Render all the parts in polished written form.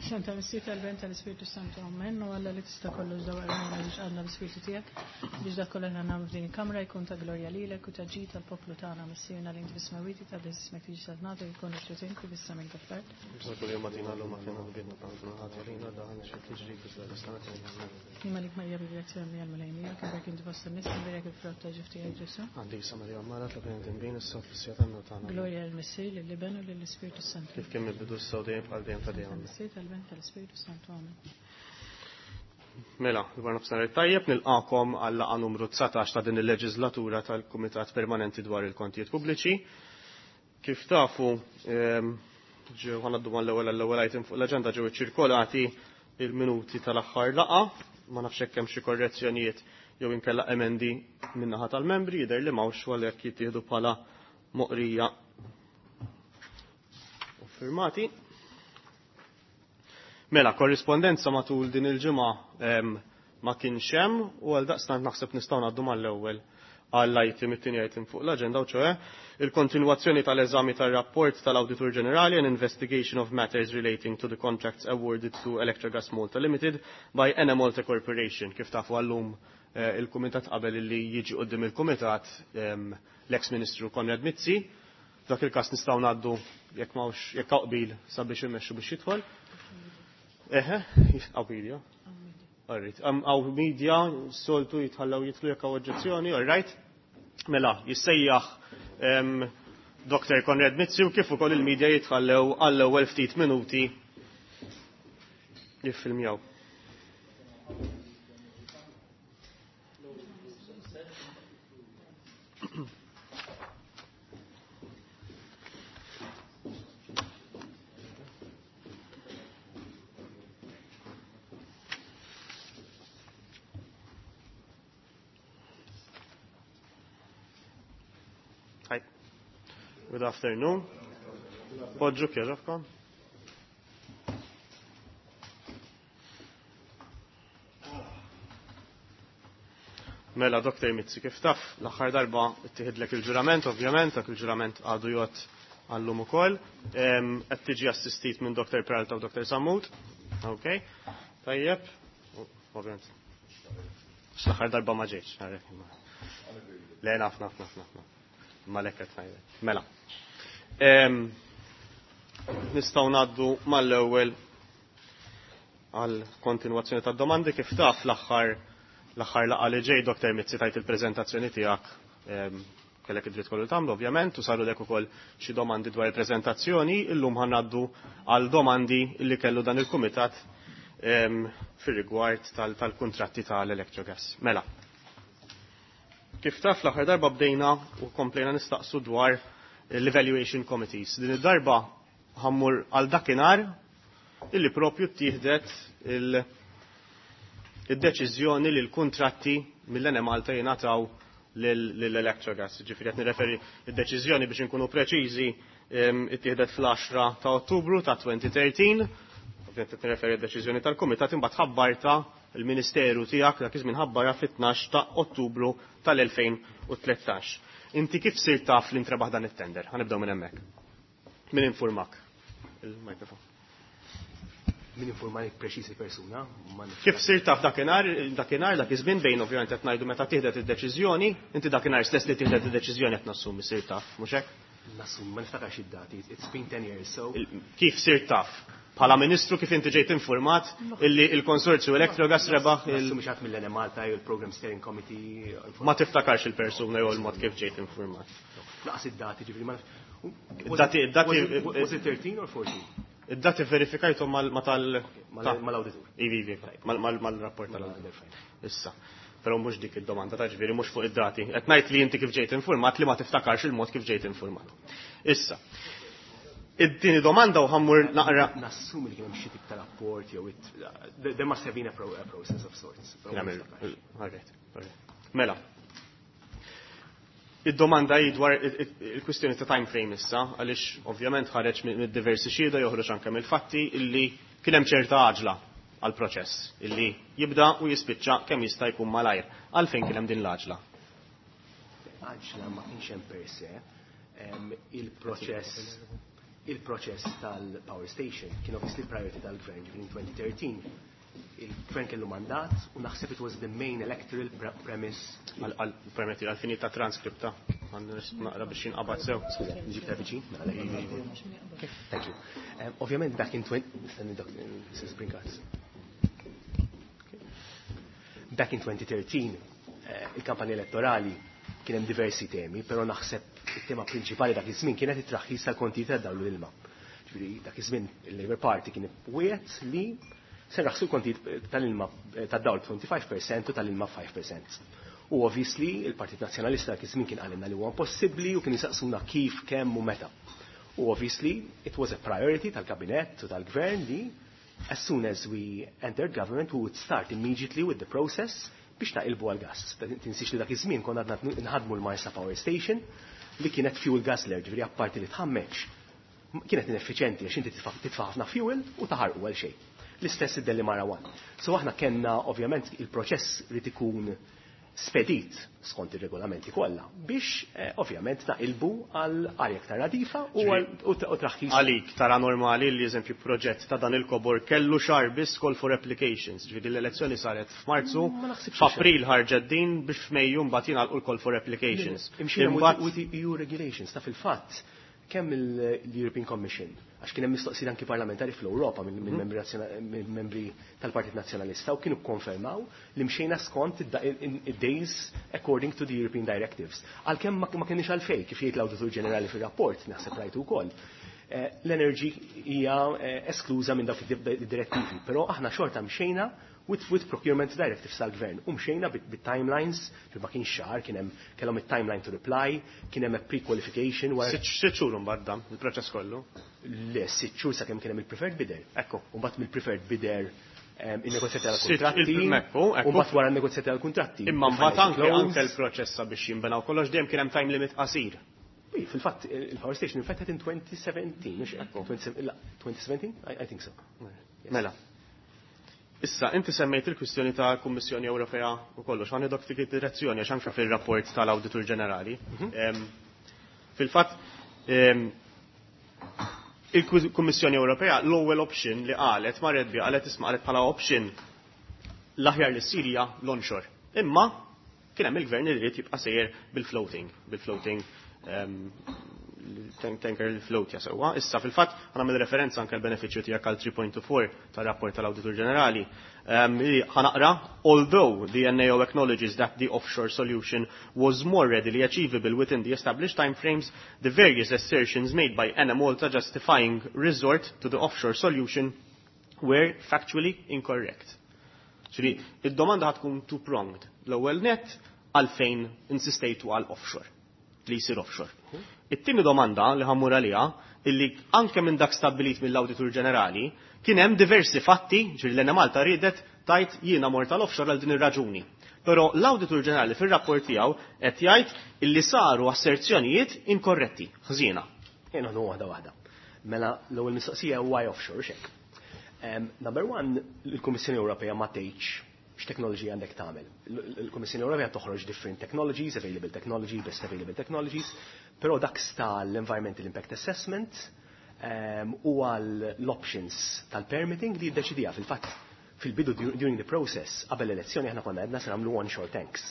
Santa Missita l-bent tal-Ispiritu Santu Amen, u għalla li tista' kollu ġdawra biex għandna l-Ispiritu tiegħek biex dak kollu nagħmlu f'din il-kamra jkun ta' glorja lilek u ta' ġid tal-poplu tagħna missierna li inti bismawiti ta' dismek tiġi tal-nagħtu jkunu ċutinku bis-samin tal-fard. Bżakku li matina l-lum għafina l-bidna ta' ħatirina daħan xil-tiġri bis-l-istanat. Nima lik Marja bil-grazzjoni għal-malajnija, kibek inti fosta nissim birek il-frott ta' ġifti għal-ġesu. Għandi Samarja Mara l-bħin timbin s-sofrissja ta' notana. Glorja l-Messir, l-Libenu, l-Ispiritu Santu. Kif kemm il-bidu s-sawdejn bħal dejjem ta' dejjem. Missita l-bent tal-Ispiritu Santu Amen. Mela, l-għarna f-sanar tajjeb nil-għakom għall-laqa numru 19 ta' din il-leġizlatura tal-Kumitat Permanenti dwar il-Kontijiet Pubbliċi. Kif tafu, ġew ħanaddu l-ewwel item fuq l-aġenda ġew iċċirkolati il-minuti tal-aħħar laqa, ma nafx hekk hemm xi korrezzjonijiet jew inkella emendi min-naħa tal-membri, jidher li m'hawnx għalhekk jittieħdu bħala moqrija u firmati. Mela, korrispondenza matul din il-ġimgħa ma kienx hemm u għal daqstant naħseb nistgħu ngħaddu mal-ewwel għall-item it-tieni item fuq l-aġenda u ċoe il-kontinwazzjoni tal-eżami tar-rapport tal-Awditur Ġenerali an investigation of matters relating to the contracts awarded to Electrogas Malta Limited by Ena Malta Corporation. Kif tafu għallum il-Kumitat qabel li jiġi qudiem il-Kumitat l-ex-Ministru Konrad Mizzi. Dak il-każ nistgħu ngħaddu jekk m'hawnx jekk qbil sabiex immexxu biex jidħol. Għaw media. Alright. Għaw media, soltu jitħallaw jitlu jekk oġġezzjoni, alright. Mela, jissejjaħ Dr. Konrad Mizzi u kif ukoll il-media jitħallew għall-ewwel ftit minuti jiffilmjaw. Good afternoon. Podġu kieġafkom. Mela, Dr. Mizzi, kif taf, l-axħar darba ittieħidlek il-ġurament, ovvjament, dak il-ġurament għadu jgħod għallum ukoll. Qed tiġi assistit minn Dr. Peralta u Dr. Sammut. Ok. Tajjeb. Ovvjament. L-axħar darba ma ġejx. Le, naf. Malekket najde. Mela. Nistaw naddu mal-ewwel għal kontinuazzjoni tad domandi kif taf l-aħħar laqgħa li ġej Dr. Mizzi tajt il-preżentazzjoni tiegħek kellek id-dritt kollu tagħmlu ovvjament u saru lek ukoll xi domandi dwar il-preżentazzjoni, illum ħannaddu għal domandi li kellu dan il-kumitat fir-rigward tal-kuntratti tal-Electrogas. Mela. Kif taf l-aħħar darba bdejna u komplejna nistaqsu dwar l-evaluation committees. Din id-darba ħammur għal dakinhar illi propju ttieħdet il-deċiżjoni li l-kuntratti mill-Ena Malta jingħataw lill-Electrogas. Ġifieri qed nirreferi id-deċiżjoni biex inkunu preċiżi ttieħdet fl-10 ta' Ottubru ta' 2013. Ovvjament qed nirreferi d-deċiżjoni tal-Kumitat imbagħad ħabbarta il-Ministeru tiegħek dak iż-żmien ħabbarha fit-12 ta' Ottubru tal-2013. Inti kif sir taf li intrebaħ dan it-tender? Ħanibdew minn hemmhekk. Min infurmak? Il-mikrofon. Min informalik preċisi persuna? Kif sir taf dakinhar dak iż-żmien bejn ovvjament qed ngħidu meta tieħdet id-deċiżjoni, inti dakinhar stess li tieħdet id-deċiżjoni qed nassumi sir taf, mhux hekk? Nassum, ma niftakarx id-dati, it's been 10 years, so. Kif sir taf? Bħala Ministru kif inti ġejt informat illi il-Konsorzju Electrogas rebaħ Nassum xatt mill-Ena Malta jew il-Program Steering Committee. Ma tiftakarx il-persuna jew il-mod kif ġejt informat. Naqas id-dati ġifieri ma. Id-dati Was it 13 or 14? Id-dati verifikajtu mal-auditur. Ivi, mal-rapport tal-auditur. Issa. Però mhux dik id-domanda ta' ġifieri mhux fuq id-dati. Qed ngħid li inti kif ġejt informat li ma tiftakarx il-mod kif ġejt informat. Issa. Id-tieni domanda u ħammur naqra. Nassumi li kien hemm xi tip ta' rapport jew there must have been a process of sorts. Mela. Id-domanda hi dwar il-kwistjoni ta' time frame issa, għaliex ovvjament ħareġ mid-diversi xhieda joħroġ anke mill-fatti illi kien hemm ċerta għaġla għall-proċess illi jibda u jispiċċa kemm jista' jkun malajr. Għalfejn kien hemm din l-għaġla? Għaġla ma kienx hemm per se. Il-proċess il-proċess tal-power station kien obviously priority tal-gvern in 2013. Il-gvern kellu mandat u naħseb it was the main electoral premise. Permetti għal-finit ta' transkripta. Naqra biex jinqabad sew. Skuza, nġib ta' biċin? Thank you. Ovvjament back in 2013, il-kampanja elettorali kien hemm diversi temi, però naħseb it-tema prinċipali dak iż-żmien kienet it-traħħis tal-konti tad-dawl l-ilma. Ġifieri dak iż-żmien il-Labour Party kien wiegħed li se naħsu l-konti tal-ilma tad-dawl 25% u tal-ilma 5%. U obviously il-Partit Nazzjonalista dak iż-żmien kien qalinna li huwa impossibbli u kien jisaqsuna kif, kemm u meta. U obviously it was a priority tal-kabinett u tal-gvern li as soon as we entered government we would start immediately with the process biex naqilbu għal-gas. Tinsiex li dak iż-żmien konna għadna nħadmu l-Marsa Power Station li kienet fuel gasler, ġifieri apparti li tħammeċ kienet ineffiċenti għax inti titfa' ħafna fuel u taħarqu għal xejn. L-istess id-delli mara wan. So aħna kellna ovvjament il-proċess rid ikun spedit skont ir-regolamenti kollha biex ovvjament naqilbu għal arja aktar nadifa u traħħis. Għalik tara normali li eżempju proġett ta' dan il-kobor kellu xar biss call for applications. Ġifieri l-elezzjoni saret f'Marzu, f'April ħarġet din biex f'Mejju mbagħad jingħalqu l-call for applications. Imxina with EU regulations ta' fil-fatt kemm l-European Commission għax kien hemm mistoqsijiet anki parlamentari fl-Ewropa minn membri tal-Partit Nazzjonalista u kienu konfermaw li mxejna skont id-days according to the European directives. Għalkemm ma kienx għalfej kif jgħid l-Awditur Ġenerali fir-rapport naħseb rajtu wkoll. L-energy hija eskluża minn dawk id-direttivi, però aħna xorta mxejna with procurement directives tal-gvern. Mxejna bit-timelines, ma kienx xahar, kellhom it-timeline to reply, kien hemm pre-qualification. Sitt xhur mbagħad il-proċess kollu? Le, 6 xhur sakemm kien hemm il-preferred bidder. Ekku, u mbagħad mill-preferred bidder in-negozjati għal-kuntratti. U mbagħad wara n-negozjati għal-kuntratti. Imma mbagħad anke l-proċessa biex jinbenaw kollox dejjem kien hemm time limit qasir. Fil-fatt, il-power station infettet in 2017, mhux ekku, 2017? I think so. Mela. Issa, inti semmejt il-kwistjoni ta' Kummissjoni Ewropea u kollox, għan id dik direzzjoni għax anke fil-rapport tal-Awditur Ġenerali. Fil-fatt, il-Kummissjoni Ewropea l-ewwel option li qalet marret bi qalet bħala option l-aħjar li Sirja l-onshore. Imma kien hemm il-gvern li jrid jibqa' sejjer bil-floating tanker il-float jasewwa. Issa fil-fatt ħanamel referenza anke l-benefiċċju tiegħek għal 3.4 tar-rapport tal-Awditur Ġenerali. Ħanaqra, although the NAO acknowledges that the offshore solution was more readily achievable within the established timeframes, the various assertions made by Ena Malta justifying resort to the offshore solution were factually incorrect. Ġifieri, id-domanda ħatkun two-pronged. L-ewwel net għalfejn insistejtu għal offshore li jsir offshore. It-tieni domanda li ħammur għaliha illi anke minn dak stabbilit mill-Awditur Ġenerali kien hemm diversi fatti, ġifieri l-Ena Malta ridet tajt jiena mort tal-offshore għal din ir-raġuni. Però l-Awditur Ġenerali fir-rapport tiegħu qed jgħid illi saru asserzjonijiet inkorretti, ħżiena. Jien għadu waħda. Mela l-ewwel mistoqsija why offshore xek. Number one, il-Kummissjoni Ewropea ma tgħidx x'teknoloġija għandek tagħmel. Il-Kummissjoni Ewropea toħroġ different technologies, available technology, best available technologies, però dak sta l-Environmental Impact Assessment u l-options tal-permitting li jiddeċidija fil-fatt fil-bidu during the process qabel l-elezzjoni aħna konna għedna se nagħmlu onshore tanks.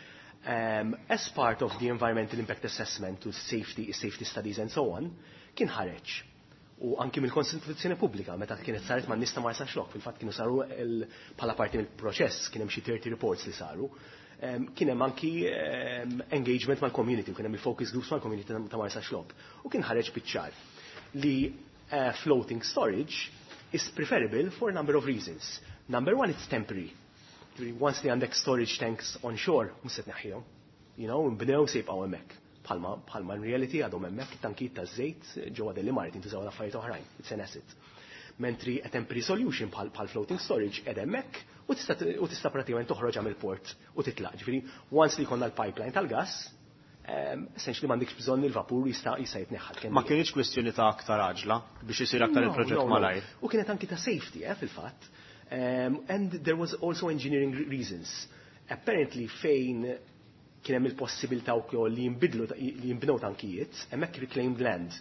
As part of the Environmental Impact Assessment u safety studies and so on, kien ħareġ. U anki mill-konsultazzjoni pubblika, meta kienet saret ma' nista Marsa Xlok, fil-fatt kienu saru bħala parti mill-proċess, kien hemm xi 30 reports li saru, kien hemm anki engagement mal-community, kien hemm il-focus groups mal-community ta' Marsa Xlok. U kien ħareġ biċ-ċar li floating storage is preferable for a number of reasons. Number one, it's temporary. Once li għandek storage tanks onshore, mhux se tneħħihom. Nbnew se jibqgħu hemmhekk. Bħalma reality għadhom hemmhekk tankijiet ta' żejt ġewwa delli marit intużaw l-affarijiet oħrajn, it's an asset. Mentri a temporary solution bħal floating storage qed hemmhekk u tista' pratikament toħroġ mill port u titlaq. Ġifieri once li jkollna l-pipeline tal-gass, essentially m'għandekx bżonn il-vapur jista' jitneħħal. Ma kienx kwestjoni ta' aktar aġla biex isir aktar il-proġett malajr. U kienet anki ta' safety fil-fatt. And there was also engineering reasons. Apparently fejn kien hemm il-possibilità wkoll li jinbnew tankijiet, hemmhekk reclaimed land.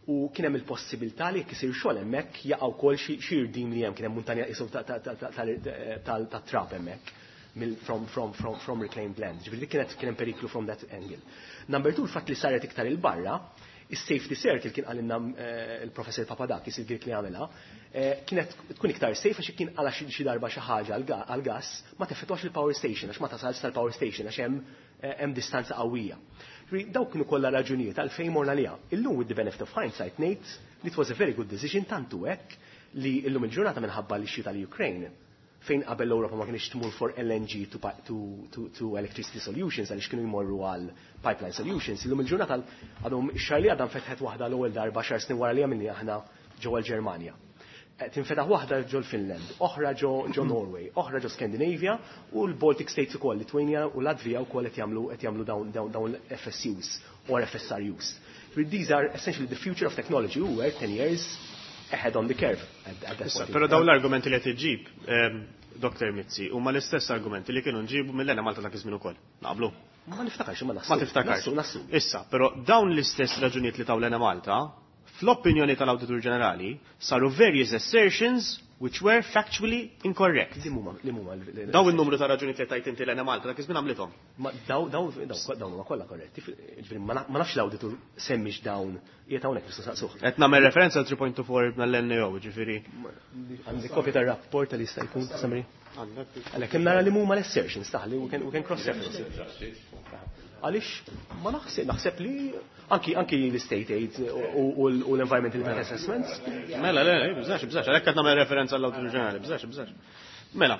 u kien hemm il-possibilità li jekk isir xogħol hemmhekk jaqgħu wkoll xi irdim li hemm kien hemm muntanja qisu tat-trap hemmhekk from reclaimed land. Ġifieri kien hemm periklu from that angle. Number 2, l-fatt li saret iktar il-barra, is-safety circle kien qalilna il-professor Papadakis il-Grik li għamilha, kienet tkun iktar safe għax kien qala xi darba xi ħaġa għall-gass ma teffettwax il-power station għax ma tasalx tal-power station għax hemm distanza qawwija. Dawk kienu kollha raġunijiet għalfejn morna liha. Illum with the benefit of hindsight ngħid li it was a very good decision tantu hekk li llum il-ġurnata minħabba li xita l-Ukraine fejn qabel l-Ewropa ma kienx tmur for LNG to electricity solutions għaliex kienu jmorru għal pipeline solutions. Illum il-ġurnata għadhom ix-xahar li għadha nfetħet waħda l-ewwel darba xahar snin wara li għamilni aħna ġewwa l-Ġermanja. Tinfetaħ waħda ġo l-Finland, oħra ġo Norway, oħra ġo Scandinavia u l-Baltic States ukoll, Lithuania u Latvia wkoll qed jagħmlu dawn l-FSUs or FSRUs. These are essentially the future of technology who were 10 years ahead on the curve at that point. Però dawn l-argumenti li qed iġib, Dr. Mizzi, huma l-istess argumenti li kienu nġibu mill-Lena Malta dak iż-żmien ukoll. Naqblu? Ma niftakarx ma Ma tiftakarx. Issa, però dawn l-istess raġunijiet li taw Lena Malta, fl-opinjoni tal-Awditur Ġenerali, saru various assertions which were factually incorrect. Daw il-numru ta' raġunijiet li tajt inti Lena Malta dak iż-żmien għamlithom. Dawn huma kollha korretti. Ma nafx l-Awditur semmix dawn qiegħed hawnhekk nistgħu saqsuh. Qed nagħmel referenza għal 3.4 mill-NAO, ġifieri. Għandek kopja tar-rapport li jista' jkun samri? Għalhekk hemm nara li huma l-assertions taħli we can cross reference. Għaliex ma naħseb li anki l-state aid u l-environmental impact assessments. Mela, bżax, għalhekk qed nagħmel referenza għall-Awditur Ġenerali, bżax. Mela.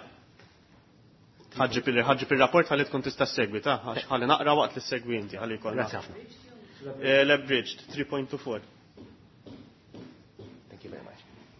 Ħaġġib ir-rapport ħalli tkun tista' segwi ta' għax ħalli naqra waqt li segwi inti ħalli jkollna. Grazzi ħafna. Leveraged 3.4. Thank you very much.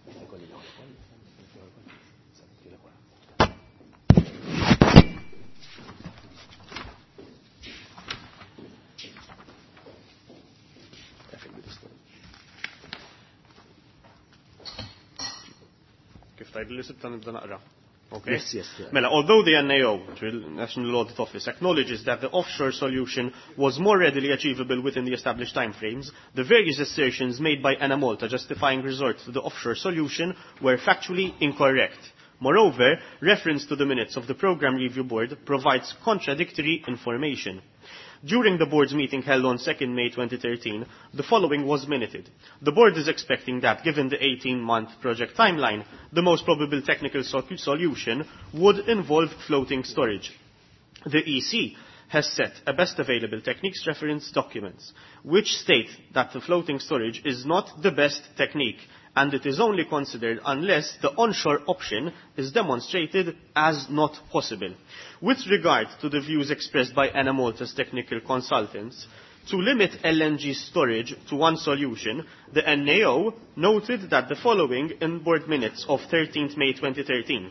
Kif tgħidli li sibta nibda naqra. Okay. Yes. Mela, although the NAO, National Audit Office, acknowledges that the offshore solution was more readily achievable within the established timeframes, the various assertions made by Ena Malta justifying resort to the offshore solution were factually incorrect. Moreover, reference to the minutes of the Programme Review Board provides contradictory information. During the board's meeting held on 2nd May 2013, the following was minuted. The board is expecting that, given the 18-month project timeline, the most probable technical solution would involve floating storage. The EC has set a best available techniques reference documents, which state that the floating storage is not the best technique, and it is only considered unless the onshore option is demonstrated as not possible. With regard to the views expressed by Ena Malta's technical consultants, to limit LNG storage to one solution, the NAO noted that the following in board minutes of 13th May 2013,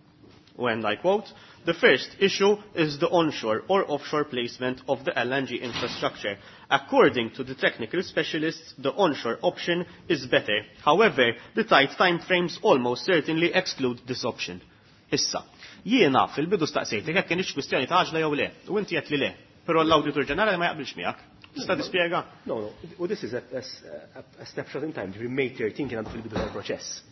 when I quote, "The first issue is the onshore or offshore placement of the LNG infrastructure. According to the technical specialists, the onshore option is better. However, the tight time frames almost certainly exclude this option." Issa, jiena fil-bidu staqsejtek jekk kienx kwistjoni ta' għaġla jew le, u inti qed li le. Però l-Awditur Ġenerali ma jaqbilx miegħek. Tista' tispjega? No. U this is a snapshot in time. May 13 kien għandu fil-bidu tal-proċess.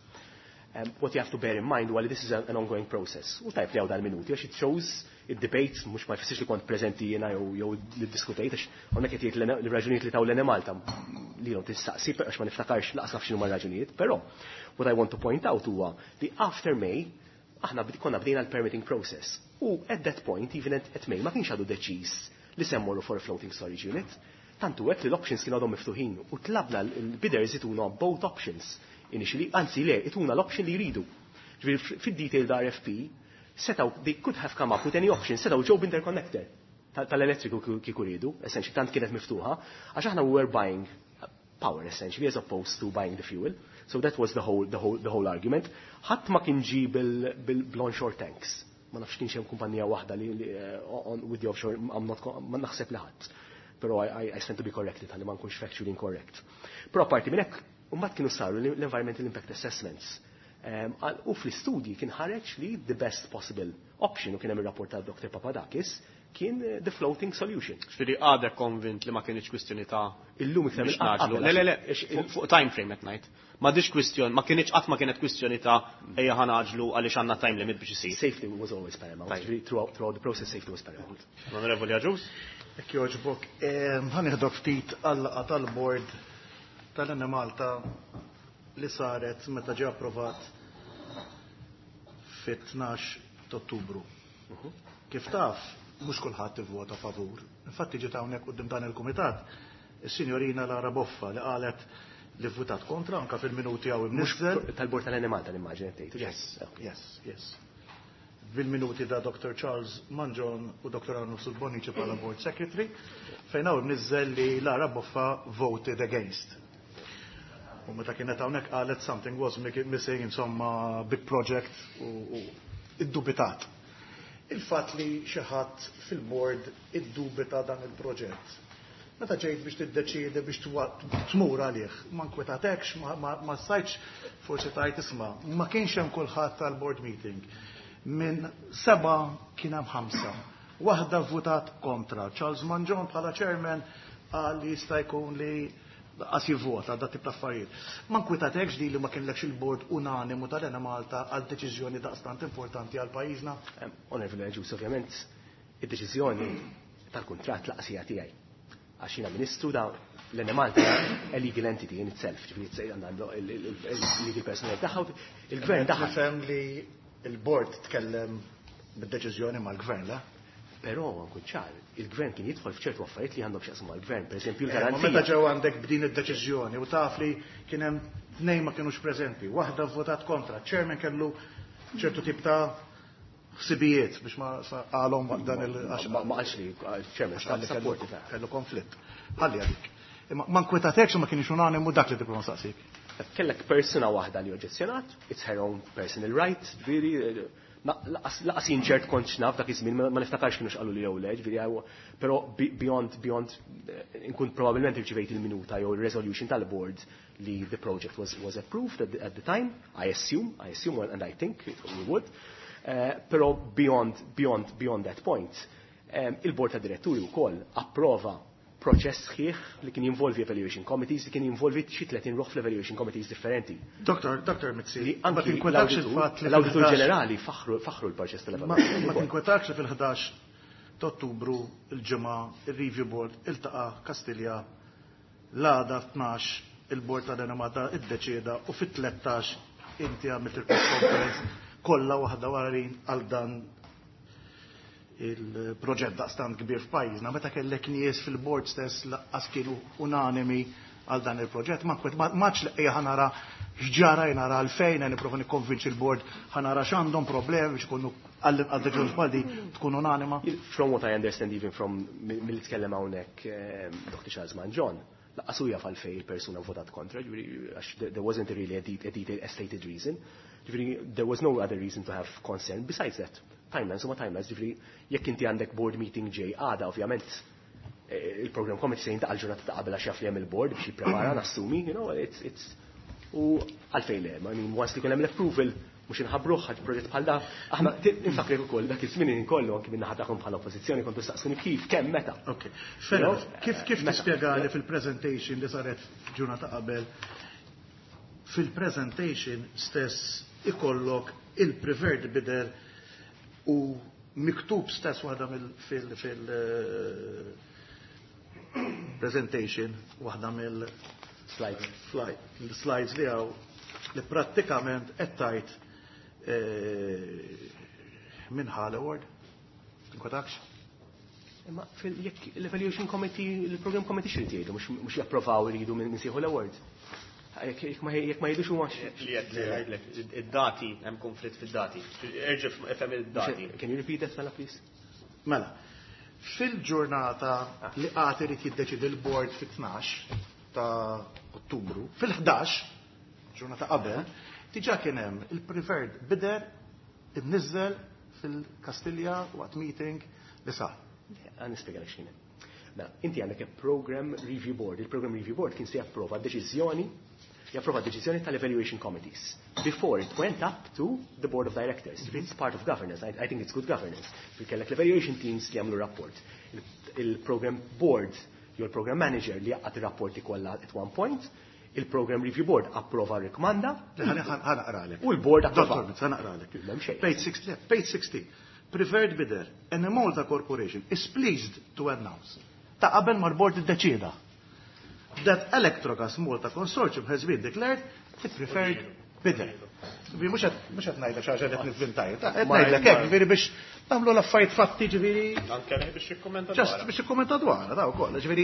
What you have to bear in mind while this is an ongoing process. U tajb li għaw dal-minuti, għax it shows id-debate, mux ma jfessix li kont prezenti jena jew li diskutajt, għax għonek jtiet l-raġunijiet li taw l-Ena Malta li għon tistaqsi, għax ma niftakarx laqs nafxinu ma raġunijiet, pero what I want to point out huwa li after May, aħna konna bdejna l-permitting process. U at that point, even at May, ma kienx għadu deċis li semmorru for a floating storage unit, tantu għek li l-options kien għadhom miftuħin u tlabna l-bidders ituna both options. Initially, anzi le, ituna l-option li jridu. Fid-detail da RFP, they could have come up with any option, setaw job interconnector tal-elettriku kiku ridu, essentially, tant kienet miftuħa, għax aħna we were buying power, essentially, as opposed to buying the fuel. So that was the whole argument. Ħadd ma kien ġi bil-onshore tanks. Ma nafx kienx hemm kumpanija waħda li with the offshore, ma naħseb li ħadd. Però I stand to be corrected, għalli ma nkunx factually incorrect. Però parti minn hekk, mbagħad kienu saru l-environmental impact assessments. U fl-istudji kien ħareġ li the best possible option, u kien hemm ir-rapport ta' Dr. Papadakis, kien the floating solution. Ġifieri għadek konvint li ma kienx kwistjoni ta' Illum iktar biex naġlu. Le, fuq time frame qed ngħid. Ma diġ kwistjoni, ma kienx qatt ma kienet kwistjoni ta' ejja ħanaġlu għaliex għandna time limit biex isir. Safety was always paramount. Throughout the process, safety was paramount. Onorevoli Aġus? Jekk jogħġbok, ħanieħdok ftit għallaqa tal-bord tal-Malta li saret meta ġie approvat fit-12 Ottubru. Kif taf, mhux kulħadd ivvota favur. Infatti ġiet hawnhekk quddiem dan il-kumitat is-Sinjorina Lara Boffa li qalet li votat kontra anke fil-minuti hawn imniżżel. Tal-bord tal-animal tal-immaġini tgħid. Yes. Bil-minuti da Dr. Charles Manjon u Dr. Arnold Sulbonici bħala Board Secretary fejn hawn imniżżel li Lara Boffa voted against. U meta kienet hawnhekk qalet something was missing, insomma big project u iddubitat. Il-fatt li xi ħadd fil-board iddubita dan il-proġett. Meta ġejt biex tiddeċiedi biex tmur għalih, ma nkwetatekx, ma sajtx forsi tajt isma', ma kienx hemm kulħadd tal-board meeting. Minn 7 kien hemm 5. Waħda votat kontra. Charles Manjon bħala chairman qal li jista' jkun li qas jivvota da tip ta' affarijiet. Ma nkwetatekx li ma kienlekx il-bord unanimu tal-Ena Malta għal deċiżjoni daqstant importanti għal pajjiżna. Onorevoli Aġus, ovvjament id-deċiżjoni tal-kuntratt laqsija tiegħi. Għax jiena Ministru da l-Ena Malta a legal entity in itself, ġifieri għandha il-legal personnel tagħha il-gvern daħal. Nifhem li il-bord tkellem bid-deċiżjoni mal-gvern, la? Però nkun ċar, il-gvern kien jidħol f'ċertu affarijiet li għandhom x'jaqsmu mal-gvern, pereżempju Meta l-garanzija. ġew għandek b'din id-deċiżjoni u taf li kien hemm tnejn ma kienux preżenti, waħda votat kontra, chairman kellu ċertu tip ta' ħsibijiet biex ma qalhom dan Ma qalx li chairman supporti ta' kellu konflitt. Ħalli għalik. Ma nkwetatekx ma kienx unanimu dak li tibqgħu nsaqsik. kellek persuna waħda li oġġezzjonat, it's her own personal right, ġifieri laqas jinċert kontx naf dak iż-żmien ma niftakarx kienu x'qalu li jew le, ġifieri però beyond inkun probabbilment irċivejt il-minuta jew ir-resolution tal-board li the project was approved at the time, I assume and I think we would. Però beyond that point, il-board ta' diretturi wkoll approva proċess sħiħ li kien jinvolvi evaluation committees, li kien jinvolvi xi 30 ruħ fl-evaluation committees differenti. Dr. Mitzi, ma tinkwetaks il-fatt li l-Awditur Ġenerali faħru l-proċess tal-evaluation. Ma tinkwetaks li fil-11 ta' Ottubru il-ġimgħa il-Review Board iltaqa' Kastilja l-għada 12 il-Bord tal-Ena Malta iddeċieda u fit-13 inti għamilt il-press conference kollha waħda warin għal dan il-proġett daqstant kbir f'pajjiżna, meta kellek nies fil-board stess laqqas kienu unanimi għal dan il-proġett, maċ leqqija ħanara xġara jnara għalfejn nipprova nikkonvinċi il-board ħanara x'għandhom problemi biex ikunu għal deċiżjoni bħal di tkun unanima. From what I understand even from milli tkellem hawnhekk Dr. Charles Manjon, laqqas huja fal-fej il-persuna votat kontra, għax there wasn't really a detailed stated reason. There was no other reason to have concern besides that. Timelines huma timelines, ġifri jekk inti għandek board meeting ġej għada, ovvjament il-program committee se jintaqal ġurnata ta' qabel għax jaf li hemm il-board biex jipprepara nassumi, it's u għalfejn le, I mean once li kien hemm l-approval mhux inħabbruh ħadd proġett bħal da, aħna infakrik ukoll dak iż-żmien inkollu anke minn naħa tagħhom bħala oppożizzjoni kontu staqsuni kif, kemm, meta. Okay. Kif tispjegali fil-presentation li saret ġurnata qabel fil-presentation stess ikollok il-preferred bidder u miktub stess waħda fil-presentation waħda mill-slides li għaw li prattikament qed minħal award. Tinkwetaks? Imma l-evaluation committee, il-program committee xrid jgħidu mhux japprovaw iridu minn sieħu l-award. Jekk ma jgħidux huma id-dati hemm konflitt fid-dati. Erġa' fhem id-dati. Can you repeat that mela please? Mela, fil-ġurnata li qatt irid jiddeċidi l-board fit-12 ta' Ottubru, fil-11 ġurnata qabel, diġà kien hemm il-preferred bidder imniżżel fil-Kastilja waqt meeting li sar. Nispjega x'inhi. Mela, inti għandek program review board. Il-program review board kien se japprova deċiżjoni tal-evaluation committees before it went up to the board of directors. It's part of governance. I think it's good governance. Kellek l-evaluation teams li jagħmlu rapport. Il-program board jew il-program manager li jaqgħad ir-rapporti kollha at one point, il-program review board approva rikmanda. Ħanaqralek. U l-board approva. Dottor, ħanaqralek. Page 60. Preferred bidder, and a Malta corporation is pleased to announce. Ta' qabel mar board iddeċida that Electrogas Malta Consortium has been declared the preferred bidder. Mux għet najdlek xaġa għet nivvintajt. Għet najdlek għek, ġviri biex namlu l-affajt fatti ġviri. Anke biex jikkommenta dwar. Just biex jikkommenta dwar, daw kolla, ġviri.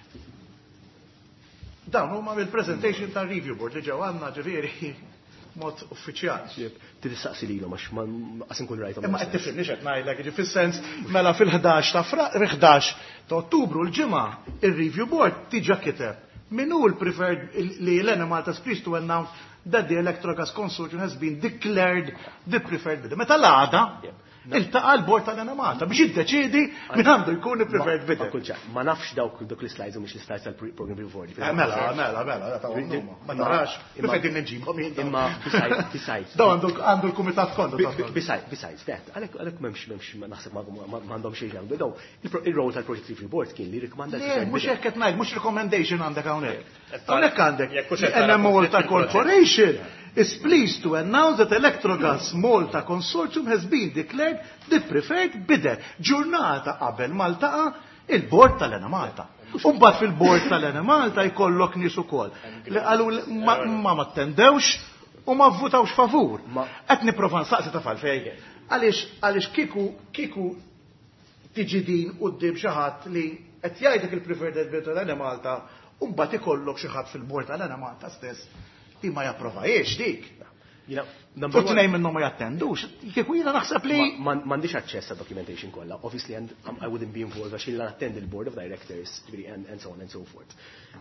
Dawn huma mill-presentation ta' review board li ġew għandna ġviri mod uffiċjali. Tidissaqsi lilhom għax ma qasin kun rajthom. Imma qed tifhem nix qed ngħidlek ġi fis-sens mela fil-11 ta' Ottubru l-ġimgħa ir-review board tiġa kiteb min hu l-preferred li l-Malta is pleased to announce that the Electrogas Consortium has been declared the preferred bidder. Meta l-għada iltaqa' l-bord tal-Malta biex jiddeċiedi min għandu jkun il-preferred bidder. Ma nafx dawk l-slides u mhux l-slides tal-program review board. Mela, ma narax kif qegħdin nġibhom imma besides. Daw għandu l-kumitat kontu. Besides that, għalhekk m'hemmx naħseb m'għandhom xejn jagħmlu daw. Ir-rol tal-project review board kien li rikmanda. Mhux hekk qed ngħid, mhux recommendation għandek hawnhekk. Hawnhekk għandek Malta Corporation is pleased to announce that Electrogas Malta Consortium has been declared the preferred bidder. Ġurnata qabel Maltaqa il-bord tal-Malta. Umbat fil-bord tal-Malta jkollok nies ukoll li qalu ma attendewx u ma vvutawx favur. Qed nipprova nsaqsi ta' falfej. Għaliex kieku tiġi din quddiem xi ħadd li qed jgħidek il-preferred bidder tal-Malta u mbagħad ikollok xi ħadd fil-bord tal-Malta stess. Di ma japprovajiex dik. Tutti nej minnhom ma jattendux. Kieku jiena naħseb li. M'għandix aċċess għad documentation kollha. Obviously I wouldn't be involved għax illa attend il-board of directors and so on and so forth.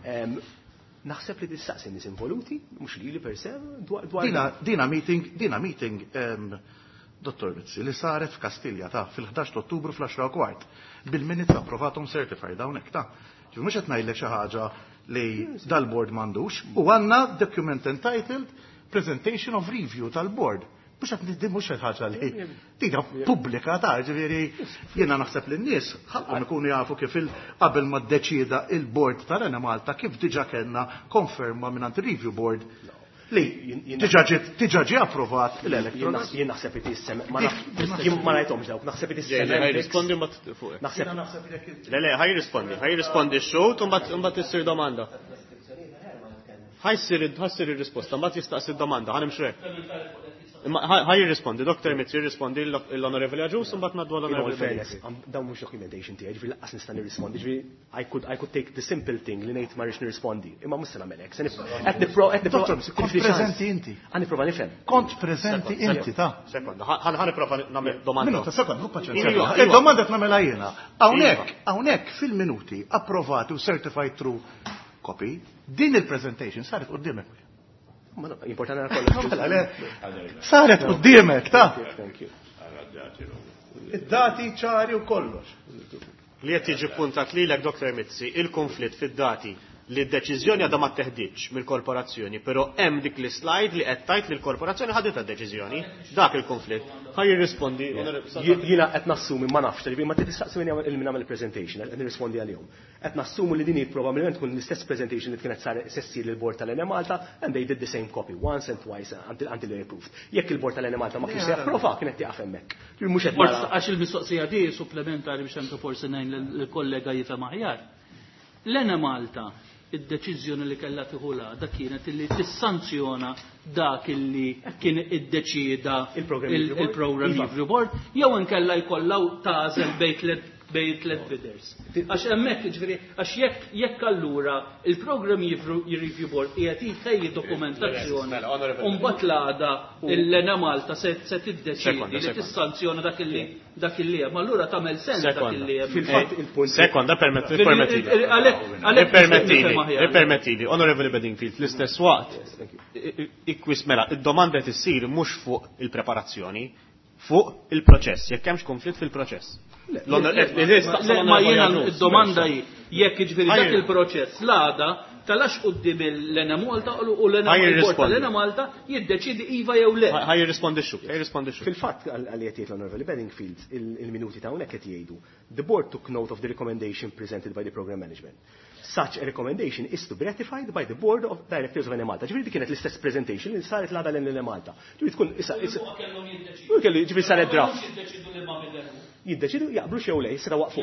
Naħseb li tistaqsi nies involuti, mhux li per se dwar. Dina meeting Dottor Mizzi li saret f'Kastilja ta' fil-11 Ottubru fl-10 bil-minutes approvatum certified hawnhekk ta'. Ġifier mhux qed ngħidlek xi ħaġa li dal-board m'għandux u għandna document entitled Presentation of Review tal-board. Mhux qed niddi mhux ħaġa li tina pubblika ta' ġifieri jiena naħseb li n-nies ħaqqhom ikunu jafu kif qabel ma ddeċieda il-board tal-Malta kif diġà kellna konferma mingħand ir-review board li diġà ġie approvat l-Electrogas. Jien naħseb li tissem ma rajthomx dawk, naħseb li tissem. Ħajrispondi mbagħad fuq. Le, ħajrispondi x-xogħol u mbagħad issir domanda. Ħajsir ir-risposta, mbagħad jistaqsi d-domanda, ħanimxu hekk. Ħaj jirrispondi, Dr. Mitz jirrispondi l-Onorevoli Aġus, mbagħad naddu l-Onorevoli Fairness. Dawn mhux documentation tiegħi, ġifieri laqqas nista' nirrispondi, ġifieri I could take the simple thing li ngħid ma rridx nirrispondi, imma mhux se nagħmel hekk. Qed nipprova. Kont preżenti inti. Ħanipprova nifhem. Kont preżenti inti ta'. Sekonda, ħanipprova nagħmel domanda. Minuta, sekonda, paċenzja. Il-domanda qed nagħmelha jiena. Hawnhekk fil-minuti approvati u certified true copy, din il-presentation saret quddiemek. Importanti għal saret quddiemek, ta' id-dati ċari u kollox. Li qed jiġi puntat lilek Dr. Mizzi, il-konflitt fid-dati li d-deċiżjoni għadha ma teħdiġ mill-korporazzjoni, però hemm dik l-slide li qed tgħid li l-korporazzjoni ħadet id-deċiżjoni, dak il-konflitt. Ħaj jirrispondi. Jiena qed nassumi ma nafx, ma tistaqsuni il nagħmel presentation, qed nirrispondi għalihom. Qed nassumu li din probabbilment tkun l-istess presentation li kienet sessir lill-bord tal-Malta and they did the same copy once and twice until they approved. Jekk il-bord tal-Malta ma kienx japprova kienet tieqaf hemmhekk. Mhux qed għax il-mistoqsija di supplementari biex hemm forsi ngħin lill-kollega jifhem aħjar. Malta id-deċiżjoni li kellha tieħula dak kienet illi tissanzjona dak illi kien iddeċieda il-program review board jew inkella jkollha tażel bejn tliet bidders. Għax hemmhekk jiġifieri għax jekk allura il-program review board qiegħed jitejji dokumentazzjoni u mbagħad l-għada il-Lena Malta se tiddeċiedi li tissanzjona dak illi hemm. Allura tagħmel sens dak illi hemm. Fil-fatt il-punt. Sekonda permettili. Onorevoli Bedingfield, fl-istess waqt ikkwis mela id-domanda tissir mhux fuq il-preparazzjoni, fuq il-proċess, jekk hemmx konflitt fil-proċess. Ma jiena id-domanda hi jekk jiġifieri dak il-proċess l-għada talax qudiem l-Ena Malta u l-Ena Malta jiddeċidi iva jew le. Ħaj jirrispondixxu. Fil-fatt għal jetiet l-Honorable Bedingfield, il-minuti ta' hawnhekk qed jgħidu. The board took note of the recommendation presented by the program management. Such a recommendation is to be ratified by the board of directors of Ena Malta. Ġifieri dik kienet l-istess presentation li saret l-għada l-Ena Malta. Ġifieri tkun ġifieri saret draft. Jiddeċidu jaqblu xew lej, seta waqfu.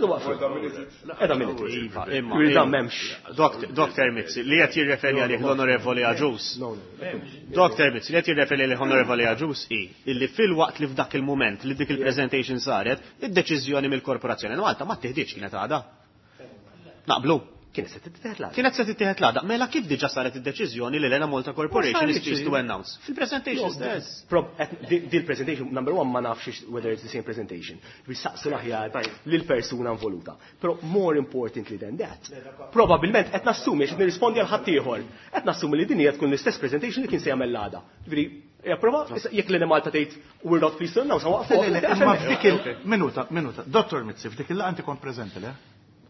Edha minuti. Imma memx. Dr. Mizzi, li qed jirreferi għalih l-Onorevoli Aġus. Dr. Mizzi, li qed jirreferi għalih l-Onorevoli Aġus illi fil-waqt li f'dak il-mument li dik il-presentation saret, id-deċiżjoni mill-korporazzjoni Malta ma teħdiġ kienet għada. Naqblu. Kienet se tittieħed l-għada. Kienet se tittieħed l-għada. Mela kif diġà saret id-deċiżjoni li l-Ena Malta Corporation is pleased to announce? Fil-presentation stess. Dil presentation number one ma nafx whether it's the same presentation. Saqsu l-aħjar lill-persuna involuta. Però more importantly than that, probabbilment qed nassumi qed nirrispondi għal ħadd ieħor. Qed nassumi li din hija tkun l-istess presentation li kien se jagħmel l-għada. Prova, jekk l-Ena Malta tgħid we're not pleased to announce, waqfu. Minuta. Dr. Mizzi, f'dik il-laqgħa kont preżenti le?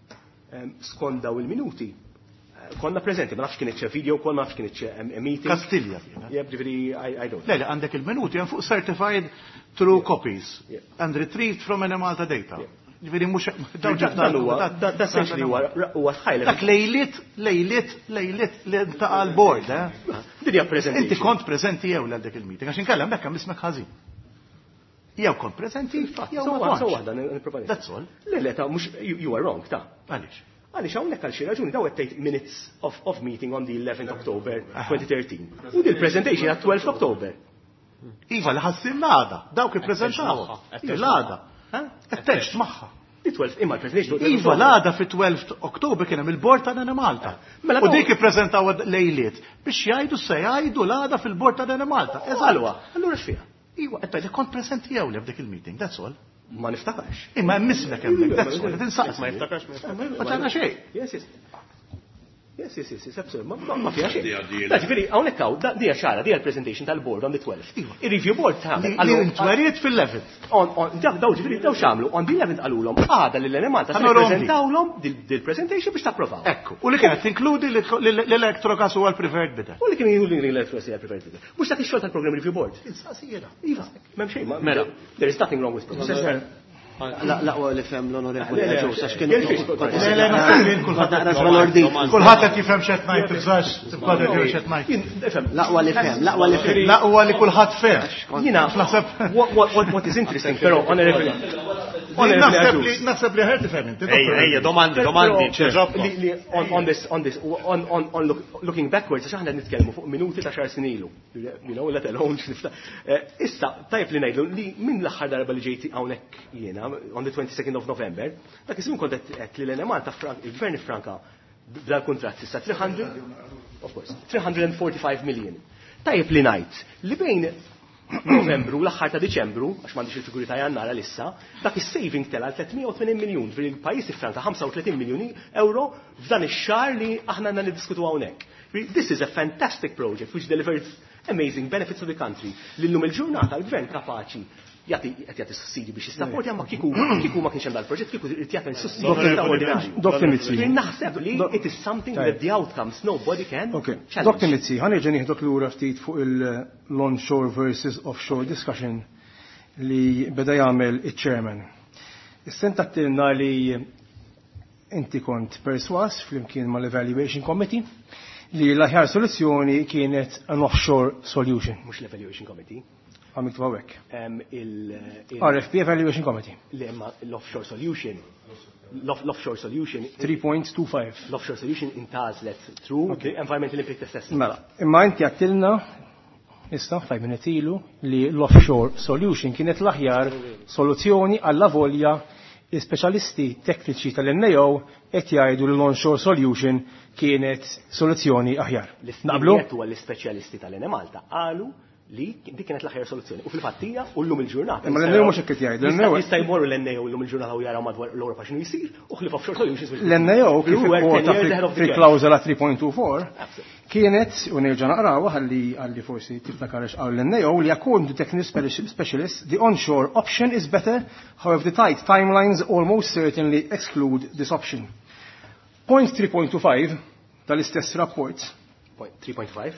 Skont daw il-minuti. Konna preżenti, ma nafx kien iċċe video, ma nafx kien iċċe meeting. Kastilja. Jeb, ġifieri, I don't. Le, għandek il-minuti fuq certified true copies and retrieved from Ena Malta data. Ġifieri mhux dan huwa, da essentially huwa tħajlek. Dak lejliet li ntaqa' l-board, Din hija preżenti. Inti kont preżenti jew l dik il-meeting għax inkellem hekk hemm ismek ħażin. Jew kont preżenti, jew ma kontx. That's all. Le, ta' mhux you are wrong, ta'. Għaliex? Għaliex hawnhekk għal xi raġuni daw qed tgħid minutes of meeting on the 11th October 2013. U din presentation għat 12 October. Iva li ħassin l-għada, dawk ippreżentawha. L-għada. It-text magħha. Imma l-presentation. Iva l-għada fit-12 October kien hemm il-bord ta' Ena Malta. U dik ippreżentaw lejliet biex jgħidu se jgħidu l-għada fil-bord ta' Ena Malta. Eżalwa. Allura x'fiha? Iwa, qed kont preżenti jew le f'dik il-meeting, that's all. Ma niftakarx. Imma mismek hemmhekk, that's all. Tinsaqs. Ma jiftakarx. Ma tagħna xejn. Yes, absolutely. Ma fiha xejn. Ġifieri hawnhekk hawn dija xara, dija l-presentation tal-board on the 12th. Ir-review board tagħmel. Allura intweriet fil-11th. Daw ġifieri daw xamlu on the 11th qalulhom għada lill-Ena Malta se jippreżentawlhom dil-presentation biex tapprovaw. Ekku. U li kienet tinkludi l-Electrogas huwa l-preferred bidder. U li kien jgħidu l-Electrogas huwa l-preferred bidder. Mhux dak ix-xogħol tal-program review board. Iva, m'hemm xejn. Mela. There is nothing wrong with program. Laqwa li fem l-Onorevoli Aġus, għax kien kulħadd qed jifhem x'qed ngħid tiżgħax tibqgħu x'qed ngħid. Laqwa li fem. Laqwa li kulħadd fehm. Jiena what is interesting però naħseb li ħed tifhem inti. Ejja, domandi, on looking backwards, għax aħna nitkellmu fuq minuti ta' xar sinilu. Let alone x'nifta. Issa, tajb li ngħidlu li min l-aħħar darba li ġejti hawnhekk jiena on the 22nd of November, dak isim kont qed li l-Ena Malta il-Gvern Franka bla kuntratt issa 345 million. Tajb li ngħid li bejn Novembru l-aħħar ta' Diċembru, għax m'għandix il-figuri ta' Jannar issa, dak is-saving tela 380 miljun fil-pajjiż Franka 35 miljuni euro f'dan ix-xahar li aħna għandna niddiskutu hawnhekk. This is a fantastic project which delivers amazing benefits to the country. Lillum il-ġurnata l-Gvern kapaċi jagħti sussidi biex jissapporti ma kieku ma kienx hemm dal-proġett kieku irid jagħti sussidi straordinarji. Dr. Mizzi. Naħseb li it is something that the outcomes nobody can. Dr. Mizzi, ħanerġa' nieħdok lura ftit fuq il-onshore versus offshore discussion li beda jagħmel iċ-chairman. Is-senta tilna li inti kont perswas flimkien mal-evaluation committee li l-aħjar soluzzjoni kienet an offshore solution. Mhux l-evaluation committee. Għamikt għawek. RFP Evaluation Committee. L-offshore solution. L-offshore solution. 3.25. L-offshore solution intazlet through the environmental impact assessment. Mela, imma inti għattilna, issa 5 minuti ilu, li l-offshore solution kienet l-aħjar soluzzjoni għalla volja il-speċjalisti tekniċi tal-NAO qed jgħidu l-onshore solution kienet soluzzjoni aħjar. Naqblu? L-speċjalisti tal-Ena Malta qalu li dik kienet l-aħjar soluzzjoni. U fil-fattija u llum il-ġurnata. Ma l-NAO mhux hekk jgħid. Jista' jmorru l-NAO llum il-ġurnata u jaraw madwar l-Ewropa x'inhu jsir u ħlief offshore solutions. L-NAO kif fil-klawżola 3.24 kienet, u nerġa' naqrawha ħalli forsi tiftakar x'qal l-NAO li according to technical specialists, the onshore option is better, however the tight timelines almost certainly exclude this option. Point 3.25 tal-istess rapport. 3.5?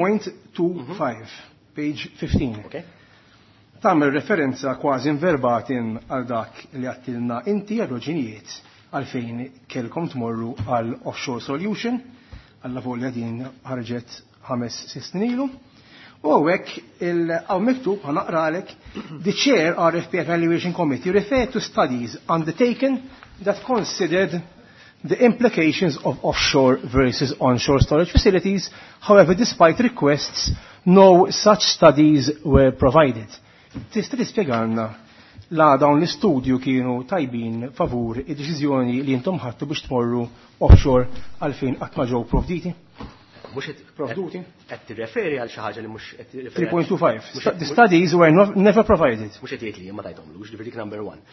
3.25, page 15. Okay. Tagħmel referenza kważi inverbatim għal dak li għattilna inti għal raġunijiet għalfejn kelkom tmorru għal offshore solution, għalla volja din ħarġet 5-6 snin ilu. U għek għaw miktub ħanaqralek, the chair RFP Evaluation Committee referred to studies undertaken that considered the implications of offshore versus onshore storage facilities. However, despite requests, no such studies were provided. Tista' tispjegalna la dawn l-istudju kienu tajbin favur id-deċiżjoni li intom ħadtu biex tmorru offshore għalfejn qatt ma ġew provditi? Mhux Provduti? qed tirreferi għal xi ħaġa li mhux qed tirreferi. 3.25. The studies were never provided. Mhux qed jgħid li ma tajthomlux, dik number 1.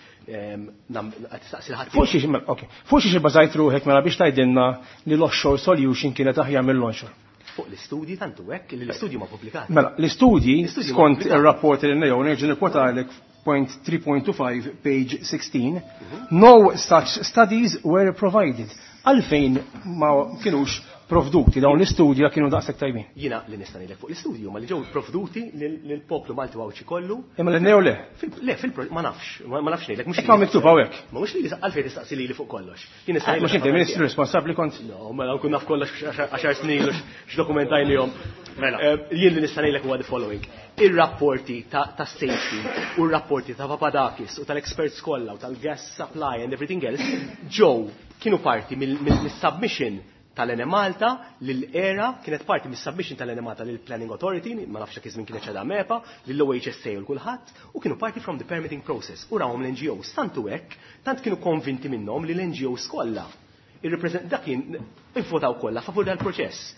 Qed tistaqsi ħadd. Forsi xi bażajt ruħek mela biex tgħidilna li l-offshore solution kienet aħjar mill-onshore. Fuq l-istudji tantu hekk li l-istudju ma pubblikati. Mela, l-istudji skont ir-rapport li nejjew nerġa' nirkwotalek point 3.25 page 16, no such studies were provided. Għalfejn ma kienux provduti dawn l-istudji kienu daqshekk tajbin. Jiena li nista' ngħidlek fuq l-istudju ma li ġew provduti lill-poplu Malti Wawċi kollu. Imma l-nejjew le? Le, ma nafx ngħidlek mhux. Kemm miktub hawnhekk? Ma mhux li għalfejn tistaqsi li fuq kollox. Mhux inti ministru responsabbli kont? No, mela nkun naf kollox 10 snin ilu x'dokumentajnihom. Mela, jien li nista' ngħidlek huwa the following. Ir-rapporti ta' safety u r-rapporti ta' Papadakis u tal-experts kollha u tal-gas supply and everything else ġew kienu parti mill-submission tal-Ene Malta lill-ERA, kienet parti mis-submission tal-Ene Malta lill-Planning Authority, ma nafx kif kienet ċeda MEPA, lill-OHSA u l-kulħadd, u kienu parti from the permitting process. U rawhom l-NGOs tantu hekk, tant kienu konvinti minnhom li l-NGOs kollha dak kien ivvotaw kollha favur dal-proċess.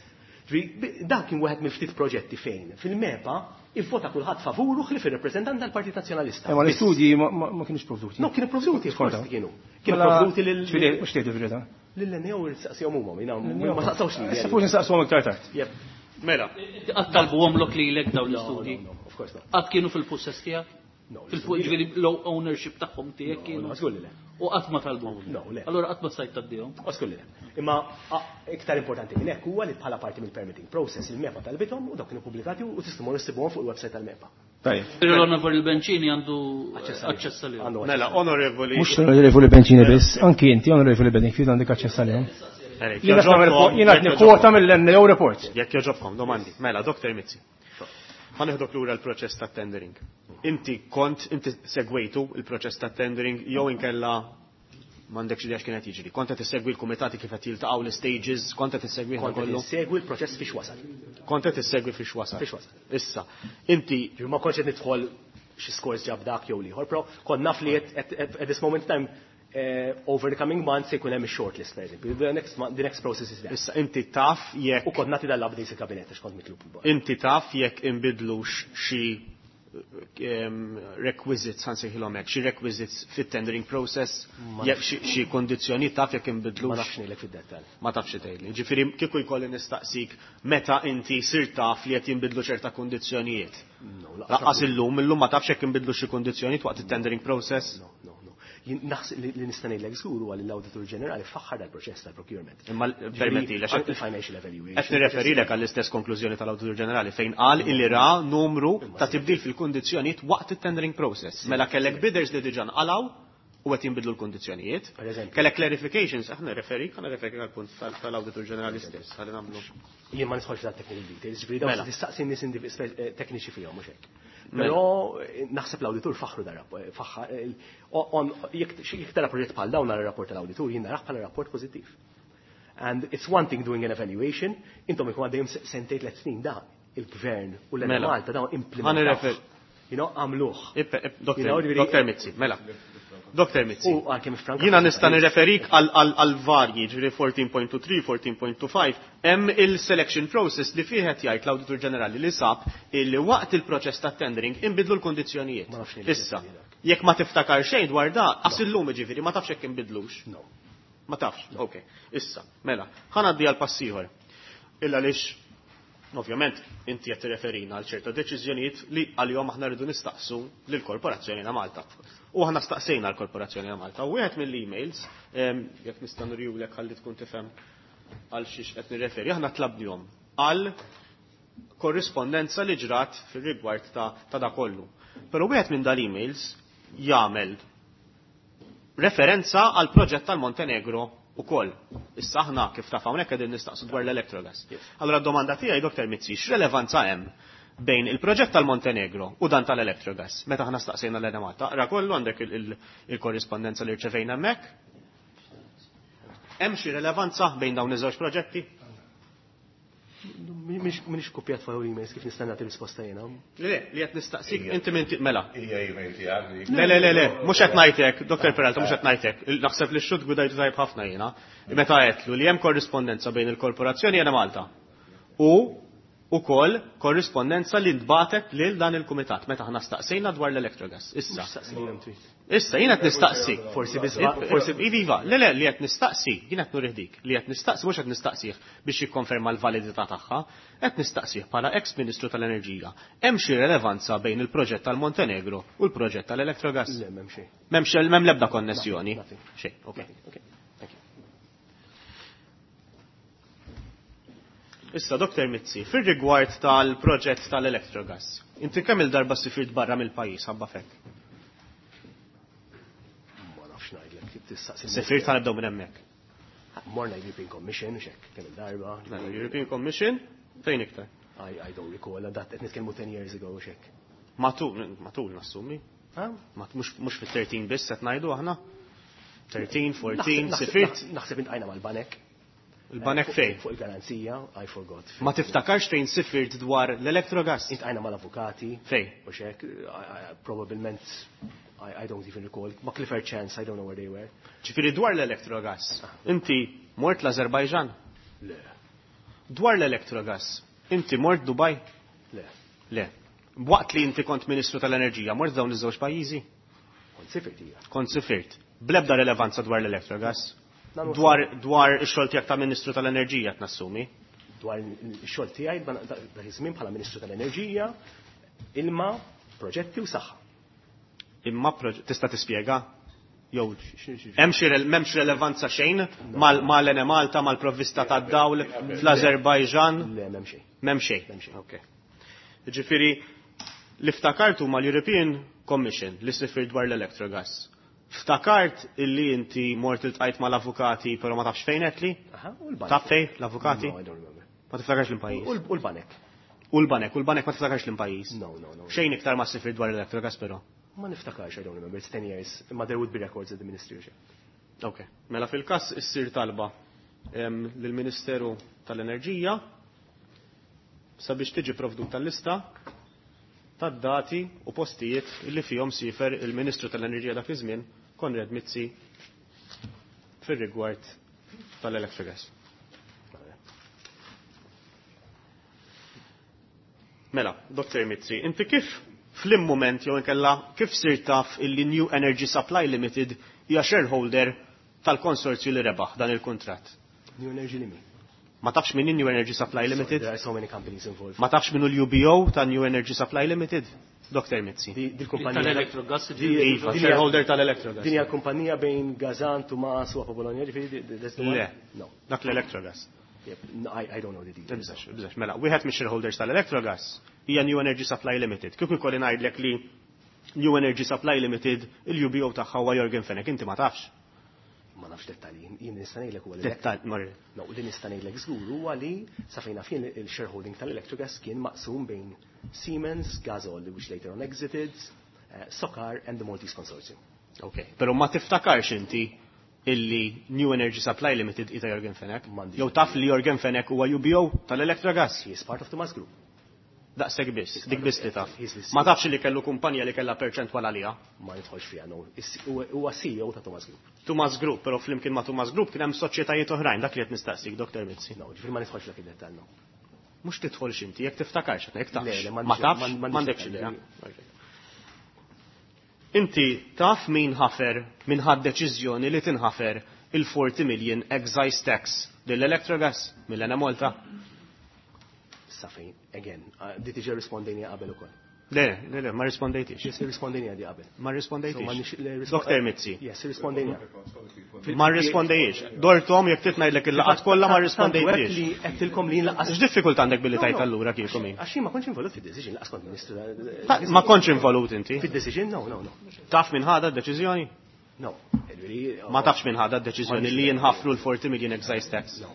Dak kien wieħed mill-ftit proġetti fejn fil-MEPA ivvota kulħadd favuru ħlif ir-rappreżentant tal-Partit Nazzjonalista. Ma l-istudji ma kienux provduti. No, kienu provduti, forsi kienu. Kienu provduti lil. Mhux tgħidu verità. Lill-NEO nistaqsihom huma, ma saqsawx li. Suppose nistaqsuhom iktar tard. Mela. Qatt talbuhom lok lilek dawn l-istudji. Qatt kienu fil-possess tiegħek? Fil-ġifieri low ownership tagħhom tiegħek kienu. U qatt ma talbuhom. Allura qatt ma sajt taddihom. Oskulli le. Imma iktar importanti minn hekk huwa li bħala parti mill-permitting process il-MEPA talbithom u dawk kienu pubblikati u tistgħu issibuhom fuq il-website tal-MEPA. L-Onorevoli Bencini għandu aċċess għalihom. Mela, onorevoli. Mhux l-Onorevoli Bencini biss, anki inti Onorevoli Bencini għandek aċċess għalihom. Jiena qed nikkwota mill-NEO report. Jekk joġobkom domandi. Mela, Dr. Mizzi. Ħanieħdok lura l-proċess ta' tendering. Inti segwejtu il-proċess ta' tendering jew inkella m'għandekx idea x'kienet jiġri. Kont qed issegwi l-kumitati kif qed jiltaqgħu l-stages, kont qed issegwi kollu. Segwi l-proċess fiex wasal. Kont qed issegwi fiex wasal. Issa, inti ma kontx qed nidħol xi scores ġab dak jew ieħor, però kont naf li at this moment time over the coming months se jkun hemm shortlist per eżempju. The next process is there. Issa inti taf jekk u kont nagħti dal-updates il-kabinet għax kont mitlub. Inti taf jekk inbidlux xi requisites ħansejħilhom hekk, xi requisites fit-tendering process, jekk xi kondizzjonijiet taf jekk inbidlux. Ma nafx ngħidlek fid-dettall. Ma tafx tgħidli. Ġifieri kieku jkolli nistaqsik meta inti sir taf li qed jinbidlu ċerta kondizzjonijiet. Laqqas illum ma tafx jekk inbidlu xi kondizzjonijiet waqt it-tendering process. No. Naħseb li nista' ngħidlek żgur huwa li l-Awditur Ġenerali faħħar dal-proċess tal-procurement. Imma permetti li il-financial evaluation. Qed nirreferilek għall-istess konklużjoni tal-Awditur Ġenerali fejn qal illi ra numru ta' tibdil fil-kundizzjonijiet waqt it-tendering process. Mela kellek bidders li diġà nqalgħu u qed jinbidlu l-kundizzjonijiet. Kellek clarifications, aħna referi għall-punt tal-Awditur Ġenerali stess ħalli nagħmlu. Jien ma nisħolx dat-technical details, ġifieri dawn tistaqsi nies tekniċi fihom mhux hekk. Però naħseb l-awditur faħru jekk tara proġett bħal dawn nara rapport tal-awditur jien naraħ bħala rapport pożittiv. And it's one thing doing an evaluation, intom ikun għaddejjem sentejn 3 snin da il-gvern u l-Ene Malta dawn implementaw. Għamluh. Dr. Mizzi, mela. Dr. Mizzi, jina nista' nirreferik għal varji, ġifieri 14.23, 14.25, hemm il-selection process li fih qed jgħid l-Awditur Ġenerali li sab illi waqt il-proċess ta' tendering inbidlu l-kundizzjonijiet. Issa, jekk ma tiftakar xejn dwar da, qas illum ġifieri ma tafx jekk inbidlux. Ma tafx, okay. Issa, mela, ħanaddi għal passiħor. Illa lix Ovvjament, inti qed tirreferina għal ċerta deċiżjonijiet li għalihom aħna rridu nistaqsu lill-Korporazzjoni ta' Malta. U aħna staqsejna l-Korporazzjoni ta' Malta. U wieħed mill-emails, jekk nista' nurjulek ħalli tkun tifhem għal xiex qed nirreferi, aħna tlabnihom għal korrispondenza li ġrat fir-rigward ta' da kollu. Però wieħed minn dal-emails jagħmel referenza għal proġett tal-Montenegro ukoll. Issa aħna kif taf hawnhekk qegħdin nistaqsu dwar l-Electrogas. Allura d-domanda tiegħi Dr. Mizzi, x'relevanza hemm bejn il-proġett tal-Montenegro u dan tal-Electrogas? Meta aħna staqsejna l-Enemata, ra kollu għandek il-korrispondenza li rċevejna hemmhekk? Hemm xi relevanza bejn dawn iż-żewġ proġetti? Minix kopjat fa' emails kif nista' nagħti risposta jiena. Le, li qed nistaqsik inti minn mela. Hija email tiegħek. Le, mhux qed ngħidlek, Dr. Peralta, mhux qed ngħidlek. Naħseb li x-xud gudajtu tajb ħafna jiena. Meta qedlu li hemm korrispondenza bejn il-korporazzjoni jiena Malta. U ukoll korrispondenza li ntbatet lil dan il-kumitat meta aħna staqsejna dwar l-Electrogas. Issa jien qed nistaqsi. Forsi iva, le li qed nistaqsi, jien qed nurihdik, li qed nistaqsi mhux qed nistaqsih biex jikkonferma l-validità tagħha, qed nistaqsih bħala ex-Ministru tal-Enerġija. Hemm xi relevanza bejn il-proġett tal-Montenegro u l-proġett tal-Electrogas? Le, m'hemm xejn. M'hemm l-ebda konnessjoni. Xejn, okay. Issa, Dr. Mizzi, fir-rigward tal-proġett tal-Electrogas, inti kemm il-darba sifirt barra mill-pajjiż ħabba fek? Ma nafx ngħidlek kif tistaqsi. Sifirt tal-ebdew minn hemmhekk. Morna European Commission xek kemm il-darba. European Commission fejn iktar? I don't recall that qed nitkellmu 10 years ago xek. Matul nassumi. Mhux fit-13 biss qed ngħidu aħna. 13, 14, sifirt. Naħseb intqajna mal-banek. Il-banek fejn? Fuq il-garanzija, I forgot. Ma tiftakarx fejn sifirt dwar l-Electrogas? Intqajna mal-avukati. Fejn? U xek, probablement, I don't even recall. Ma Clifford Chance, I don't know where they were. Ġifieri dwar l-Electrogas, inti mort l-Azerbajġan? Le. Dwar l-Electrogas, inti mort Dubai? Le. Waqt li inti kont Ministru tal-Enerġija, mort dawn iż-żewġ pajjiżi? Kont sifirt hija. Kont sifirt. Blebda relevanza dwar l-Electrogas? Dwar ix-xogħol tiegħek ta' Ministru tal-Enerġija tnassumi? Dwar ix-xogħol tiegħi dak iż-żmien bħala Ministru tal-Enerġija, ilma, proġetti u saħħa. Imma tista' tispjega? Jew m'hemmx relevanza xejn mal-Ene Malta, mal-provvista tad-dawl fl-Azerbajġan? Le, m'hemm xejn. M'hemm xejn. Okay. Ġifieri li ftakartu mal-European Commission li sifir dwar l-Electrogas. Ftakart illi inti mort il-tqajt mal-avukati pero ma tafx fejn qedli? Taf fejn l-avukati? No, I don't remember. Ma tiftakarx l-impajjiż? U l-banek. U l-banek ma tiftakarx l-impajjiż? No. Xejn iktar ma sifir dwar l-Electrogas però? Ma niftakarx, I don't remember. It's 10 years. Ma there would be records at the ministry. Okay. Mela fil-każ issir talba lill-Ministeru tal-Enerġija sabiex tiġi provduta l-lista tad-dati u postijiet illi fihom sifer il-Ministru tal-Enerġija dak iż-żmien Konrad Mizzi fir-rigward tal-Electrogas. Mela, Dr. Mizzi, inti kif fl-immument jew inkella kif sir taf illi New Energy Supply Limited hija shareholder tal-konsorzju li rebaħ dan il-kuntratt? New Energy Limited. Ma tafx min New Energy Supply Limited? There are so many companies involved. Ma tafx minnu l-UBO ta' New Energy Supply Limited? Dr. Mizzi. Dil-kumpanija tal-Electrogas. Iva, shareholder tal-Electrogas. Din hija kumpanija bejn Gazan, Tumas u Bologna, Le, dak l-Electrogas. I don't know the details. Ibżax, mela, wieħed mix-shareholders tal-Electrogas hija New Energy Supply Limited. Kif ikolli ngħidlek li New Energy Supply Limited il-UBO tagħha huwa Jorgen Fenek, inti ma tafx? Ma nafx dettalji, jien nista' ngħidlek huwa Dettalji, marri. No, li nista' ngħidlek żgur huwa li sa fejn fien il-shareholding tal-Electrogas kien maqsum bejn Siemens, Gazol, which later on exited, Sokar and the Maltese Consortium. Okay, però ma tiftakarx inti illi New Energy Supply Limited ita Jorgen Fenek? Jew taf li Jorgen Fenek huwa UBO tal-Electrogas? He is part of Thomas Group. Daqseg biss, dik biss li taf. Ma tafx li kellu kumpanija li kellha perċentwal għalija? Ma nidħolx fiha, no. Huwa CEO ta' Thomas Group. Thomas Group, però flimkien ma' Thomas Group kien hemm soċjetajiet oħrajn, dak li qed nistaqsik, Dr. Mizzi. No, ġifieri ma nidħolx dak id-dettall, no. Mhux tidħolx inti, jekk tiftakarx, jekk tafx. Ma tafx, m'għandekx idea. Inti taf min ħad deċiżjoni li tinħafer il-40 million excise tax lill-Electrogas mill-Ene Malta? Safin, again, di tiġi rispondini qabel ukoll. Le, ma rispondejtix. Yes, rispondini għadi qabel. Ma rispondejtix. So, Dr. Mizzi. Yes, rispondini. Ma rispondejix. Dortom, jek titnajdlek il-laqat kollha ma rispondejtix. Li għettilkom li nlaqas. X'diffikult għandek billi tajt allura kieku min? Għaxi ma konċ involut fid-decision, laqas kont ministru. Ma konċ involut inti? Fid-decision, no. Taf minn ħada d-deċiżjoni? No. Ma tafx minn ħada d-deċiżjoni li jinħafru l-40 million excise tax? No.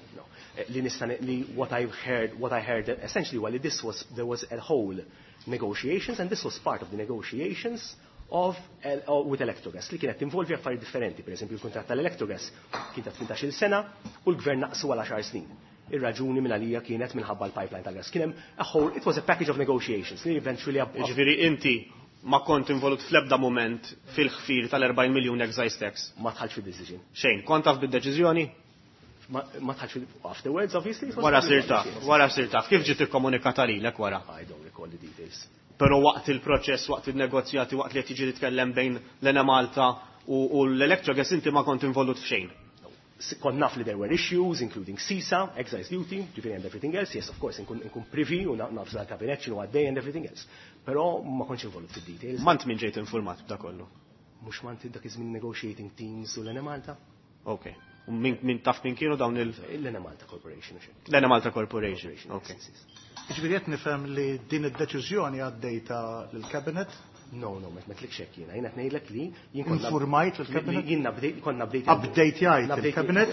What I heard essentially, well, there was a whole negotiations, and this was part of the negotiations with Electrogas, li kienet involvi affarijiet differenti. Per esempio, il-kontrat tal-Electrogas kien ta' 18 sena u l-gvern naqsu għal 10 snin. Ir-raġuni minn għalija kienet minħabba l-pipeline tal-gas. It was a package of negotiations li eventually Ġifieri inti ma kont involut fl-ebda moment fil-ħfir tal-40 miljun excise tax. Ma tħallx fid-decision. Xejn, kont taf bid-deċiżjoni? Ma tħallx afterwards, obviously. Wara sirta. Kif ġiet ikkomunikata lilek wara? I don't recall the details. Pero waqt il-proċess, waqt il-negozjati, waqt li tiġi titkellem bejn l-Ena Malta u l-Electrogas inti ma kont involut f'xejn. Kont naf li there were issues, including CISA, excise duty, and everything else. Yes, of course, inkun privi u naf l-kabinet xinu għaddej and everything else. Pero ma kontx involut fid-details. Mant min ġejt informat b'da kollu? Mux mant dak iż-żmien negotiating teams u l-Ena Malta? Okay. Min taf min kienu dawn l-Ena Malta Corporation. L-Ena Malta Corporation. Okay. Ġifieri qed nifhem li din id-deċiżjoni għaddejta lill-Cabinet? No, ma tlik xekk jiena. Jiena ngħidlek li informajt lill-Cabinet? Jien konna bdejt. Update jgħid il-Cabinet?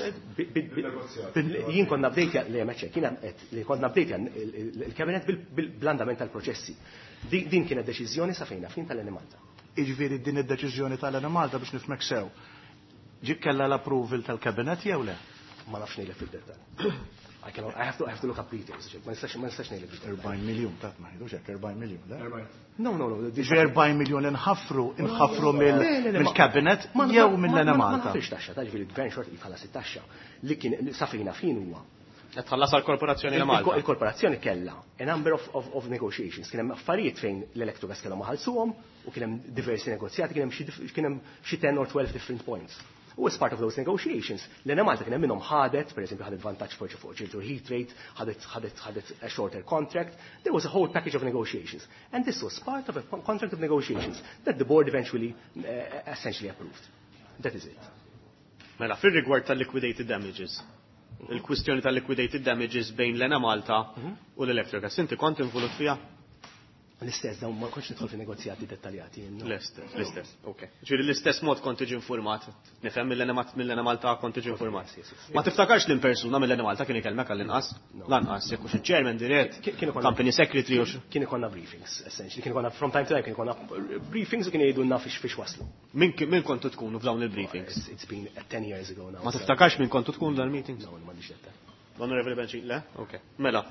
Jien konna bdejt li hemm hekk jiena li konna bdejt il-Cabinet bl-andament tal-proċessi. Din kienet deċiżjoni sa fejna fin tal-Ena Malta. Jiġifieri din id-deċiżjoni tal-Ena Malta biex nifhmek sew. Ġib kella l-approval tal-Cabinet jew le? Ma nafx ngħidlek fid-dettall. I have to look up details. Ma nistax ngħidlek 40 miljun ta' ma jgħidux hekk 40 miljun, le? No. 40 miljun inħafru mill-Cabinet jew mill-Ena Malta. Ma nafx taxxa, ġifieri l-gvern xort jħallas it-taxxa li kien safina fin huwa. Qed tħallas għall-korporazzjoni Ena Malta. Il-korporazzjoni kellha a number of negotiations. Kien hemm affarijiet fejn l-Electrogas kellhom maħalsuhom u kien hemm diversi negozjati, kien hemm xi 10 or 12 different points. U as part of those negotiations, l-Ena Malta kien hemm minnhom ħadet, pereżempju ħadet vantaġġ fuq ċertu heat rate, ħadet a shorter contract. There was a whole package of negotiations. And this was part of a contract of negotiations that the board eventually essentially approved. That is it. Mela, fir-rigward tal-liquidated damages, il-kwistjoni tal-liquidated damages bejn l-Ena Malta u l-Electrogas, inti kont involut fiha? L-istess, dawn ma konx nidħol fi negozjati dettaljati. L-istess, ok. Ġifieri l-istess mod kont tiġi informat. Nifhem mill-Ena Malta kont tiġi informat. Ma tiftakarx li persuna mill-Ena Malta kien ikellmek għall-inqas? Lanqas, jekk hux il-chairman dirett, company secretary u kien ikonna briefings, essentially. Kien ikonna from time to time kien ikonna briefings u kien jgħidulna fiex waslu. Min kontu tkunu f'dawn il-briefings? It's been 10 years ago now. Ma tiftakarx min kontu tkunu dal-meetings? No, ma nix jetta. Honorable Benchi, le? Ok. Mela.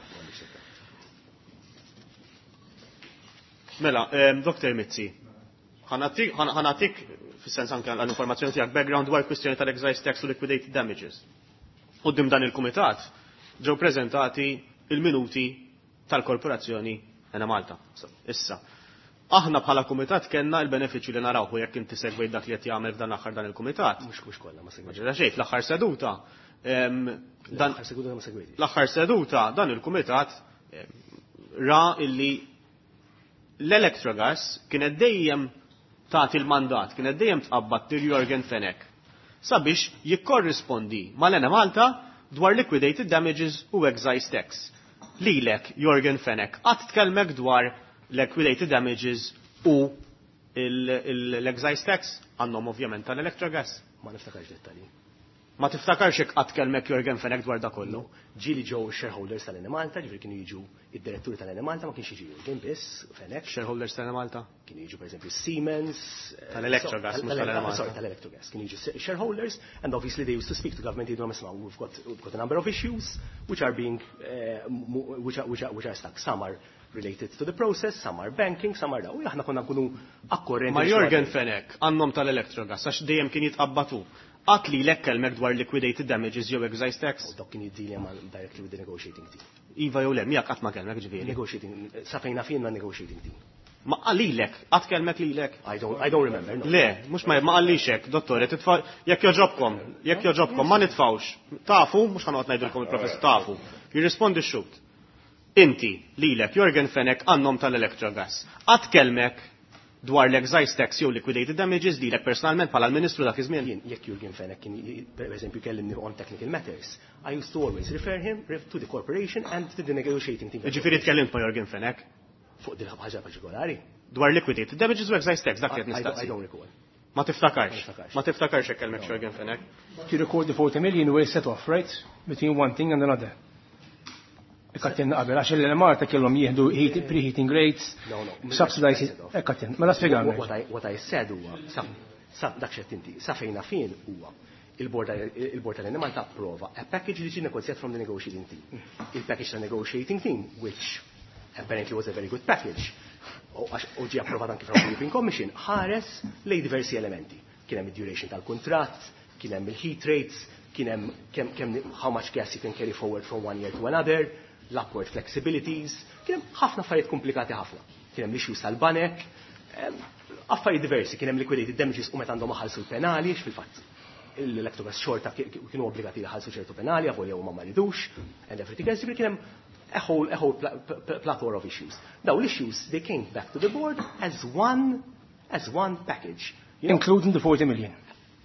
Mela, Dr. Mizzi, ħanatik fis-sens anke l-informazzjoni tiegħek background dwar kwistjoni tal-excise tax u liquidated damages. Qudiem dan il-kumitat ġew preżentati il-minuti tal-korporazzjoni Ena Malta. Issa, aħna bħala kumitat kellna l-benefiċċju li narawhu jekk inti segwejt dak li qed jagħmel f'dan l-aħħar dan il-kumitat. Mhux kollha ma segwejt. Ma xejn fl-aħħar seduta. L-aħħar seduta dan il-kumitat ra illi l-Electrogas kienet dejjem tagħti il-mandat, kienet dejjem tqabbad lil Jorgen Fenech sabiex jikkorrispondi mal-Ena Malta dwar liquidated damages u excise tax. Lilek, Jorgen Fenech, qatt tkellmek dwar liquidated damages u l-excise tax għandhom ovvjament tal-Electrogas. Ma niftakarx dettalji. Ma tiftakarx hekk qatt kellmek Jorgen Fenech dwar dak kollu? Ġieli ġew shareholders tal-Ena Malta, ġifieri kienu jiġu id-diretturi tal-Ena Malta ma kienx jiġi Jorgen biss, Fenech. Shareholders tal-Ena Malta? Kienu jiġu pereżempju Siemens. Tal-Electrogas, mhux tal-Ena Malta. Sorry, tal-Electrogas. Kienu jiġu shareholders, and obviously they used to speak to government jgħidulhom isma' we've got a number of issues which are being which are stuck. Some are related to the process, some are banking, some are daw. Aħna konna nkunu akkorrenti. Ma Jorgen Fenech għandhom tal-Electrogas għax dejjem kien jitqabbatu. Qatt li lekkelmek dwar liquidated damages jew excise tax? Dok kien jiddili directly with the negotiating team. Iva jew le, miegħek qatt ma kellmek ġifieri. Negotiating, safejna fien ma negotiating team. Ma qalilek, qatt kellmek lilek? I don't remember. No. Le, mhux ma qallix hekk, dottor, jekk joġobkom, ma nitfawx. Tafu, mhux ħanoqgħod ngħidilkom il-professor tafu. Jirrispondi x-xut. inti lilek Jorgen Fenech għannom tal-Electrogas. Għad kelmek dwar l-excise tax jew liquidated damages lilek personalment bħala l-Ministru dak iż-żmien. Jien jekk Jurgen Fenech kien pereżempju kellimni on technical matters, I used to always refer him to the corporation and to the negotiating team. Ġifieri tkellimt ma' Jorgen Fenech Fuq din ħaġa partikolari. dwar liquidated damages u excise tax dak qed I nistaqsi. don't recall. Ma tiftakarx. Ma tiftakarx hekk kelmek Jorgen Fenech. You record the 40 million were set off, right? Between one thing and another. Ikkatten qabel, għax l-Marta kellhom jieħdu preheating rates, subsidized, ikkatten, ma naspjegam. What I said huwa, sa dak xed inti, sa fejna fin huwa il-Bord tal-Animal ta' approva a package li ġie negozjat from the negotiating team. Il-package ta' negotiating team, which apparently was a very good package, u ġie approvat anke from the European Commission, ħares lej diversi elementi. Kien hemm id-duration tal-kuntratt, kien hemm il-heat rates, kien hemm kemm how much gas you can carry forward from one year to another, l-upward flexibilities, kien hemm ħafna affarijiet komplikati ħafna. Kien hemm l-issues tal-banek, affarijiet diversi, kien hemm liquidated damages u meta għandhom ħalsu l-penali, fil-fatt l-Electrogas xorta kienu obbligati li ħalsu ċertu penali, għavolja u ma maridux, and everything else, kien hemm a whole plethora of issues. Daw l-issues, they came back to the board as one package. Including the 40 million.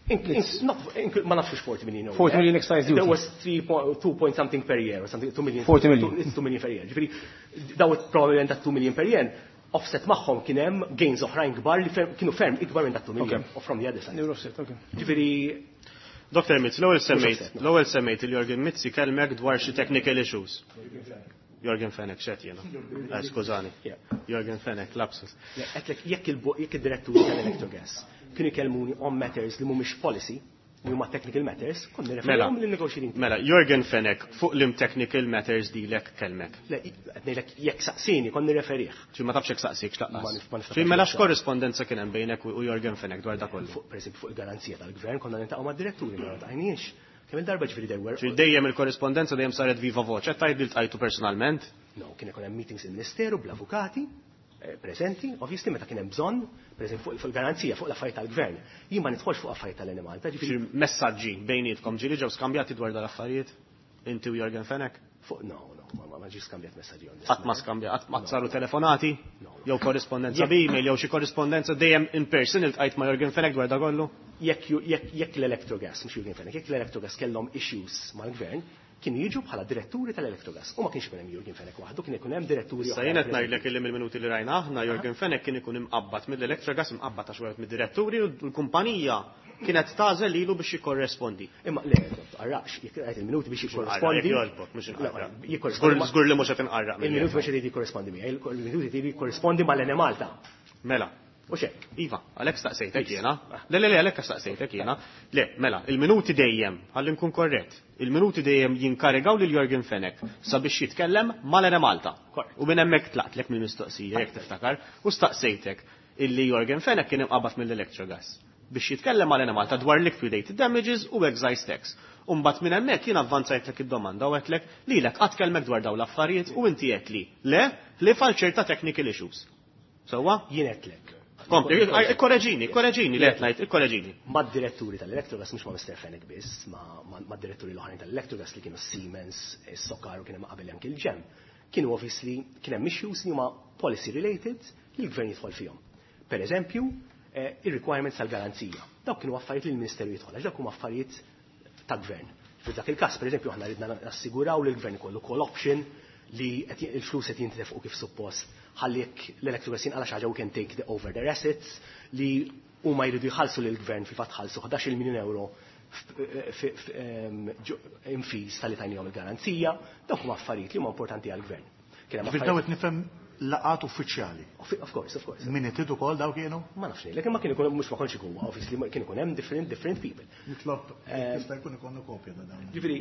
Ma nafx 40 million. 40 million excise duty. There was 2 point something per year or something, 2 million. 40 million. It's 2 million per year. Ġifieri daw probably that 2 million per year offset magħhom kien hemm gains oħrajn kbar li kienu ferm ikbar minn that 2 million from the other side. Offset, okay. Ġifieri Dr. Mitz, l-ewwel semmejt il-Jorgen Mitz kelmek dwar xi technical issues. Jorgen Fenech, xed jena. Skużani. Jorgen Fenech, lapsus. Jekk id-diretturi tal-Electrogas kienu jkellmuni on matters li mhumiex policy, li huma technical matters, konni referhom lil-negotiating. Mela, Jorgen Fenech fuq lim technical matters dilek kelmek. Ngħidlek jekk saqsini konni referih. Ġi ma tafx hekk saqsik x'laqqas. Ġi mela x'korrispondenza kien hemm bejnek u Jorgen Fenech dwar dak kollu. Pereżempju fuq il-garanzija tal-gvern konna nintaqgħu mad-diretturi ma tajniex. Kemm il-darba ġifieri dejwer. Ġi dejjem il-korrispondenza dejjem saret viva voce, qed tgħid li tqajtu personalment? No, kien ikun hemm meetings il-Ministeru bl-avukati presenti, obviously meta kien hemm bżonn, pereżempju fuq il-garanzija fuq l-affarijiet tal-gvern. Jien ma nidħolx fuq affarijiet tal-animal. Ġi messaġġi bejnietkom ġieli ġew skambjati dwar dal-affarijiet? Inti u Jorgen Fenech? Ma ġi skambjat messaġġi. Qatt ma skambja, qatt ma saru telefonati? Jew korrispondenza b'email jew xi korrispondenza dejjem in person iltqajt ma' Jorgen Fenech dwar da kollu? Jekk l-Electrogas, mhux Jorgen Fenech, jekk l-Electrogas kellhom issues mal-gvern, kienu jiġu bħala diretturi tal-Electrogas. U ma kienx ikun hemm Jorgen Fenech waħdu, kien ikun hemm diretturi oħra. Sajjen qed ngħidlek illi mill-minuti li rajna aħna Jorgen Fenech kien ikun imqabbad mill-Electrogas, imqabbad għax wieħed mid-diretturi u l-kumpanija kienet tażel lilu biex jikkorrespondi. Imma le, għarrax, jekk rajt il-minuti biex jikkorrespondi. Żgur li mhux qed inqarraq. Il-minuti biex irid jikkorrespondi miegħi, il-minuti irid jikkorrespondi mal-Enemalta. Mela. U xek. Iva, għalek staqsejtek jena. Le, għalek staqsejtek jena. Le, mela, il-minuti dejjem, għallin kun korret, il-minuti dejjem jinkarigaw lil Jorgen Fenech sabiex jitkellem mal-Ene Malta. U minn hemmhekk tlaqtlek mill-mistoqsija jekk tiftakar, u staqsejtek illi Jorgen Fenech kien imqabad mill-Electrogas biex jitkellem mal-Ene Malta dwar liquidated damages u excise tax. Umbat minn hemmhekk jien avvanzajtlek id-domanda u għetlek lilek qatt kellmek dwar dawn l-affarijiet u inti qed li fal ċerta technical issues. Sewwa? Jien qedlek. Kompli, korreġini, li għetnajt, korreġini. Mad-diretturi tal-Electrogas, mux ma' Mr. Fenech biss, mad-diretturi l-oħrajn tal-Electrogas li kienu Siemens, Sokar u kienu ma' qabel anke il-ġem, kienu obviously, kien hemm issues li huma policy related li l-gvern jidħol fihom. Per eżempju, ir-requirements tal-garanzija. Dawk kienu affarijiet li l-Ministeru jidħol, għax dawk huma affarijiet tal-gvern. F'dak il-każ, per eżempju, aħna ridna nassiguraw li l-gvern ikollu call option li il-flus qed jintefqu kif suppost ħalli l-Electrogas jinqala xi ħaġa u can take over their assets li huma jridu jħallsu lill-gvern fil-fatt ħallsu 11 miljun euro infis tal-li tajnihom il-garanzija, dawk huma affarijiet li huma importanti għall-gvern. Fil-daw qed nifhem laqat uffiċjali. Of course. Min irid ukoll daw kienu? Ma nafx ngħidlek, imma kien ikun mhux ma kontx ikun, obviously kien ikun hemm different people. Nitlob jista' jkun ikollu kopja ta' dawn. Ġifieri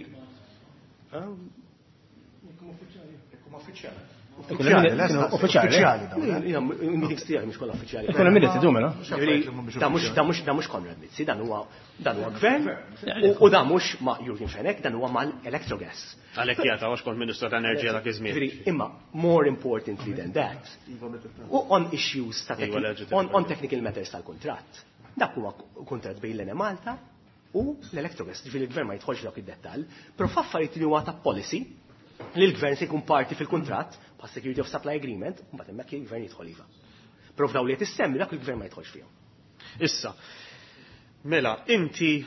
Uffiċjali dawn. Meetings tiegħek mhux kollha uffiċjali. Kolla militi dumela. Da mhux Konrad Mizzi, dan huwa gvern u dan mhux ma' Jorgen Fenech, dan huwa mal-Electrogas. Għalhekk jagħta għax kont Ministru ta' Enerġija dak iż-żmien. Imma more importantly than that, on issues on technical matters tal-kuntratt. Dak huwa kuntratt bejn l-Ene Malta u l-Electrogas, ġifieri l-gvern ma jidħolx dak id-dettall, però f'affarijiet li huwa ta' policy li l-gvern se jkun parti fil-kuntratt pa' Security of Supply Agreement, mbagħad hemmhekk il-gvern jidħol iva. Però f'dawn li qed issemmi dak il-gvern ma jidħolx fihom. Issa, mela, inti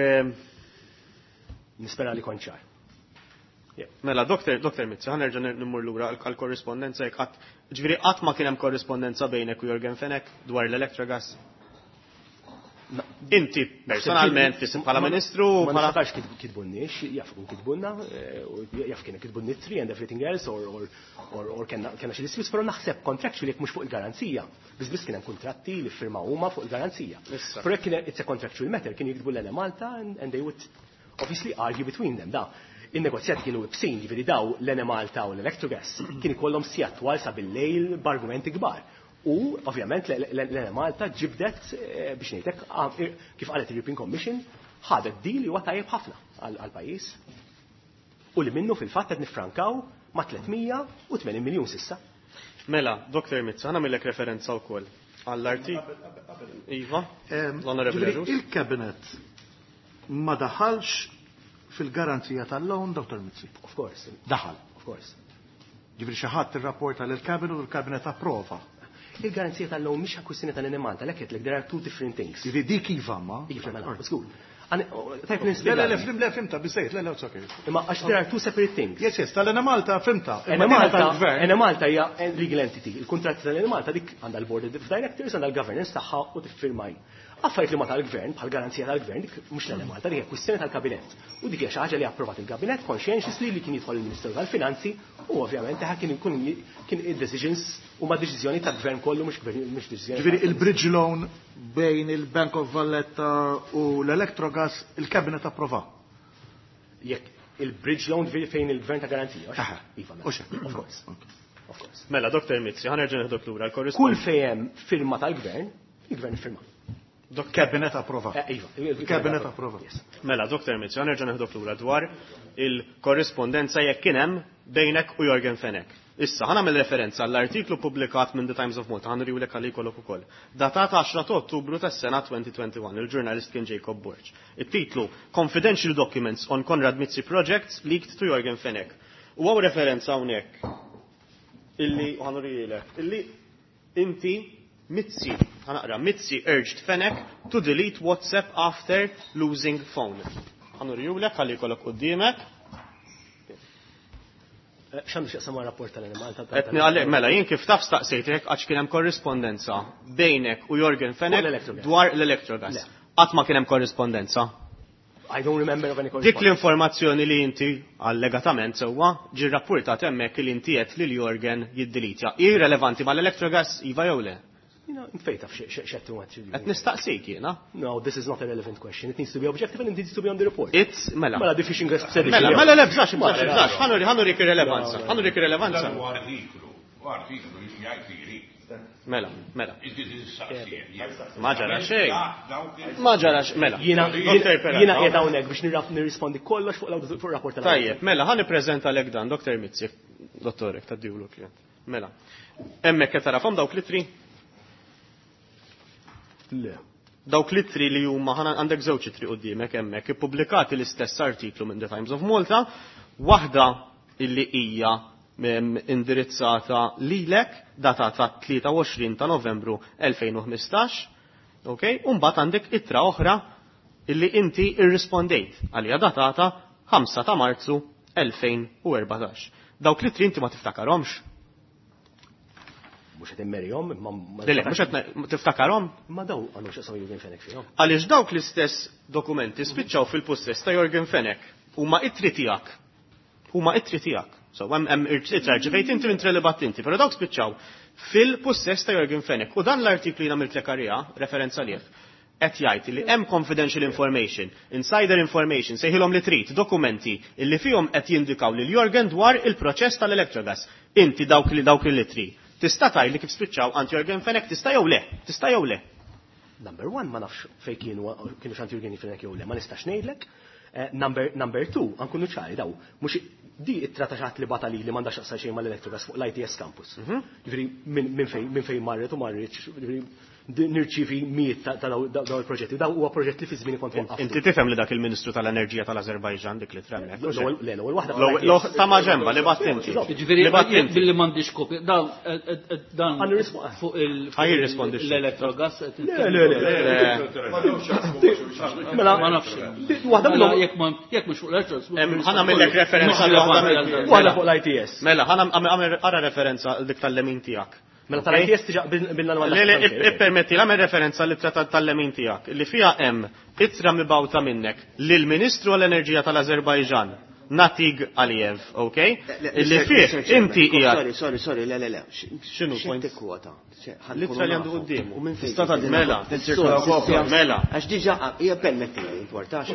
Nispera li kont ċar. Mela, Dr. Mizzi, ħanerġa' nimmur lura għall-korrispondenza jekk ġifieri qatt ma kien hemm korrispondenza bejnek u Jorgen Fenek dwar l-Electrogas? Inti personalment bħala Ministru ma nafx kitbunniex, jaf kun kitbunna, jaf kien kitbunni tri and everything else or kena xi disputes, però naħseb contractually jekk mhux fuq il-garanzija. Biss kien hemm kuntratti li firmaw huma fuq il-garanzija. Però jekk kien it's a contractual matter kien jiktbu l Malta and they would obviously argue between them. Da, il-negozjati kienu ibsin, jiġifieri daw l Malta u l-Electrogas kien ikollhom sijat twal sa bil-lejl b'argumenti kbar. U ovvjament l Malta ġibdet biex ngħidlek kif qalet il-European Commission ħadet deal li huwa tajjeb ħafna għall-pajjiż. U li minnu fil-fatt qed nifrankaw ma' 380 miljun sissa. Mela, Dr. Mizzi, ħana millek referenza wkoll għall-artiklu. Iva, l-Onorevoli il-Cabinet ma daħalx fil-garanzija tal-loan, Dr. Mizzi. Of course. Daħal. Of course. Ġifri xi ħadd ir-rapport tal-Cabinet u l-Cabinet approva. Il-garanzija tal-loan mhix kwistjoni tal-animal, tal-hekk there are two different things. Ġifri dik iva ma. Iva, mela, żgur. Tajf nispjega. Le, fimta, biżejjed, le, it's okay. Imma għax there are two separate things. Yes, tal-Malta, fimta. Malta hija legal entity. Il-kuntratt tal-Malta dik għandha l-Board of Directors, għandha l-Governance tagħha u tiffirmaj. Affarijiet li ma tal-Gvern, bħal garanzija tal-Gvern, dik mhux tal-Malta, dik hija kwistjoni tal-Kabinet. U dik hija xi ħaġa li approvat il-Kabinet conscientiously li kien jidħol il-Ministeru tal-Finanzi u ovvjament kien id-decisions huma deċiżjoni tal-Gvern kollu mhux deċiżjoni. Ġifieri il-bridge loan bejn il-Bank of Valletta u l-Electrogas il-Cabinet approva. Jekk il-bridge loan fejn il-Gvern ta' garanzija. Iva, of course. Mela, Dr. Mizzi, ħanerġa' neħdok lura l-korrispondenza. Kull fejn firma tal-Gvern, il-Gvern firma. Cabinet approva. Cabinet approva. Mela, Dr. Mizzi, ħanerġa' neħdok lura dwar il-korrispondenza jekk kien hemm bejnek u Jorgen Fenek. Issa, ħana mill referenza għall-artiklu publikat minn The Times of Malta, ħanri ulek għalli kollok ukoll. Datata 10 ta' Ottubru tas-sena 2021, il-ġurnalist kien Jacob Borch. It-titlu Confidential Documents on Konrad Mizzi Projects leaked to Jorgen Fenek. U għaw referenza hawnhekk illi ħanurilek, illi inti Mizzi, ħanaqra, Mizzi urged Fenek to delete WhatsApp after losing phone. Ħanurilek għalli kollok qudiemek. Xandu xaqsam rapport tal-animal Etni għalek, mela, jien kif taf staqsejtek għax kien hemm korrispondenza bejnek u Jorgen Fenek dwar l-Electrogas. Qatt ma kien hemm korrispondenza. I don't remember of any correspondence. Dik l-informazzjoni li inti allegatament sewwa ġi rapportat hemmhekk li inti qed li Jorgen jiddilitja. Irrelevanti mal-Electrogas iva jew le? Fejta x'qed Qed nistaqsik jiena. No, this is not a relevant question. It needs to be objective and it needs to be on the report. It's mela. Mela the fishing vessel said. Mela le bżax. Ħanurik irrelevanza. Ħanurik irrelevanza. Mela. Ma ġara xejn. Ma ġara mela. Jiena qiegħed hawnhekk biex nirrispondi kollox fuq rapport tal. Tajjeb, mela ħa nippreżenta lek dan, Dr. Mizzi, dottorek tad-diwlu klient. Mela. Hemmhekk qed tarafhom dawk litri? Le. Dawk litri li huma għandek żewġ itri quddiemek hemmhekk ippubblikati l-istess artiklu minn The Times of Malta, waħda illi hija indirizzata lilek datata 23 ta' Novembru 2015, okay? U mbagħad għandek ittra oħra illi inti irrispondejt għalija datata 5 ta' Marzu 2014. Dawk litri inti ma tiftakarhomx? Mux għed immerjom, mux għed tiftakarhom? Ma daw għannu xaqsaw Jorgen Fenek fihom. Għaliex dawk l-istess dokumenti spiċċaw fil-possess ta' Jorgen Fenek huma itri tiegħek. Huma itri tiegħek. So hemm itra ġivejt inti minn trelibat inti, però dawk spiċċaw fil-possess ta' Jorgen Fenek. U dan l-artiklu jiena mill-plekarija, referenza lieh, qed jgħid li hemm confidential information, insider information, sejħilhom li trid dokumenti illi fihom qed jindikaw lil Jorgen dwar il-proċess tal-Electrogas. Inti dawk il-litri. Tista' tgħidli kif spiċċaw għand Jorgen Fenek tista' jew le? Tista' jew le? Number 1 ma nafx fejn kienu x'għand Jorgen Fenek jew le, ma nistax ngħidlek. Number 2 ankunu ċari daw, mhux di it-trataġat li batali li m'għandax xaqsa xejn mal-Electrogas fuq l-ITS campus. Ġifieri minn fejn marret u marret, nirċivi miet ta' daw il-proġetti. Daw huwa proġett li fi żmien kont waqaf. Inti tifhem li dak il-Ministru tal-Enerġija tal-Azerbajġan dik li tremmek. L-ewwel waħda. Ta' ma' ġemba li battinti. Ġifieri billi m'għandix kopja. Dan fuq l-elettrogas. Ma nafx. Jekk mhux fuq l-elettrogas. Ħana millek referenza waħda fuq l-ITS. Mela, ħana ara referenza dik tal-lemin tiegħek. Mela tal-ITS tiġa bil-nan Permetti l-għamil referenza li trattat tal-lemin tijak, li fija hemm itra mibawta minnek lill-Ministru għall-Enerġija tal-Azerbajġan, Natig Aliyev, ok? Li fih, inti hija. Sorry, le. X'inhu point? Kwota. L-itra li għandu qudiem. Tista' mela. Mela. Għax diġà hija permetti li importax.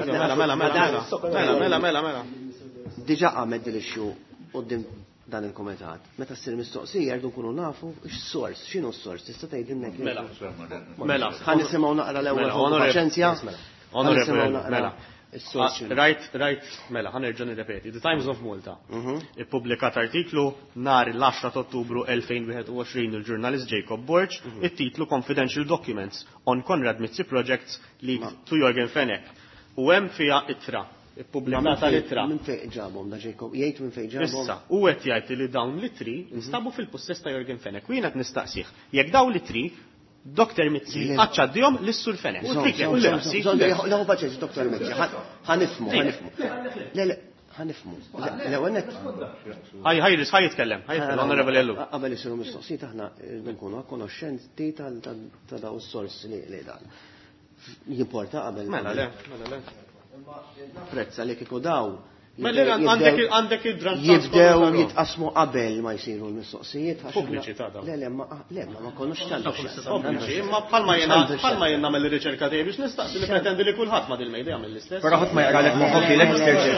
Mela. Diġà għamed dil-ixxu qudiem dan il-komitat. Meta ssir mistoqsija rridu nkunu nafu x-sors, x'inhu s-sors? Tista' tgħidilnek. Mela. Ħan nisimgħu naqra l-ewwel paċenzja. Mela. Right, mela, ħanerġa' nirrepeti. The Times of Malta ippubblikat artiklu nhar l-10 ta' Ottubru 2021 il-ġurnalist Jacob Borch, it-titlu Confidential Documents on Konrad Mizzi Projects leaked to Jorgen Fenech. U hemm fiha ittra. Ippubblikata l-ittra. Minn fejn ġabhom da Jacob? Jgħid minn fejn ġabhom? Issa, u qed jgħid li dawn l-ittri instabu fil-possess ta' Jorgen Fenech. U jien qed nistaqsih, jekk dawn l-ittri Dr. Mizzi aċċaddihom lis-Sur Fenech. Lahu paċenzi, Dr. Mizzi. Ħanifmu. Ħanifmu. L-ewwel ħaj jitkellem, Onorevoli Ellu. Qabel isiru mistoqsijiet aħna nkunu konoxxenti ta' daw is-sors li dan. Jimporta qabel. Mela le. Prezza li kieku daw. Għandek il-dranċ. Jibdew jitqasmu qabel ma jsiru l-mistoqsijiet. Pubbliċità daw. Le, ma konux tantu. Imma bħalma jien nagħmel ir-riċerka tiegħi biex nistaqsi li pretendi li kulħadd ma' dil-mejda jagħmel l-istess. Però ħadd ma jaqralek moħħok ilek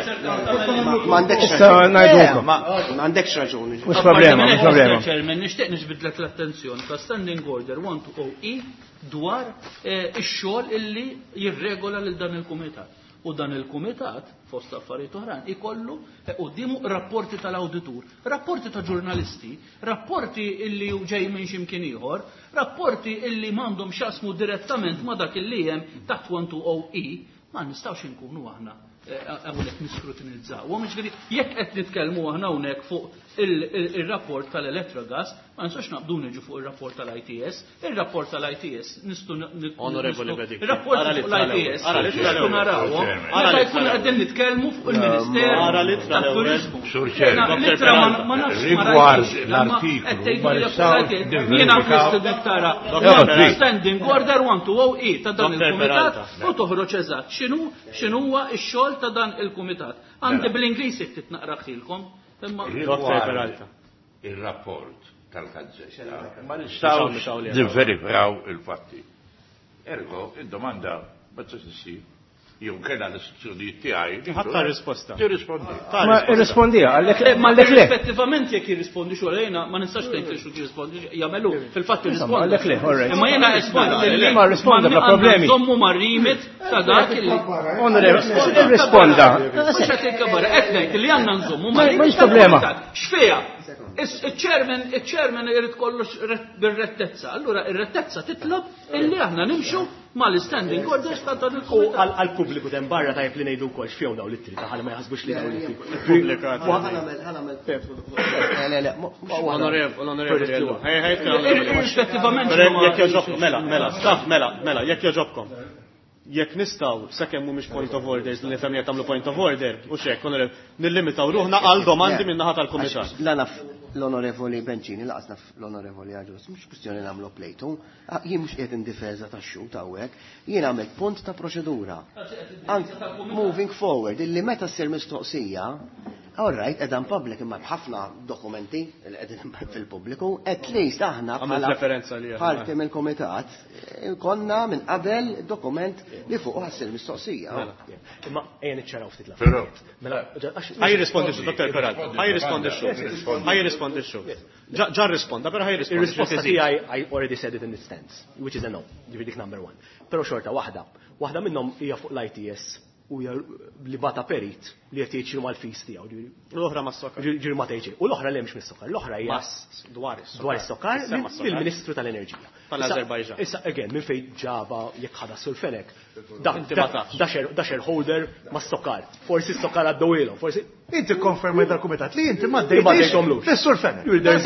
M'għandekx raġuni. Mhux problema. Nixtieq niġbidlek l-attenzjoni ta' standing order 120E dwar ix-xogħol illi jirregola lil dan il-kumitat. U dan il-kumitat, fost affarijiet oħrajn, ikollu qudiemu rapporti tal-awditur, rapporti ta' ġurnalisti, rapporti illi ġej minn x'imkien ieħor, rapporti illi m'għandhom x'jaqsmu direttament ma' dak illi hemm taħt 120E, ma nistgħux inkunu aħna hawnhekk niskrutinizzaw. U mhux jekk qed nitkellmu aħna hawnhekk fuq il-rapport tal-Electrogas, ma nistax naqbdu niġu fuq ir-rapport tal-ITS. Ir-rapport tal-ITS nistgħu Onorevoli Bedik. Ir-rapport tal-ITS nistgħu narawhom. Meta jkun qegħdin nitkellmu fuq il-Ministeru tat-Turiżmu. L-ittra ma nafx rigward l-artiklu. Jiena nistidek tara standing order 120E ta' dan il-kumitat u toħroġ eżatt x'inhuwa x-xogħol ta' dan il-kumitat. Għandi bl-Ingliż jekk titnaqra ħilkom. Il-rapport tal-Gazzetta ma nistgħux nivverifikaw il-fatti. Ergo, id-domanda ma tistax issir jew kellha l-istituzzjonijiet tiegħi. Ħadd risposta. Tirrispondi. Ma irrispondija għalhekk le. Effettivament jekk jirrispondi xogħolejna ma nistax tgħid li xu jirrispondi jagħmelu fil-fatt jirrispondi. Għalhekk le, alright. Imma jiena espondi Ma risponda bla problemi. Żommu mar-rimit ta' dak illi. Onorevoli, risponda. Mhux qed inkabbar qed ngħid li għandna nżommu mar-rimit. M'hemmx problema. X'fiha? Il-chairman irid kollox bir-rettezza. Allura ir-rettezza titlob illi aħna nimxu mal-standing orders ta' dan il-kumitat. Għal-pubbliku dem barra tajb li ngħidu wkoll x'fihom daw l-ittri ta' ħalli ma jaħsbux li daw l-ittri. Mela, jekk joġobkom. Jekk nistgħu sakemm mhumiex point of orders li nifhem jekk tagħmlu point of order u x'hekk nillimitaw ruħna għal domandi minn naħa tal-kumitat. La naf l-Onorevoli Bencini, laqas naf l-Onorevoli Aġus, mhux kwistjoni nagħmlu plejtu, jien mhux qiegħed indifeża tax-xut hawnhekk, jien għamilt punt ta' proċedura. Moving forward, illi meta ssir mistoqsija, all right, edan public imma bħafna dokumenti li qegħdin fil-pubbliku, at least aħna bħala parti mill-komitat konna minn qabel dokument li fuq ħassir mistoqsija. Imma ejja niċċaraw ftit Però ħaj rispondi xu, Dr. Peralta. Ħaj rispondi xu. Ġa risponda, però ħaj rispondi. Ir-risposta tiegħi I already said it in the stance, which is a no, dik number one. Però xorta waħda minnhom hija fuq l-ITS u li bata perit li qed jgħid mal-fis tiegħu. L-oħra mas-sokar. Ġiri ma tgħidx. U l-oħra li mhix mis-sokar. L-oħra hija dwar is-sokar lill-Ministru tal-Enerġija. Tal-Azerbajġan. Issa, again, minn fejn ġaba jekk ħadassu l-fenek. Da shareholder ma stokkar. Forsi stokkar għaddowilhom, forsi. Inti konfermaj dal-kumitat li inti ma dejthom lux. Fissur fenek.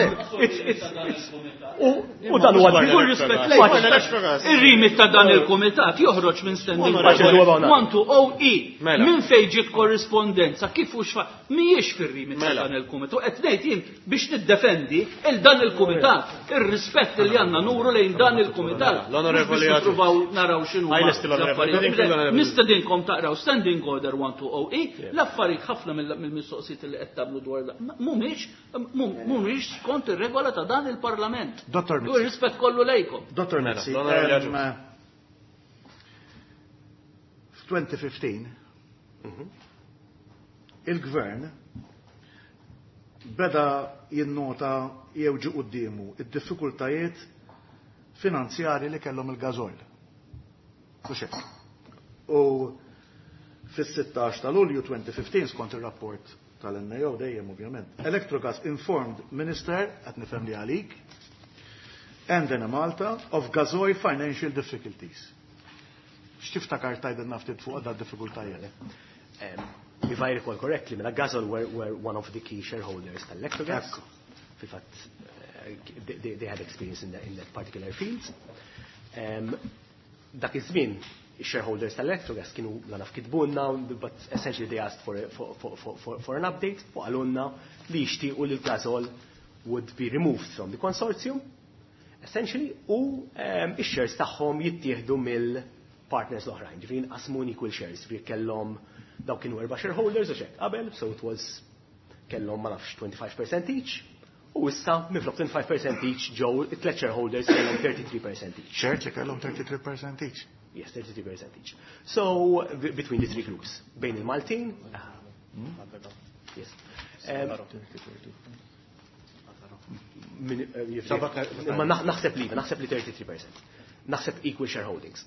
U dan huwa Kull rispett lejn ir-rimit ta' dan il-kumitat joħroġ minn standing order 120E. Minn fejn ġiet korrispondenza kif hux mhijiex fir-rimit ta' dan il-kumitat. U qed ngħid jien biex tiddefendi il dan il-kumitat ir-rispett li għandna nuru lejn dan il-kumitat. L-Onorevoli nippruvaw naraw x'inhu. Nistedinkom taqraw standing order 120E l-affarijiet ħafna mill-mistoqsijiet li qed tagħmlu dwar mhumiex skont ir-regola ta' dan il-Parlament. Dottor Mizzi. Rispett kollu lejkom. Dottor Mizzi, f'2015 il-gvern beda jinnota jew ġi qudiemu id-diffikultajiet finanzjari li kellhom il-gażoil. U fis-16 ta' Lulju 2015 skont ir-rapport tal-NAO dejjem ovvjament. Electrogas informed Minister qed nifhem li għalik and then Malta of gasoil financial difficulties. X'tiftakar tgħidilna naftit fuq da diffikultajiet? If I recall correctly, mela Gazol were one of the key shareholders tal-Electrogas. Fil-fatt, they had experience in that particular field. Dak iż-żmien ix-shareholders tal-Electrogas kienu naf kitbunna, but essentially they asked for an update fuq għalunna li jixtiequ li l-Gazol would be removed from the consortium. Essentially, u ix-shares tagħhom jittieħdu mill-partners l-oħrajn. Ġifieri inqasmu equal shares, ġifieri kellhom daw kienu 4 shareholders u xek qabel, so it was kellhom ma nafx 25% each. U issa miflok 25% each ġew it-tliet shareholders kellhom 33% each. Shares kellhom 33% each. Yes, 33% each. So between the three groups, bejn il-Maltin. Yes. Naħseb li 33%. Naħseb equal shareholdings.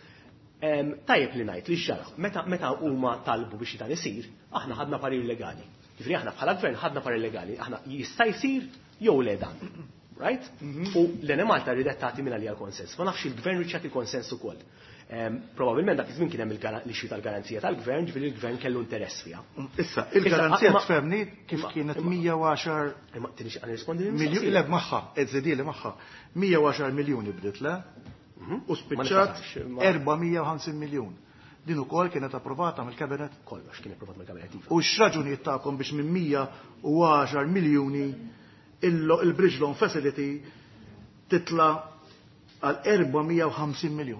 Tajjeb li ngħid li xara, meta huma talbu biex dan isir, aħna ħadna parir legali. Ġifieri aħna bħala gvern ħadna parir legali, aħna jista' jsir jew le dan. Right? U l-Malta ridet tagħti minn għalija l-konsens. Ma nafx il-gvern riċċat il-konsens ukoll. Probabilment dak iż-żmien kien hemm l-ixju tal-garanzija tal-gvern, ġifieri l-gvern kellu interess fiha. Issa, il-garanzija tfehmni kif kienet 110 ma tinix għan rispondi miljun ilek magħha, eżedili magħha 110 miljuni bdiet le u spiċċat 450 miljun. Din ukoll kienet approvata mill-Kabinet? Kollox kien approvat mill-Kabinet. U x'raġunijiet tagħkom biex minn 110 miljuni il-bridge loan facility titla għal 450 miljun?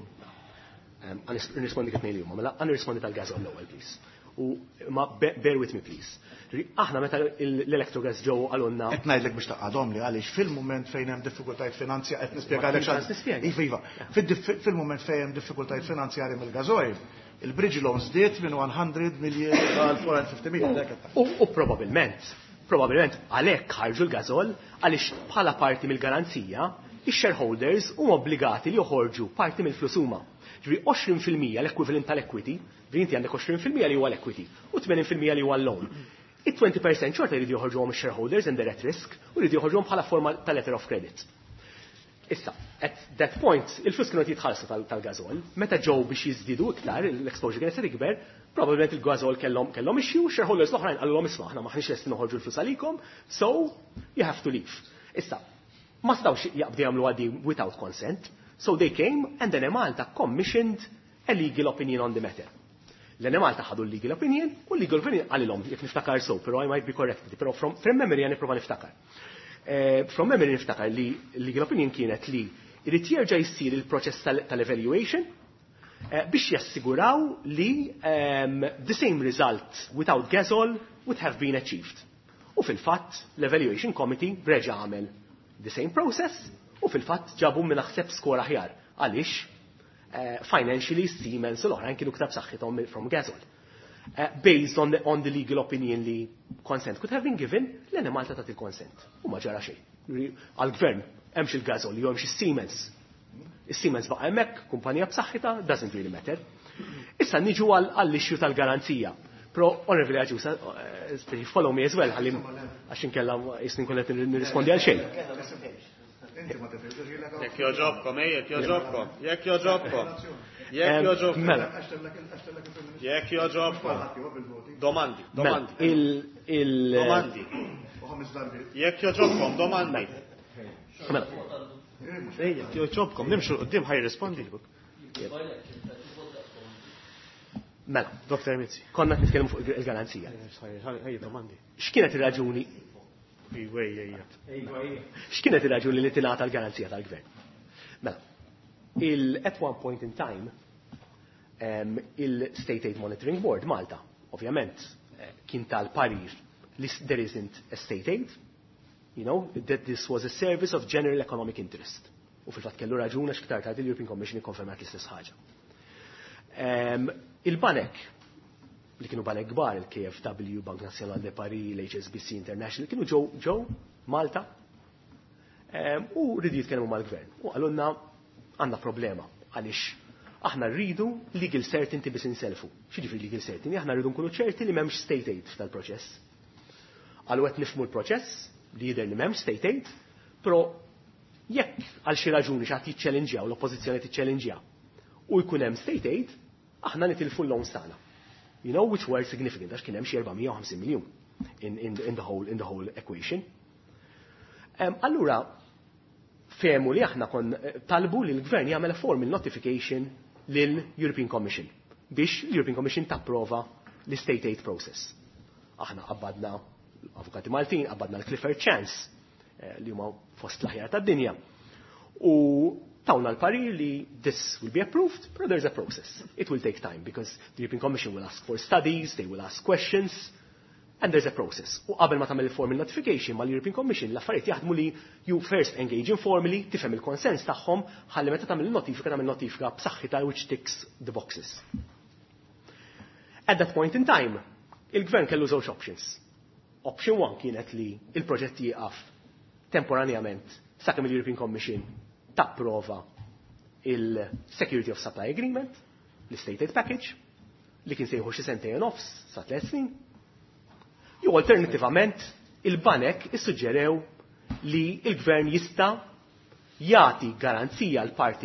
Nirrispondi kif ngħidilhom, mela għan nirrispondi tal-Gazol l-ewwel please. U ma bear with me please. Aħna meta l-Electrogas ġew għalunna. Qed ngħidlek biex taqgħadhom li għaliex fil-mument fejn hemm diffikultajiet finanzjarji qed nispjegalek iva. Fil-mument fejn hemm diffikultajiet finanzjarji mill-gażoil, il-bridge loans żdied minn 100 miljun għal 450 miljun. U probabbilment għalhekk ħarġu l-gażol għaliex bħala parti mill-garanzija ix-shareholders huma obbligati li joħorġu parti mill-flus huma. Ġifieri 20% l-equivalent tal-equity, inti għandek 20% li huwa l-equity u 80% li huwa l-loan. Il-20% xorta jridu joħorġuhom ix-shareholders and at risk u jridu joħorġuhom bħala forma ta' letter of credit. Issa, at that point, il-flus kienu jitħallsu tal-gazol, meta ġew biex jiżdiedu iktar, l-exposure kienet se tikber, probabbilment il-gazol kellhom issue, shareholders l-oħrajn qallhom isma' aħna maħniex lesti noħorġu l-flus għalikom, so you have to leave. Issa, ma stawx jaqbdu jagħmlu għaddi without consent, so they came and then Malta commissioned a legal opinion on the matter. L-Malta ħadu l-legal opinion u l-legal opinion għalilhom jekk niftakar so, però I might be corrected, però from memory għan nipprova niftakar. From memory niftakar li l-legal opinion kienet li irid jerġa' jsir il-proċess tal-evaluation biex jassiguraw li the same result without Gazol would have been achieved. U fil-fatt l-evaluation committee reġa' għamel the same process u fil-fatt ġabu minn aħseb skor aħjar għaliex financially Siemens u l-oħrajn kienu ktab saħħithom from Gazol. Based on the legal opinion li consent could have been given, l-ena Malta tagħti consent. U ma ġara xejn. Għal-gvern hemmx il-Gazol jew hemmx is-Siemens. Is-Siemens baqa' hemmhekk, kumpanija b'saħħitha, doesn't really matter. Issa niġu għall-issue tal-garanzija. Pro honorable Aġusa, follow me as well, għax inkella jisni kollet nirrispondi għal xejn. Inti ma tifhimx ġielek. Jekk joġobkom, jekk joġobkom, jekk joġobkom. Jekk joġobkom. Jekk joġobkom. Domandi. Domandi. Jekk joġobkom, domandi. Jekk joġobkom, nimxu qudiem ħaj rispondilbuk. Mela, Dr. Mizzi. konna nitkellmu fuq il-garanzija. Ħaj domandi. X'kienet ir-raġuni X'kienet ir-raġuni li tingħata l-garanzija tal-gvern? Mela, at one point in time, il-State Aid Monitoring Board Malta, ovvjament, kien tal-parir li there isn't a state aid, that this was a service of general economic interest. U fil-fatt kellu raġuna x'iktar tard il-European Commission ikkonfermat l-istess ħaġa. Il-banek li kienu banek kbar, il-KFW, Bank Nazzjonal de Paris, l-HSBC International, kienu ġew Malta u rridu jitkellmu mal-gvern. U għalunna għandna problema għaliex aħna rridu legal certainty biss inselfu. X'jiġifieri legal certainty? Aħna rridu nkunu ċerti li m'hemmx state aid tal-proċess. Għallu qed nifhmu l-proċess li jidher li m'hemmx state aid, però jekk għal xi raġuni x'għad jiċċellenġjaw l-oppożizzjoni tiċċellenġja u jkun hemm state aid, aħna nitilfu l-loans tagħna. Which were significant, għax kien hemm xi 450 miljun in the whole equation. Allura fehmu li aħna talbu li l-gvern jagħmel formal notification lill-European Commission biex l-European Commission tapprova l-state aid process. Aħna qabbadna avukati Maltin, qabbadna l-Clifford Chance li huma fost l-aħjar tad-dinja. U tawna l-parir li this will be approved, but there's a process. It will take time because the European Commission will ask for studies, they will ask questions, and there's a process. U qabel ma tagħmel il-formal notification mal European Commission, l-affarijiet jaħdmu li you first engage informally, tifhem il-konsens tagħhom, ħalli meta tagħmel notifika b'saħħitha which ticks the boxes. At that point in time, il-gvern kellu żewġ options. Option 1 kienet li il-proġett jieqaf temporanjament sakemm il-European Commission tapprova il-Security of Supply Agreement, l-State Aid Package, li kien sejħu xi sentejn nofs sa 3 snin. Jew alternattivament il-banek issuġġerew li il-gvern jista' jagħti garanzija l parti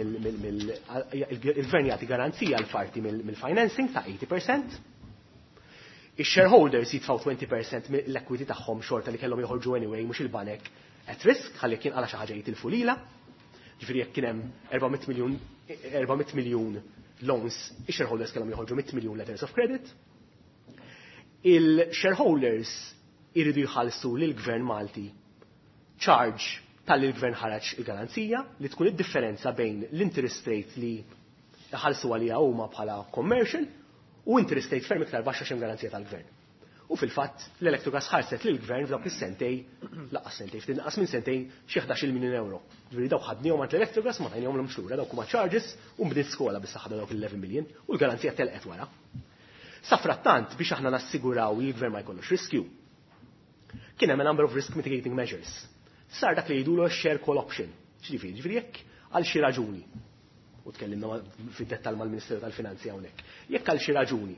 il-gvern jagħti garanzija l parti mill-financing ta' 80%. Ix-shareholders jitfgħu 20% mill-equity tagħhom xorta li kellhom joħorġu anyway mhux il-banek at risk ħalli kien għala xi ħaġa jitilfu lilha. Ġifieri jekk kien hemm 400 miljun loans, ix-shareholders kellhom joħorġu 100 miljun letters of credit. Il-shareholders iridu jħallsu lill-Gvern Malti charge tal-gvern ħareġ il-garanzija li tkun id-differenza bejn l-interest rate li ħallsu għalija huma bħala commercial u interest rate ferm iktar baxxa xem garanzija tal-gvern. U fil-fatt l-Electrogas ħarset lill-gvern f'dawk is-sentej, laqas sentej, ftit inqas minn sentej xi 11 miljun euro. Ġifieri dawk ħadnihom għand l-Electrogas ma tajnihom l-mxlura dawk huma charges u mbdiet skola biex taħħadha dawk il-11 miljun u l-garanzija telqet wara. Safrattant biex aħna nassiguraw li l-gvern ma jkollux riskju. Kien hemm a number of risk mitigating measures. Sar dak li jgħidulu share call option. Ġifieri jekk għal xi raġuni. U tkellimna fid-dettall mal-Ministeru tal-Finanzi hawnhekk. Jekk għal xi raġuni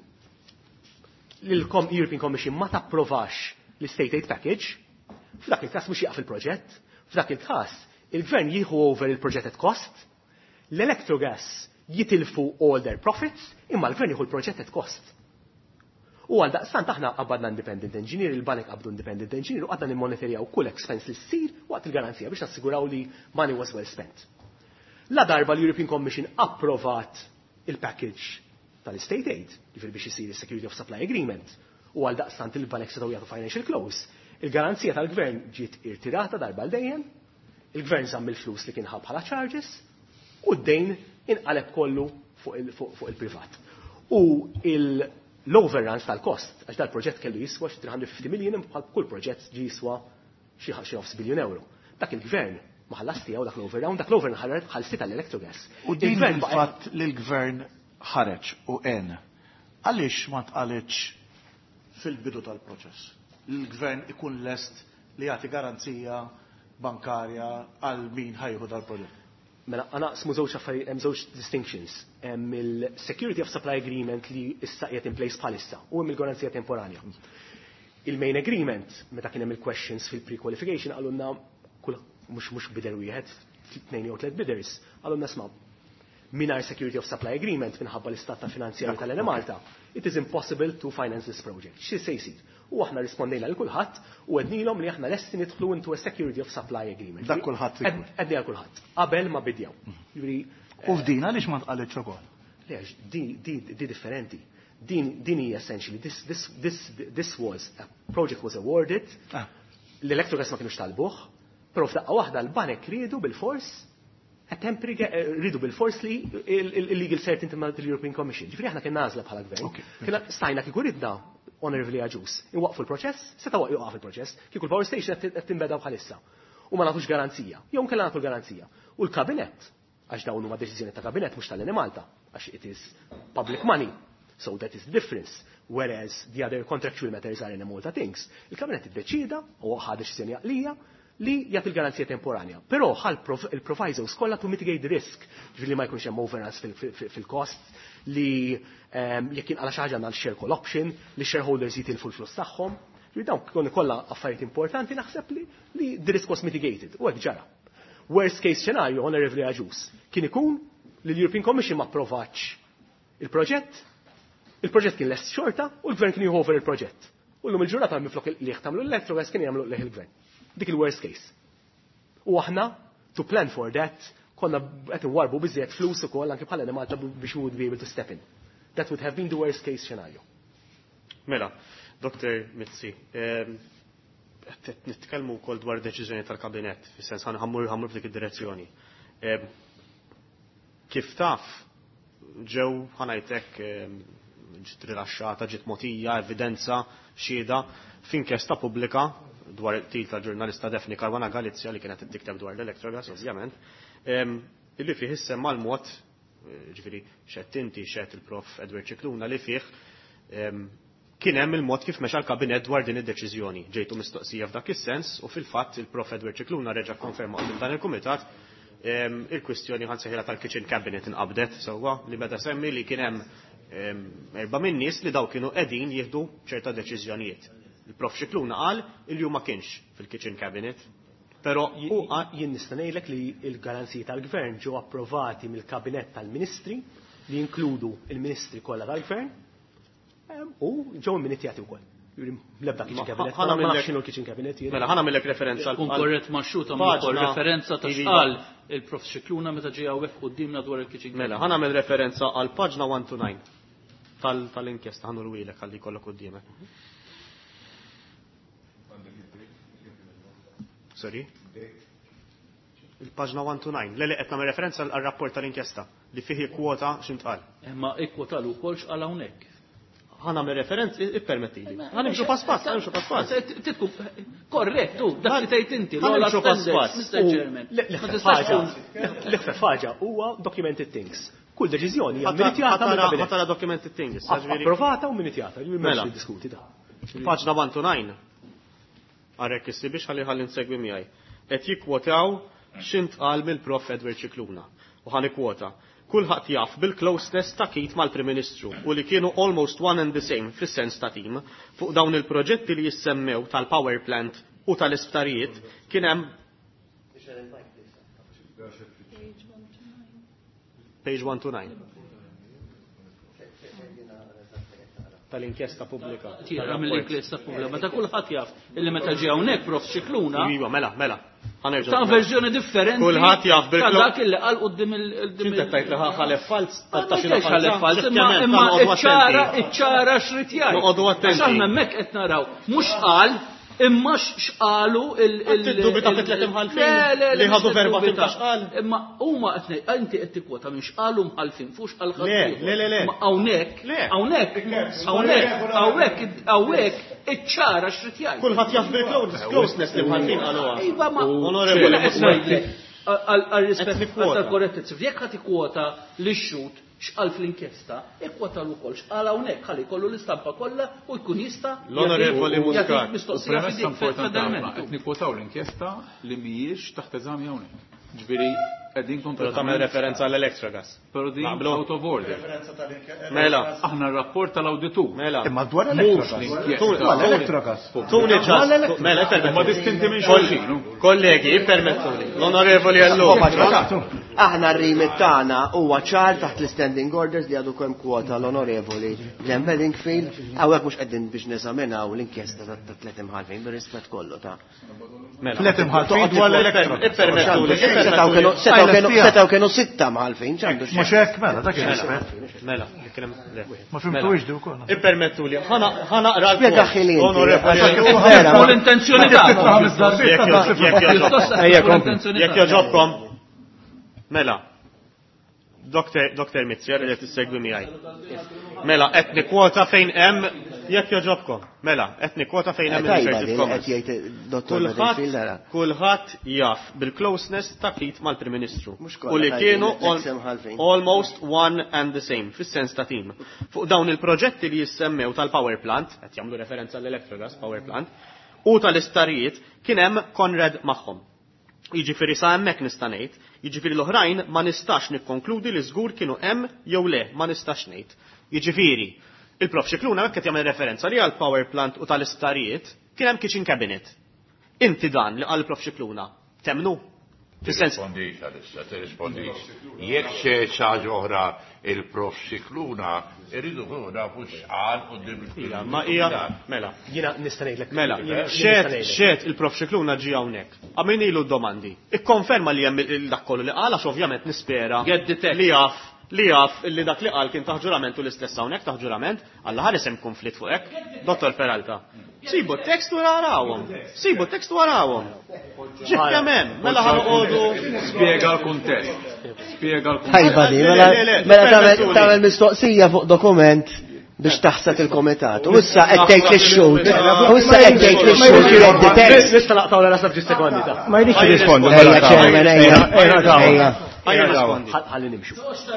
l-European Commission ma tapprovax l-State Aid Package, f'dak il-każ mhux jaqaf il-proġett, f'dak il-każ il-gvern jieħu over il-proġett at cost, l-Electrogas jitilfu all their profits, imma l-gvern jieħu l-proġett at cost. U għal daqstant aħna qabadna independent engineer, il-banek qabdu independent engineer u għadna nimmonitorjaw kull expense li ssir waqt il-garanzija biex nassiguraw li money was well spent. La darba l-European Commission approvat il-package tal-State Aid, ġifieri biex isir is-Security of Supply Agreement, u għal daqstant il-banek setgħu jagħtu financial close, il-garanzija tal-gvern ġiet irtirata darba l-dejjem, il-gvern żamm il-flus li kien ħab bħala charges u d-dejn inqaleb kollu fuq il-privat. U l-overruns tal-kost, għax dal-proġett kellu jiswa xi 350 miljun, bħal kull proġett ġi jiswa xi 9 biljun euro. Dak il-gvern ma ħallas tiegħu dak l-overrun ħallsita l-Electrogas. U din il-fatt li l-gvern ħareġ u għaliex ma tqalitx fil-bidu tal-proċess. L-gvern ikun lest li jagħti garanzija bankarja għal min ħajħu dal-proġett. Mela, naqsmu żewġ affarijiet, hemm żewġ distinctions. Hemm il-Security of Supply Agreement li issa qiegħed in place bħalissa u hemm il-garanzija temporanja. Il-main agreement, meta kien hemm il-questions fil-pre-qualification qalulna mhux bidder wieħed, 2 jew 3 bidders, għalhom nisma' mingħajr Security of Supply Agreement minħabba l-istat ta' finanzjarju tal-Malta, it is impossible to finance this project. Xi se jsir? U aħna rispondejna lil kulħadd u għednilhom li aħna lesti nidħlu into a Security of Supply Agreement. Dak kulħadd. Għedniha kulħadd. Qabel ma bidjaw. U f'din għaliex ma tqalitx ukoll? Lex, di differenti. Din hija essentially this was a project was awarded. L-Electrogas ma kienux talbuh, però f'daqqa waħda l-banek riedu bil-fors rridu bil-fors li il-legal certainty mal-European Commission. Ġifri aħna kien nażla bħala gvern. Kien stajna kieku ridna honorably aġus. Iwaqfu l-proċess, seta' waqfu il-proċess, kieku l-power station qed tinbeda bħalissa. U ma nagħtux garanzija. Jew kellha nagħtu l-garanzija. U l-kabinet, għax dawn huma deċiżjoni ta' kabinet mhux tal-Leni Malta, għax it is public money. So that is the difference. Whereas the other contractual matters are in a Malta things. Il-kabinet iddeċida u ħad deċiżjoni għaqlija li jagħti l-garanzija temporanja. Però ħal il-provisos kollha to mitigate the risk, ġifieri ma jkunx hemm overruns fil-cost, li jekk inqala xi ħaġa għandna l-share call option, li shareholders jitilfu l-flus tagħhom. Ġifieri dawn kienu kollha affarijiet importanti naħseb li the risk was mitigated. U hekk ġara. Worst case scenario, honorably aġus, kien ikun li l-European Commission ma approvax il-proġett kien lest xorta u l-gvern kien jieħu over il-proġett. U llum il-ġurnata miflok li jagħmlu l-Electrogas kien jagħmlu leħ il-gvern. Dik il-worst case. U aħna, to plan for that, konna qed warbu biżjed flus ukoll anke bħala Malta biex we would be able to step in. That would have been the worst case scenario. Mela, Dr. Mizzi, nitkellmu wkoll dwar deċiżjoni tal-Kabinett, fis-sens ħammur f'dik id-direzzjoni. Kif taf ġew ħanajtek ġiet rilaxxata, ġiet mogħtija, evidenza xhieda f'inkjesta pubblika dwar il-qtil tal-ġurnalista Defni Caruana Galizja li kienet tikteb dwar l-Electrogas, ovvjament, illi fih issemma l-mod, ġifieri xedt inti xedt il-Prof Edward Cicluna li fih kien hemm il-mod kif mexa l-Kabinett dwar din id-deċiżjoni. Ġejtu mistoqsija f'dak is-sens u fil-fatt il-Prof Edward Cicluna reġa' konferma qudiem dan il-Kumitat il-kwistjoni ħansejħilha tal-Kitchen Cabinet inqabdet sewwa li meta semmi li kien hemm 4 min nies li daw kienu qegħdin jieħdu ċerta deċiżjonijiet. Il-Prof Cicluna qal il ma kienx fil-Kitchen Cabinet. Però jien nista' ngħidlek li l-garanziji tal-Gvern ġew approvati mill-Kabinett tal-Ministri li jinkludu il-Ministri kollha tal-Gvern u ġew imminitjati wkoll. L-ebda Kitchen Cabinet. Ħana nafx x'inhu l-Kitchen Cabinet. Mela ħana millek referenza għal korrett maxxuta mill referenza ta' xqal il-Prof Cicluna meta ġej hawnhekk qudiemna dwar il-Kitchen Cabinet. Mela ħana mill referenza għal paġna 129 tal-inkjesta ħanu lwilek ħalli jkollok quddiemek. Sorry? Il-paġna 129. Lele qed nagħmel referenza għal rapport tal-inkjesta li fih kwota x'intqal. Imma ikkwota l ukoll x'qal hawnhekk. Ħana mill referenza ippermettili. Ħanimxu pass pass, ħanimxu pass pass. Korrett, tu, dak li tgħid inti, l-ewwel pass pass. Mr. Chairman. L-iktar ħaġa huwa documented things. Kull deċiżjoni hija minitjata mill-Kabinett. Ħatara documented things. Approvata u minitjata. Mela diskuti da. Paġna 129. Għarek issi biex ħalli nsegwi miegħi. Qed jikkwotaw x'intqal mill-Prof Edward Cicluna. U ħani kwota. Kulħadd jaf bil-closeness ta' Kit mal-Prim Ministru u li kienu almost one and the same fis-sens ta' tim fuq dawn il-proġetti li jissemmew tal-power plant u tal-isptarijiet kien hemm Page 129. Tal-inkjesta pubblika. Tira mill-inkjesta pubblika. Meta kulħadd jaf illi meta ġie hawnhekk Prof Cicluna. Iva, mela. Ta' verżjoni differenti. Kulħadd jaf bil-klok. Dak illi qal qudiem Inti tajt li ħalef fals, ta' xi ħalef fals, imma iċċara x'rid jgħid. Noqogħdu attenti. Aħna hemmhekk qed naraw mhux qal imma x'qalu il-dubita fit tlet imħalfin li ħadu verba x'qal. Imma huma qed inti qed tikkwota minn x'qalu mħalfin fuq x'qal ħadd. Le. Hawnhekk iċċara x'rid jgħid. Kulħadd jaf bil-closeness li mħalfin qaluha. Iva ma onorevoli għal-rispett tal-korrettezza. Jekk ħadd ikkwota li xxut x'qal fl-inkjesta, ikkwota wkoll x'qal hawnhekk ħalli jkollu l-istampa kollha u jkun jista' l-Onorevoli Muscat. mistoqsija qed nikkwotaw l-inkjesta li mhijiex taħt eżami hawnhekk. Ġifieri qegħdin Però kompletament. tagħmel referenza għall-electra gas. Però din Naqblu? out of order. Mela. Aħna r-rapport tal-awditur. Mela. Imma dwar Mhux Dwar l-inkjesta. l-elettrogas. Tuni ġas. Mela, Ma distinti minn xulxin. Kollegi, permettuli. L-onorevoli Allura. Aħna r-rimit tagħna huwa ċar taħt l-standing orders li għadu kemm kwota l-onorevoli Glenn Bedingfield, hawnhekk mhux qegħdin biex neżaminaw l-inkjesta ta' tliet imħalfin bir-rispett kollu ta' Tlet imħalfin dwar l-elettrogas. Ippermettuli. Setgħu kienu sitta mħalfin, ċandu Mhux hekk mela, dak il-rispett. Mela, Ma fimtuwix du wkoll. Ippermettuli. Ħanaqra Spjega ħili inti. Onorevoli. L-intenzjoni Jekk joġobkom. Mela. Dr. Mitzi, għarri t-segwi miħaj. Mela, etni kwota fejn hemm jekk joġobkom. Mela, etni kwota fejn hemm il-Inverted Commerce. Kulħadd jaf bil-closeness ta' fit mal-Prim Ministru. U li kienu almost one and the same, fis-sens ta' tim. Fuq dawn il-proġetti li jissemmew tal-power plant, qed jagħmlu referenza l-Electrogas power plant, u tal-istarijiet kien hemm Konrad magħhom. Jiġifieri sa hemmhekk nista' ngħid, jiġifieri l-oħrajn ma nistax nikkonkludi li żgur kienu hemm jew le, ma nistax ngħid. Jiġifieri, il-Prof Xikluna hekk qed jagħmel referenza li għall power plant u tal-istarijiet kien hemm kitchen cabinet. Inti dan li qal Prof Xikluna temnu? Tirrispondix għalissa, tirrispondix. Jekk xi ħaġa oħra il-Prof Xikluna, irridu nafu x'qal qudiem il-Kila. Ma hija mela. Jiena nista' ngħidlek. Mela, xed il-Prof Xikluna ġi hawnhekk. Għamin ilu d-domandi. Ikkonferma li hemm dak kollu li qal għax ovvjament nispera li jaf li dak li qal kien taħġurament u l-istess hawnhekk taħġurament, Alla ħares hemm konflitt fuq hekk. Dottor Peralta. Sibu t-tekst warawhom. Sibu t-tekst warawhom. Ġib kemm hemm, mela ħanqodu. Spjega l-kuntest. Spjega l-kuntest. Ħajba di, mela tagħmel mistoqsija fuq dokument biex taħseb il-komitat. U issa qed tgħid lix-xut. U issa qed tgħid lix-xut jgħid tekst. Nista' naqtaw la nasab ġi sekondi ta'. Ma jridx jirrispondu. Ħalli nimxu.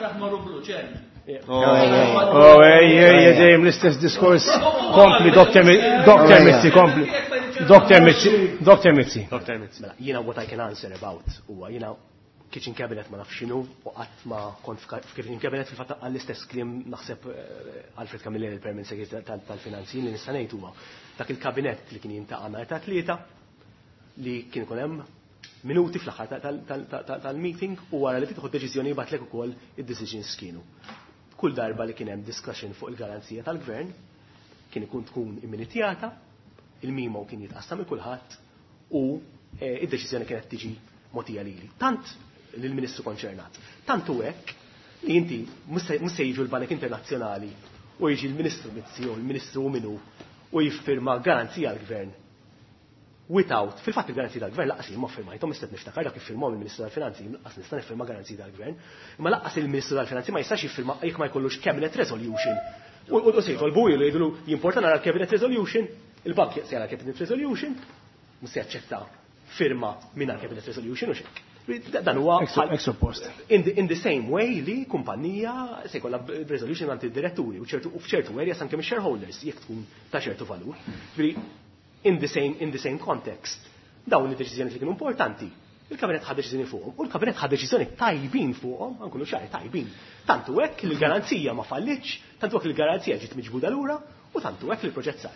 Dejjem l-istess diskors. Kompli, Dr. Mitzi, kompli. Dr. Mitzi. Mela, jiena what I can answer about huwa jiena kitchen cabinet ma nafx x'inhu u qatt ma kont f'kitchen cabinet fil-fatt għall-istess kliem naħseb Alfred Camilleri il-Permanent Secretary tal-Finanzi li nista' ngħid huwa dak il-kabinett li kien jintaqa' nhar ta' tlieta li kien ikun hemm minuti fl-aħħar tal-meeting u wara li tieħu deċiżjoni jibgħatlek ukoll id-decisions kienu. Kull darba li kien hemm discussion fuq il-garanzija tal-gvern kien ikun tkun imminitjata, il-mimo kien jitqassam il kulħadd u id-deċiżjoni kienet tiġi mogħtija lili. Tant lill-Ministru konċernat. Tant hu hekk li inti mhux se jiġu l-Banek Internazzjonali u jiġi l-Ministru Mizzi u l-Ministru Minu u jiffirma garanzija l-Gvern. Without, fil-fatt il-garanzija tal-Gvern laqqas jien ma firmajthom istet niftakar dak iffirmaw il-Ministru tal-Finanzi, laqqas nista' nifirma garanzija tal-Gvern, imma laqqas il-Ministru tal-Finanzi ma jistax jiffirma jekk ma jkollux cabinet resolution. U se jitolbu li jgħidu jimporta nara cabinet resolution, il-bank se jara cabinet resolution, mhux se jaċċetta firma mingħajr cabinet resolution u xek. Dan huwa in the same way li kumpanija se jkollha resolution għand id-diretturi u f'ċertu areas anke mix-shareholders jekk tkun ta' ċertu valur. In the same context, dawn id-deċiżjoni li kienu importanti, il-kabinet ħad deċiżjoni fuqhom u l-kabinet ħad deċiżjoni tajbin fuqhom, ankunu xari tajbin. Tantu hekk li l-garanzija ma fallitx, tantu hekk li l-garanzija ġiet miġbuda lura u tantu hekk li l-proġett sar.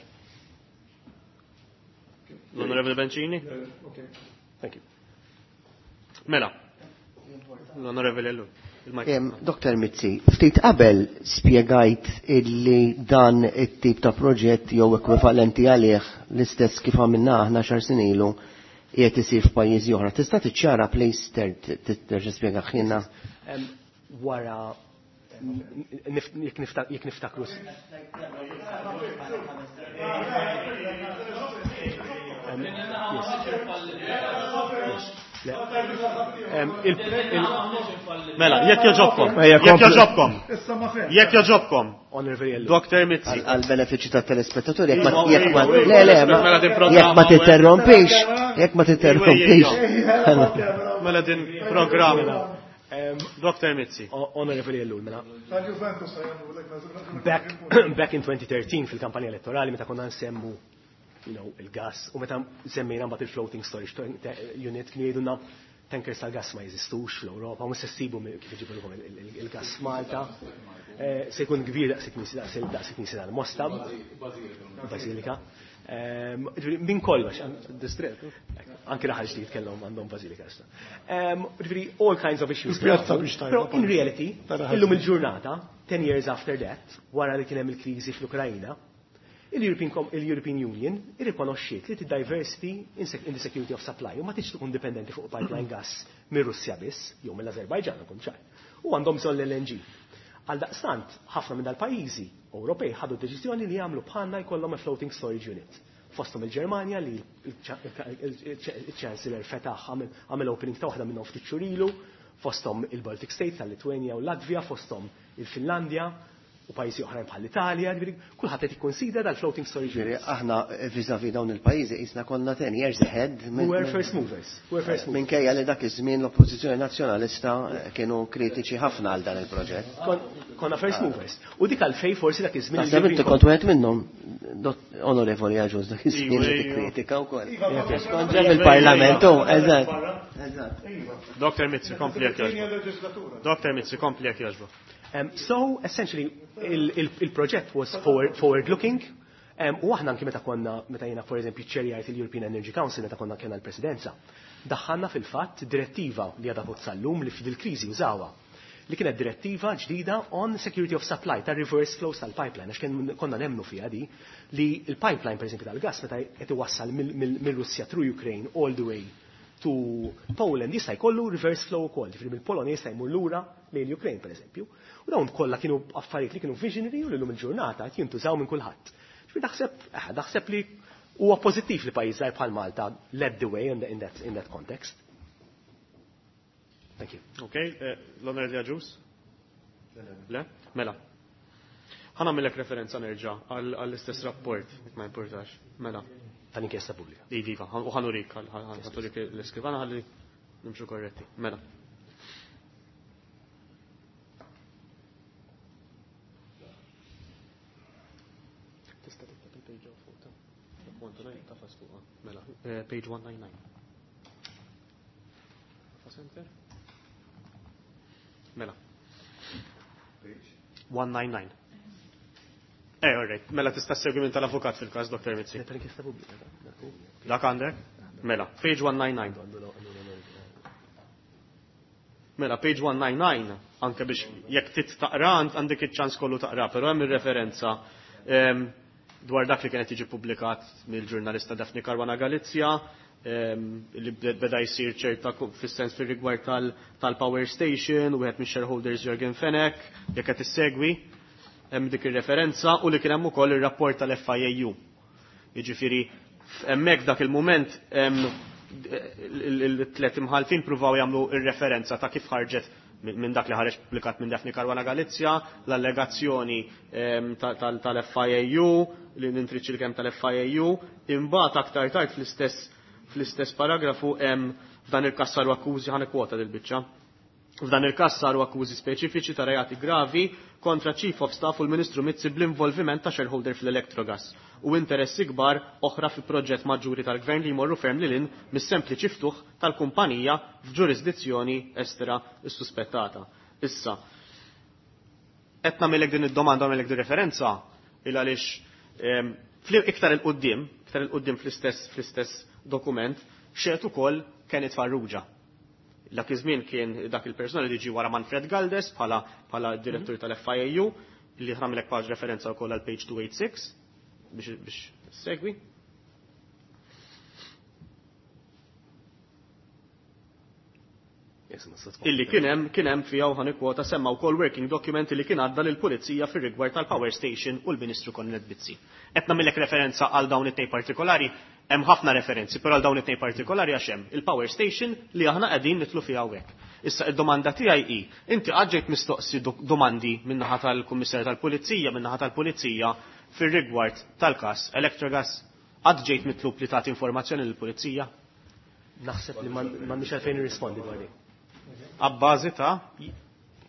L-Onorevole Bencini? Thank you. Mela. L-Onorevole Ellu. Dr. Mitzi, ftit qabel spjegajt illi dan it-tip ta' proġett jew ekwivalenti għalih l-istess kif għamilna aħna xar snin ilu qiegħed isir f'pajjiżi oħra. Tista' tiċċara please terġa' spjega ħinna. Wara jekk niftakru. Mela, jekk joġobkom. Dr. Mitzi. Għal-benefiċi ta' telespettatori, jekk ma titerrompix. Mela din programma. Dr. Mitzi. Onorevoli Ellul, mela. Back in 2013 fil-kampanja elettorali meta konna nsemmu il-gas u meta semmejna mbagħad il-floating storage unit kien jgħidulna tankers tal-gas ma jeżistux fl-Ewropa, mhux se ssibu kif iġibulhom il-gas Malta. Se jkun kbir daqs il-Knisja tal-Mostab, Bażilika. Min kollox, anke l-ħal ġdid kellhom għandhom Bażilika issa. All kinds of issues. Però in reality, illum il-ġurnata, 10 years after that, wara li kien hemm il-kriżi fl-Ukrajna, il-European Union irrikonoxxiet li t-diversity in the security of supply u ma tiġ tkun dipendenti fuq pipeline gas minn Russja biss, jew mill-Azerbajġan nkun ċar. U għandhom bżonn l-LNG. Għal daqstant, ħafna minn dal-pajjiżi Ewropej ħadu deċiżjoni li jagħmlu bħalna jkollhom floating storage unit. Fosthom il-Ġermanja li il-Chancellor fetaħ għamel opening ta' waħda minnhom ftit xhur ilu, fosthom il-Baltic States tal-Litwanja u Latvja, fosthom il-Finlandja u pajjiżi oħrajn bħall-Italja, kulħadd qed ikkonsidra dal-floating storage unit. Aħna viżavi dawn il-pajjiżi qisna konna 10 years ahead. We're first movers. Minkejja li dak iż-żmien l-oppożizzjoni nazzjonalista kienu kritiċi ħafna għal dan il-proġett. Konna first movers. U dik għalfejn forsi dak iż-żmien. Naħseb inti kont wieħed minnhom, Onorevoli Aġuż, dak iż-żmien li tikkritika wkoll. Kont ġew il-Parlamentu, eżatt. Dr. Mizzi, kompli jekk jogħġbok. Dr. Mizzi, kompli jekk jogħġbok. So essentially il-proġett was forward-looking u aħna anki meta jiena for eżempju ċerjajt il-European Energy Council meta konna kien l-Presidenza, daħħalna fil-fatt direttiva li għadha sal-lum li fil-kriżi użawha li kienet direttiva ġdida on security of supply ta' reverse flows tal-pipeline għax konna nemmnu fiha di li il-pipeline per eżempju tal-gas meta qed iwassal mill-Russja through Ukraine all the way to Poland jista' jkollu reverse flow ukoll, ġifieri mill-Polonja jista' jmur lura lejn Ukraine pereżempju. U dawn kollha kienu affarijiet li kienu visionary u llum il-ġurnata qed jintużaw minn kulħadd. Ġifieri naħseb li huwa pożittiv li pajjiż żgħar bħal Malta led the way in that context. Thank you. Okay, l-Onorevoli Aġuż? Le? Mela. Ħanamilek referenza nerġa' għall-istess rapport, ma importax. Mela. Tal-inkjesta pubblika. Iva, u ħanurik l-iskrivana ħalli nimxu korretti. Mela. Tista' tiktab il-page fuq ta' 129 tafas fuqha. Mela, page 199. Tafas enter? Mela. Page 199. Alright, mela tista' segwi minn tal-avukat fil-każ Dr. Mizzi. Dak għandek? Mela, page 199. Mela, page 199, anke biex jekk titaqra għandek iċ-ċans kollu taqra, però hemm ir-referenza dwar dak li kienet jiġi pubblikat mill-ġurnalista Daphne Caruana Galizia, li beda jsir ċerta fis-sens fir-rigward tal-power station, u wieħed mix-shareholders Jürgen Fenek, jekk qed issegwi. Hemm dik ir-referenza u li kien hemm ukoll ir-rapport tal-FIAU. Jiġifieri hemmhekk dak il-mument il-tliet imħalfin pruvaw jagħmlu ir-referenza ta' kif ħarġet minn dak li ħareġ pubblikat minn Daphne Caruana Galizia, l-allegazzjoni tal-FIAU, li nintriċi l-kemm tal-FIAU, imbagħad aktar tard fl-istess paragrafu hemm f'dan il-każ saru akkużi ħanekwota dil-biċċa. F'dan il-każ saru akkużi speċifiċi ta' reati gravi kontra Chief of Staff u l-Ministru Mizzi bl-involviment ta' shareholder fl-Electrogas u interessi kbar oħra fi proġett maġġuri tal-Gvern li jmorru ferm lilin mis-sempliċi ftuħ tal-kumpanija f'ġurisdizzjoni estera s-suspettata. Issa, qed nagħmilek din id-domanda nagħmilek din referenza il għaliex iktar il-qudiem fl-istess dokument xejn ukoll kienet Farrugia. Dak iż-żmien kien dak il-persuna li ġi wara Manfred Galdes bħala direttur tal-FIAU li ħramlek paġ referenza wkoll għal page 286 biex segwi. Illi kien hemm fiha u ħanikwota semma wkoll working document li kien għadda lill-Pulizija fir-rigward tal-Power Station u l-Ministru Cornel Bizzi. Qed nagħmilek referenza għal dawn it-tnejn partikolari, hemm ħafna referenzi, però għal dawn it-tnejn partikolari għax hemm il-Power Station li aħna qegħdin nitlu fiha hawnhekk. Issa id-domanda tiegħi hi, inti ġejt mistoqsi domandi min-naħa tal-Kummissarju tal-Pulizija, min-naħa tal-Pulizija fir-rigward tal-każ Electrogas, qatt ġejt mitlub li tagħti informazzjoni lill-Pulizija? Naħseb li m'għandix għalfejn nirrispondi dwar dik. Abbażi ta'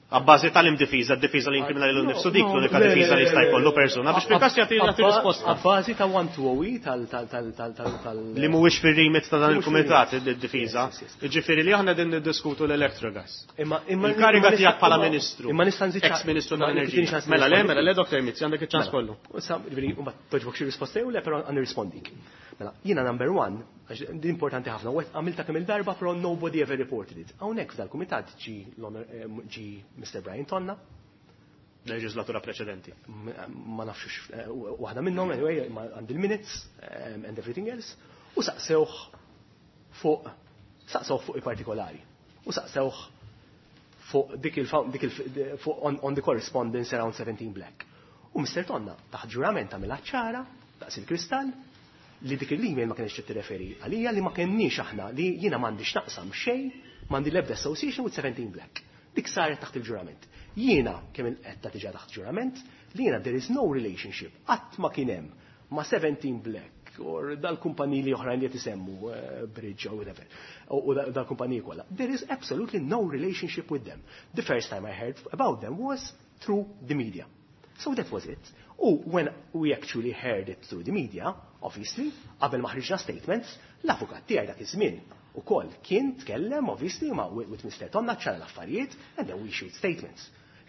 Għabbażi tal-imdifiża, d-difiża li inkriminali l-nifsu dik l-unika difiża li jista' jkollu persuna biex fil-każ jagħti risposta. Għabbażi ta' 1-2 tal Li mhuwiex fir-remit ta' dan il-kumitat id-difiża. Jiġifieri li aħna din niddiskutu l-electrogas. Il-kariga tiegħek bħala Ministru. Ex-Ministru tal-Enerġija. Mela le Dr. Mizzi għandek iċ-ċans kollu. Issa, ġifieri, mbagħad toġbok xi risposta jew le, però għandi rispondik. Mela, jiena number 1, għax din importanti ħafna, għamilta kemm il-darba, però nobody ever reported it. Hawnhekk f'dal-kumitat ġi Mr. Brian Tonna. Leġislatura preċedenti. Ma nafx waħda minnhom, anyway, għandi il-minutes and everything else, u saqsewh fuq il-partikolari. U saqsewh fuq on the correspondence around 17 Black. U Mr. Tonna taħt ġurament għamilha ċara, daqs il-kristall, li dik il-email ma kienx tirreferi għalija li ma kienniex aħna li jiena m'għandix naqsam xejn, m'għandi l-ebda association with 17 Black. Dik saret taħt il-ġurament. Jiena kemm qed tiġa taħt ġurament li jiena there is no relationship qatt ma kien hemm ma' 17 Black or dal-kumpaniji li oħrajn li qed isemmu Bridge or whatever. U dal-kumpaniji kollha. There is absolutely no relationship with them. The first time I heard about them was through the media. So that was it. When we actually heard it through the media, obviously, qabel ma ħriġna statements, l-avukat tiegħi dak iż-żmien ukoll kien tkellem obviously with Mr. Tonna ċara l-affarijiet and then we issued statements.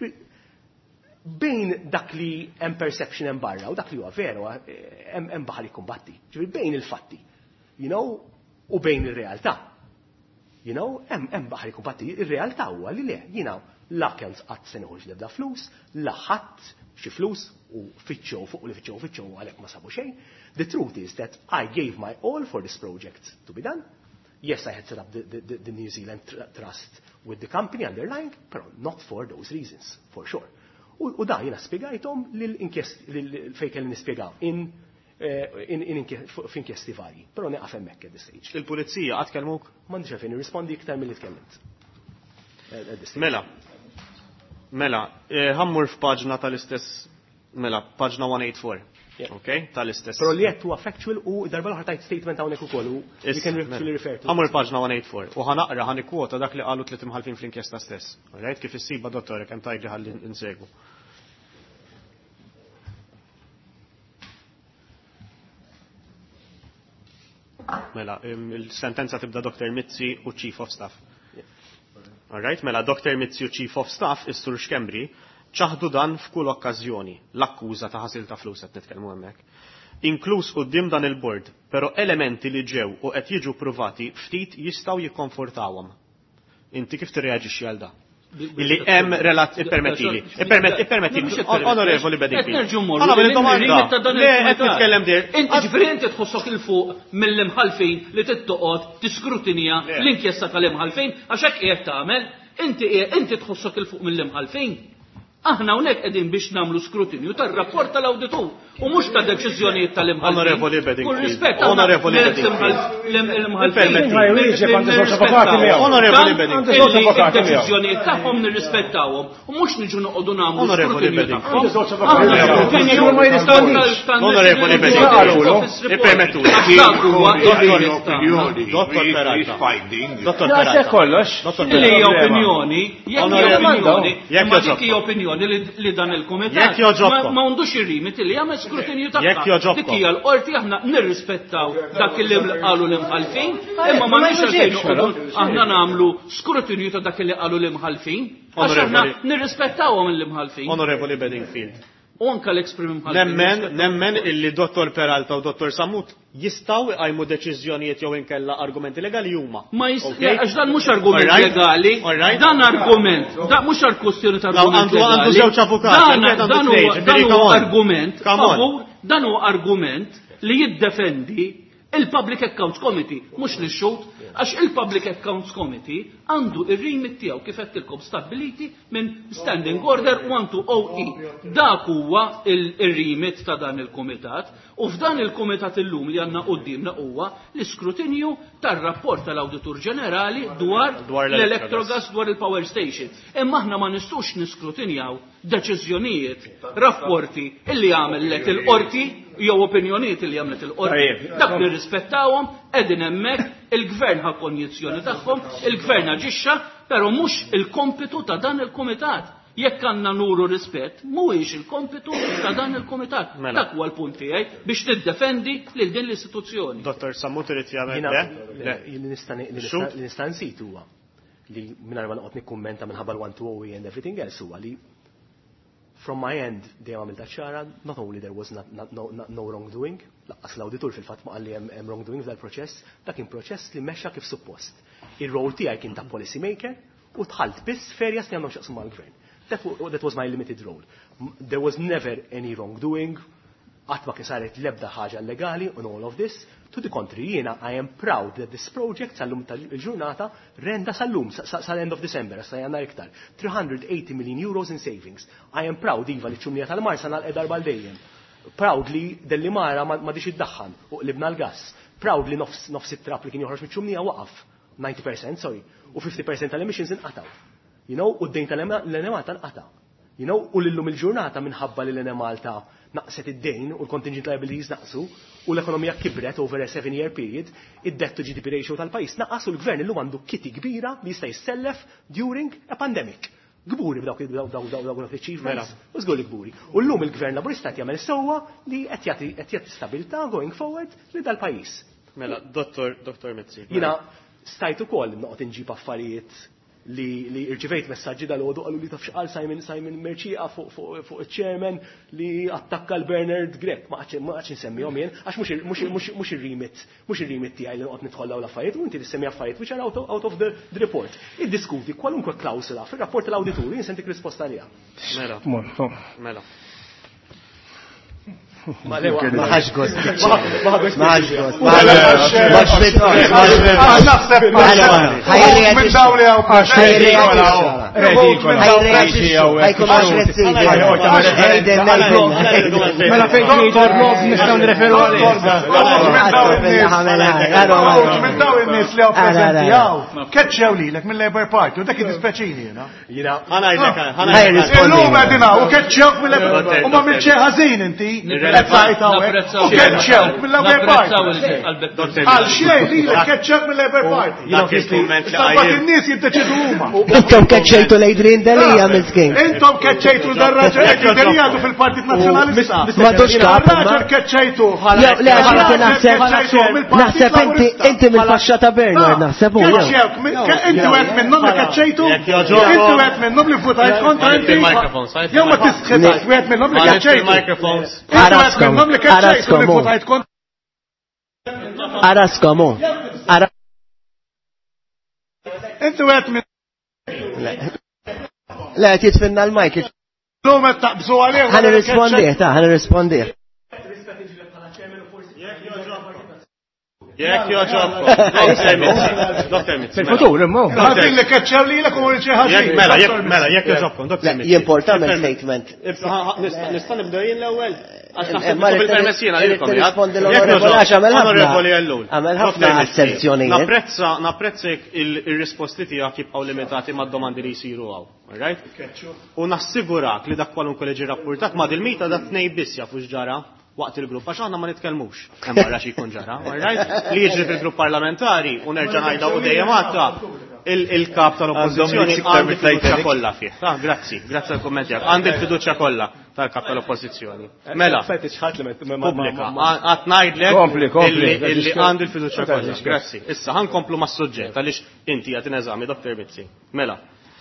Bejn dak li hemm perception hemm barra u dak li huwa veru hemm baħar jikkumbatti. Ġifieri bejn il-fatti, u bejn ir-realtà. Hemm baħar jikkumbatti. Ir-realtà huwa li le, la kemm qatt se neħux l-ebda flus, la ħadd xi flus u fitxew fuq li fitxew għalhekk ma sabu xejn. The truth is that I gave my all for this project to be done. Yes, I had set up the New Zealand Trust with the company underlying, but not for those reasons, for sure. U da jina spiegajtom fejn kelli nispjegaw f'inkjesti varji, però neqaf hemmhekk at this stage. Il-pulizija qatt kellmuk? M'għandix għalfejn nirrispondi iktar milli tkellimt. Mela, ħammur f'paġna tal-istess, paġna 184. Okay, tal-istess. Però li qed huwa factual u darba l-oħra tajt statement hawnhekk ukoll u li kien actually referred to. Ħammur paġna 184 u ħanaqra ħanikwota dak li qalu tliet imħalfin fl-inkjesta stess. Alright, kif issiba dottor kemm tajli ħalli insegwu. Mela, il-sentenza tibda Dr. Mizzi u Chief of Staff. Alright, mela Dr. Mizzi u Chief of Staff is-Sur Xkembri ċaħdu dan f'kull okkażjoni l-akkuża ta' ħasil ta' flus qed nitkellmu hemmhekk. Inkluż quddiem dan il-bord, però elementi li ġew u qed jiġu pruvati ftit jistgħu jikkonfortawhom. Inti kif tirreaġixxi għal da? Illi hemm permettili. Onorevoli Bedingfield. Inti ġifieri tħossok il fuq mill-imħalfin li tittoqgħod tiskrutinja l-inkjesta tal-imħalfin għax hekk qiegħed tagħmel, inti tħossok il fuq mill-imħalfin. Aħna hawnhekk qegħdin biex nagħmlu skrutinju tar-rapport tal-awditur u mhux ta' deċiżjonijiet tal-imħalfin. Onorevoli Bedingfield. Onorevoli Deċiżjonijiet tagħhom nirrispettawhom u mhux niġu noqogħdu nagħmlu skrutinju tagħhom. Onorevoli Bedingfield. Ippermettu. Dottor opinjoni, jekk opinjoni li dan il-kumitat ma għandux ir-rimit li jagħmel skrutinju tagħha. Dik hija l-qorti aħna nirrispettaw dak li qalu l-imħalfin, imma ma nix għalfejn aħna nagħmlu skrutinju ta' dak li qalu l-imħalfin, għax aħna nirrispettawhom l-imħalfin. Onorevoli Bedingfield. U anke l-eksprim imħalfin. Nemmen illi Dottor Peralta u Dottor Samut jistgħu jqajmu deċiżjonijiet jew inkella argumenti legali huma. Ma għax dan mhux argument legali, dan argument, dan mhux kwestjoni ta' argument legali. Għandu żewġ avukati. Dan huwa argument li jiddefendi il-Public Accounts Committee, mhux li xut, għax il-Public Accounts Committee għandu ir-remit tiegħu kif qedtilkom stabiliti minn Standing Order 120E. Dak huwa ir-remit ta' dan il-kumitat u f'dan il-kumitat illum li għandna qudiemna huwa l-iskrutinju tar-rapport tal-Awditur Ġenerali dwar l-Electrogas dwar il-Power Station. Imma aħna ma nistgħux niskrutinjaw deċiżjonijiet, rapporti illi għamlet il-qorti jew opinjonijiet li għamlet il-qorti. Dak nirrispettawhom qegħdin hemmhekk, il-gvern ħa kondizzjoni tagħhom, il-gvern aġixxa, Però mhux il-kompitu ta' dan il-kumitat. Jekk għandna nuru rispett, mhuwiex il-kompitu ta' dan il-kumitat. Dak huwa l-punt tiegħi biex tiddefendi lil din l-istituzzjoni. Dottor Sammut irid jagħmel li nista' nsit huwa li mingħajr ma noqgħod nikkummenta minħabba l-1-2 and everything else huwa li from my end dejjem għamilta ċara not only there was no wrongdoing, laqqas l-awditur fil-fatt ma qal li hemm wrongdoing f'dal-proċess, dak kien proċess li mexxa kif suppost. Ir-rol tiegħi kien ta' policy maker u tħalt biss ferjas li għandhom x'aqsmu mal-gvern. That was my limited role. There was never any wrongdoing, għatma kien saret lebda ħaġa legali on all of this. To the contrary, jiena, I am proud that this project sal-lum tal-ġurnata renda sal-lum, sal-end of December, sa' jannar iktar. 380 million euros in savings. I am proud, Iva, li ċumnija tal-Marsa nal-edar baldejjem. Proud li delli mara ma diċ id-daħħan u libna l-gas. Proud li nofs it-trap li kien joħroġ mit-ċumnija waqaf. 90%, sorry. U 50% tal-emissions inqataw. U d-dejn tal-Enemalta nqata. U l-lum il-ġurnata minħabba li l-Enemalta naqset id-dejn u l-contingent liabilities naqsu u l-ekonomija kibret over a 7-year period, id-debt to GDP ratio tal-pajis naqas u l-gvern illum għandu kiti kbira li jista' jissellef during a pandemic. Gburi b'dawk l-achievements, u żgur li gburi. U llum il-gvern laburista qed jagħmel sewwa li qed jagħti stabilità going forward li dal-pajjiż. Mela, Dottor Mizzi. Jiena stajt ukoll noqgħod inġib affarijiet li irċivejt messaġġi dal-għodu għallu li taf xaqal Simon Merċiqa fuq il-chairman li attakka l-Bernard Grep, ma għax nsemmihom jien, għax mux il-rimit tiegħi li noqgħod nidħol dawn l-affarijiet, u inti tissemmi affarijiet which are out of the report. Iddiskuti kwalunkwe klawsula fir-rapport tal-awditur, jien sentik risposta liha. Mela. Maħħax gost. Ketċew li l-ek mill-Labour Party, u dak id-dispeċini jena. U ketċew mill-Labour Party, u ma milċe ħazin inti. U ketċew mill-Labour Party. Għal xej li l-ketċew mill-Labour Party. Sabbat il-nis jiddeċidu huma. Intom ketċejtu l-Adrian Delija miskin. Intom ketċejtu l-darraġa Adrian Delija fil-Partit Nazjonalista. Ma dux kap. Darraġa ketċejtu. Le għax naħseb inti mill-faxxa ta' Bernard naħseb u. Inti għed minnom li kacċejtu? Inti għed minnom li votajt kontra inti? Jew ma tisħedaq, għed minnom li kacċejtu? Inti għed minnom li kacċejtu li votajt kontra? Araskomu. Inti għed minnom. Le, jitfinna l-majk. L-għumet taqbżu għalih. Ħana rispondiħ. Jekk joġobkom. Dr. Mizzi. Fil-futur, imma. Għadin li kacċew li l-kum u ċeħħaġi. Mela, jekk joġobkom, Dr. Mizzi. Jimportam il-statement. Nistan nibdew jien l-ewwel. Għax naħseb bil-permessjina għalilkom. Onorevoli għamel ħafna asserzjonijiet. Napprezza il-risposti tiegħek jibqgħu limitati mad-domandi li jsiru hawn. U nassigurak li dak kwalunkwe li ġie rappurtat ma' dil-mita da tnej biss jafu x'ġara waqt il-grupp, għax aħna ma nitkellmux. Hemm barra xi jkun ġara, li jiġri fil-grupp parlamentari u nerġa' ngħidha u dejjem għadda il-kap tal-oppożizzjoni għandi fiduċja kollha fih. Grazzi għall-kumment tiegħek. Għandi fiduċja kollha tal-kap tal-oppożizzjoni. Mela. Pubblika. Qatt ngħidlek illi għandi l-fiduċja kollha. Grazzi. Issa ħankomplu mas-suġġett għaliex inti qed ineżami Dr. Mizzi. Mela.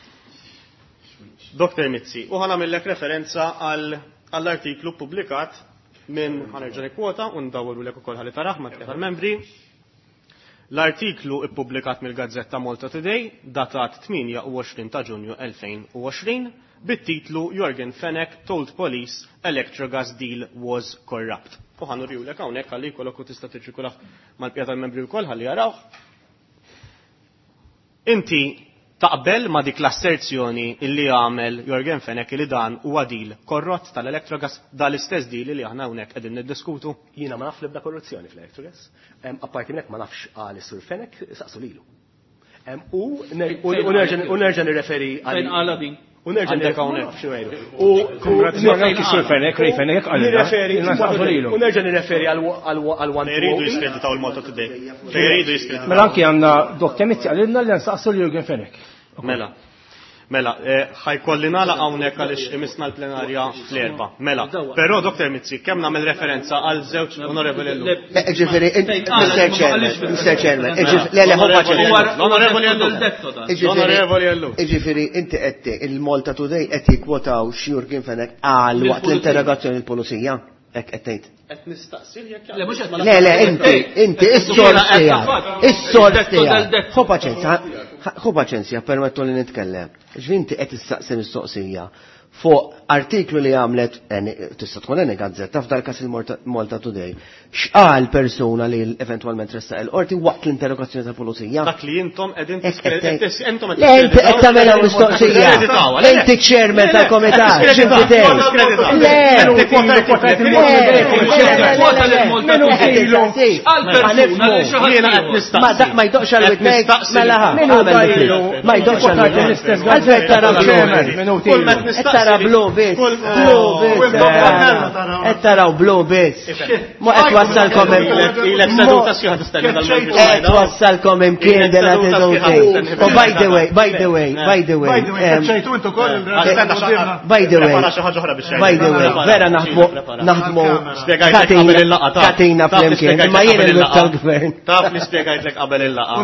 Dr. Mizzi, u ħanamillek referenza għall-artiklu pubblikat minn ħanerġa' kwota u ndawru lek ukoll ħalli taraħ ma' tal-membri. L-artiklu ippubblikat mill-Gazzetta Malta Today datat 28 ta' Ġunju 2020 bit-titlu Jorgen Fenech told police electrogas deal was corrupt. U ħanurjulek hawnhekk ħalli jkollok u tista' tiċċirkula mal-pja tal-membri wkoll ħalli jarawh. Inti taqbel ma dik l-asserzjoni illi għamel Jorgen Fenech li dan huwa deal korrott tal-Electrogas dal-istess deal li aħna hawnhekk qegħdin niddiskutu. Jiena ma naf l-ebda korruzzjoni fl-Electrogas. Apparti minnek ma nafx għal is-Sur Fenech saqsu lilu. U nerġa' nirreferi għal. Fejn qala din? U nerġa' nirreferi għal one. Jridu jiskreditaw il-Malta Today. Jridu jiskreditaw. Mela anki għandna Dr. Mizzi għalilna li nsaqsu Jorgen Fenech. Mela, ħajkolli nagħlaq hawnhekk għaliex imisna l-plenarja fl-erba'. Mela, però Dr. Mizzi, kemm nagħmel referenza għal żewġ onorevoli llum. Ġifieri, Mr. Chairman, L-onorevoli llum. Ġifieri, inti qed il-Malta Today qed jikkwotaw x'Jurgen Fenek għal waqt l-interrogazzjoni l-pulizija. Hekk qed tgħid. Qed nistaqsil jekk Le, inti is-sors tiegħek. Is-sors tiegħek. Ħu paċenzja, permettu li nitkellem. Ġvinti qed issaqsi mistoqsija fuq artiklu li għamlet tista' tkun hekk gazzetta f'dal każ il-Malta Today. X'qal persuna li eventualment ressaq il-qorti waqt l-interrogazzjoni tal-pulizija? Dak li intom qegħdin intom Le, inti qed tagħmilha mistoqsija. Inti chairman tal-komitat. Ma jdoqx għal-witnejk, mela ma jdoqx għal-witnejk. Tara blu bit. Taraw blu bit. Ma qed wassalkom wassalkom imkien dela tiżgħu. By the way. Vera naħdmu katina flimkien, ma jien il-web tal-gvern. Taf li spjegajtlek qabel il-laqa.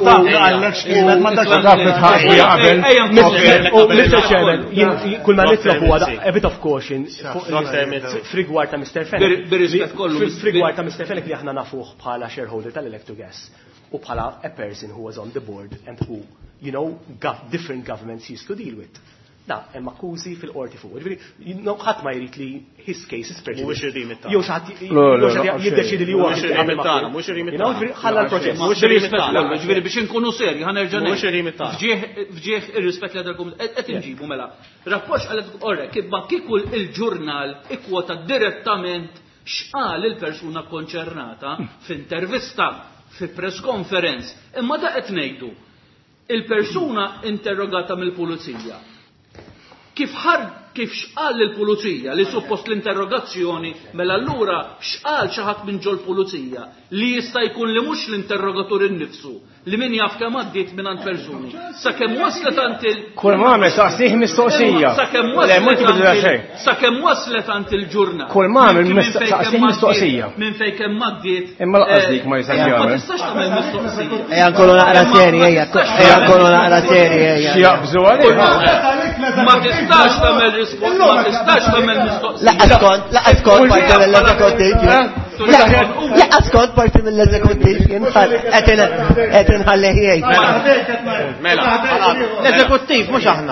Kull ma nitlob huwa a bit of caution frigward ta' Mr. Fennek. Frigward ta' Mr. Fennek li aħna nafuh bħala shareholder tal-Electrogas u bħala a person who was on the board and who, different governments used to deal with. Da, hemm akkużi fil-qorti fuq. Ħadd ma jrid li his case is prejudiced. Jew jiddeċidi li huwa mhux irimitana. Ħalla l-proċess. Ġifieri biex inkunu serji ħanerġa' fġieħ ir-rispett li għadha qed inġibu mela. Rapport qalet orrek ma kieku il-ġurnal ikkwota direttament x'qal il-persuna konċernata f'intervista fi press conference. Imma da qed ngħidu il-persuna interrogata mill-pulizija. Kif xqal l-pulizija li suppost l-interrogazzjoni mela allura xqal xi ħadd minn ġol pulizija li jista' jkun li mhux l-interrogatur innifsu li min jaf kemm għaddiet minn persuni. Sakemm waslet ant Kull ma għamel saqsih mistoqsija. Sakemm waslet ant il-ġurnal. Kull ma għamel saqsih mistoqsija. Minn fejn kemm għaddiet. Imma l-qasdik ma jistax jagħmel. Ma tistax tagħmel mistoqsija. Ejja nkunu naqra serji, X'jaqbżu għalih. Ma tistax tagħmel risposta, ma tistax tagħmel mistoqsija. Laqas kont parti mill-eżekuttiv. Laqas kont parti mill-eżekuttiv. Qed inħallih jgħid. Mela, l-eżekuttiv mhux aħna.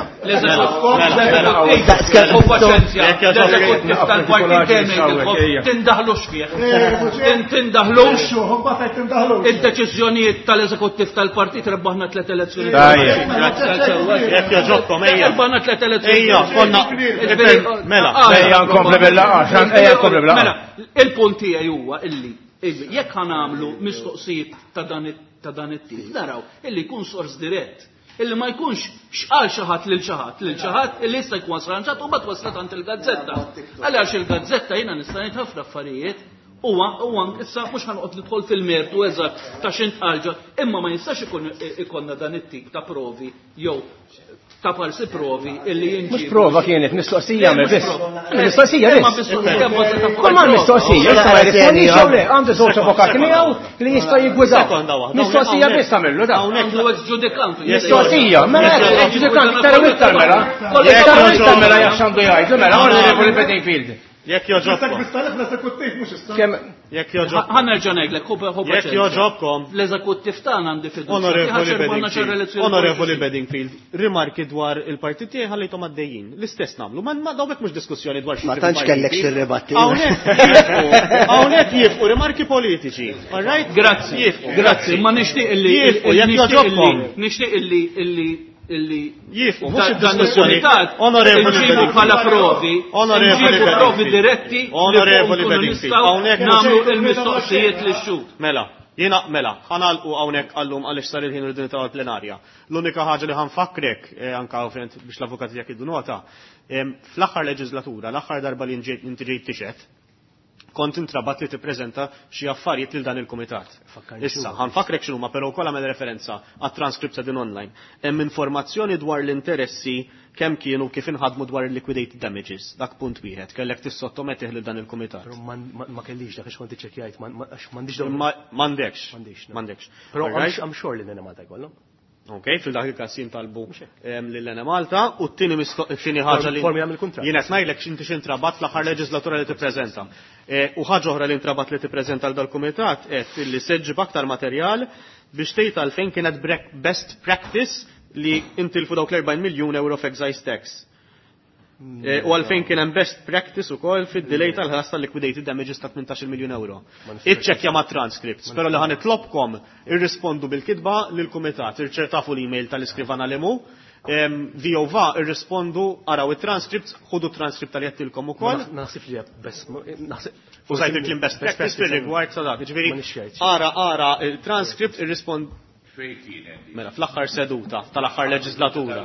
Tindaħlux fih. Tindaħlux. Id-deċiżjonijiet tal-eżekuttiv tal-partit rebbaħna 3 elezzjoni. Jekk joġobkom ejja. Rebbaħna 3 elezzjoni. Ejja, konna mela. Ejja nkompli bil-laqa. Mela, il-punt tiegħi huwa illi jekk ħanamlu mistoqsijiet ta' dan it-tip, naraw illi jkun sors dirett, illi ma jkunx xqal xi ħadd lil xi ħadd illi jista' jkun sranġat u mbagħad waslet ant il-gazzetta. Għaliex il-gazzetta jiena nista' ngħid ħafna affarijiet huwa issa mhux ħanqod nidħol fil-mertu eżatt ta' x'intqalġa, imma ma jistax ikonna dan it-tip ta' provi jew ta' parsi provi illi jinġi. Mhux prova kienet mistoqsija me biss. Mistoqsija biss. Kull ma mistoqsija, għandu żewġ avukati miegħu li jista' jiggwidaw. Mistoqsija biss tagħmillu da. Hawnhekk l ġudikant. Mistoqsija, mela ġudikant tara mittamela. Tara mittamela jaf x'għandu jgħid, mela Honorable Bedingfield. Jekk joġobkom. Jekk joġobkom. Ħanerġa' ngħidlek, jekk joġobkom. L-eżekuttiv tagħna għandi fiduċja. Onorevoli Bedingfield, rimarki dwar il-partit tiegħi ħallejthom għaddejjin. L-istess nagħmlu. Ma dawbek mhux diskussjoni dwar xi. Ma tantx kellek xirribatti. Hawnhekk jifqu rimarki politiċi. All right? Grazzi. Ma nixtieq illi jekk joġobkom. Nixtieq illi jifqu mhux id-diskussjoni. Nġibu bħala provi. Nġibu provi diretti. Onorevoli Bedingfield. Hawnhekk nagħmlu il-mistoqsijiet li xxut. Mela, ħanalqu hawnhekk għallum għaliex sar il-ħin irridu nitgħu l-plenarja. L-unika ħaġa li ħanfakrek anke biex l-avukati jekk jiddu nota, fl-aħħar leġislatura, l-aħħar darba li inti ġejt tixed, kont intrabat li tippreżenta xi affarijiet lil dan il-kumitat. Issa, ħanfakrek x'inhuma però wkoll għamel referenza għat-transcripts din online. Hemm informazzjoni dwar l-interessi kemm kienu kif inħadmu dwar il-liquidated damages. Dak punt wieħed, kellek tissottomettih lil dan il-kumitat. Ma kellix dak xkont iċċekkjajt, m'għandix M'għandekx. Però I'm sure li Malta jkollhom. Okay, fil-dak il-każ jintalbu lil Malta u t-tieni ħaġa li jien qed ngħidlek x'inti x'intrabat fl-aħħar leġislatura li tippreżenta. U ħaġa oħra li intrabat li tippreżenta l dal-kumitat qed li seġġib aktar materjal biex tgħid għalfejn kienet best practice li intilfu dawk l-40 miljun euro f'excise tax. U għalfejn kien hemm best practice ukoll fid-delay tal-ħlas tal-liquidated damages ta' 18 miljun euro. Iċċekkja ma' transcripts, però li ħanitlobkom irrispondu bil-kitba lill-kumitat, irċertafu l-email tal-iskrivana l-emu, VOVA irrispondu araw it-transcripts, ħudu transcript tal-jettilkom ukoll. Naħsib li best Użajt il-klim best practice fil-rigward sa' dak. Ġifieri ara il-transcript irrispond mela fl-aħħar seduta tal-aħħar leġislatura.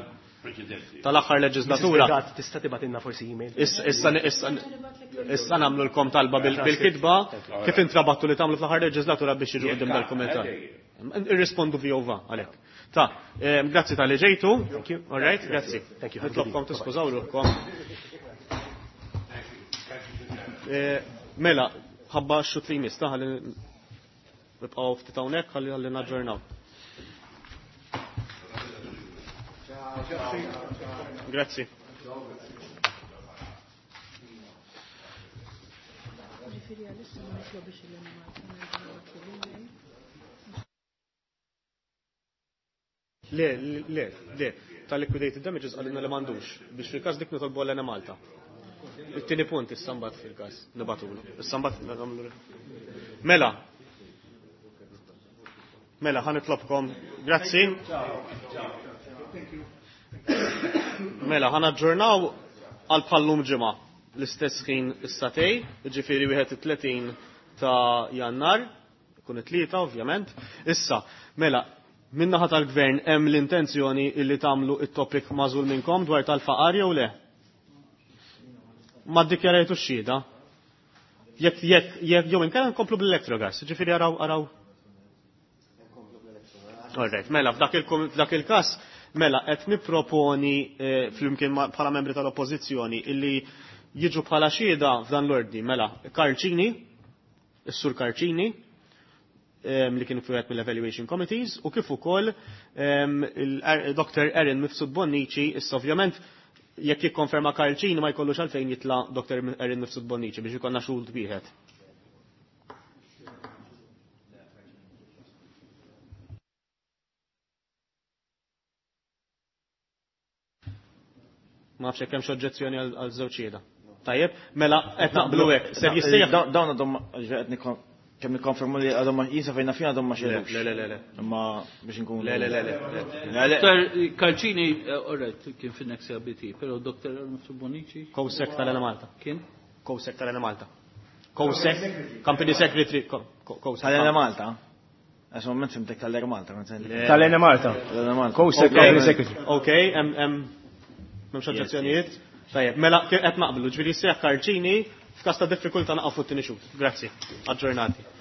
Tista' tibatilna forsi email. Issa nagħmlu lkom talba bil-kitba kif intrabattu li tagħmlu fl-aħħar leġislatura biex jiġu qudiem dal-kumitat. Irrispondu vjova għalhekk. Grazzi tal-li ġejtu. All right, grazzi. Nitlobkom tiskużaw ruhkom. Mela, ħabba x-xut li jmiss ħalli nibqgħu ftit hawnhekk ħalli naġġornaw. Grazie. Le, tal-liquidated damages għalina li mandux, biex fil-kas dik nitolbu għalena Malta. Il-tini punt, il-sambat fil-kas, nibatulu. Il-sambat, Mela, ħanitlobkom, grazzi. Mela, ħana ġurnaw għal-pallum ġimma l-istess ħin is-satej, ġifiri 31 ta' jannar, kun it-tlieta ovvjament. Issa, mela, minnaħa tal-gvern hemm l-intenzjoni illi tagħmlu it-topic mażul minnkom dwar tal-faqar jew le? Ma ddikjarajtu x-xhieda. Jekk jew inkella nkomplu bl-electrogas, ġifiri araw. Alright, mela, f'dak il-każ mela, qed nipproponi flimkien bħala membri tal-oppożizzjoni illi jiġu bħala xhieda f'dan l-ordni, mela, Karċini, is-Sur Karċini, li kien wieħed mill-evaluation committees, u kif ukoll Dr. Erin Mifsud Bonnici, issa ovvjament jekk jikkonferma Karċini ma jkollux għalfejn jitla' Dr. Erin Mifsud Bonnici biex ikollna xhud wieħed. Ma fxek kemm oġġezzjoni għal żewġ xieda. Tajjeb, mela qed naqblu hekk. Se jissejjaħ dawn għadhom kemm nikkonfermu li għadhom jinsa fejn fina għadhom ma xedux. Le. Imma biex inkun. Le. Dr. Karċini, alright, kien fin-next CBT, però Dr. Mifsud Bonnici. Kowsek tal-Ena Malta. Kien? Kowsek tal-Ena Malta. Kowsek, Company Secretary. Tal-Ena Malta? Għax moment fimtek tal-Ena Malta. Tal-Ena Malta. Kowsek Company Secretary. Okay, Memx oġġezzjonijiet? Tajjeb, mela qed naqblu, ġifieri seħħ Karċini f'każ ta' diffikultà naqgħu fuq it-tieni xhud. Grazzi, aġġornati.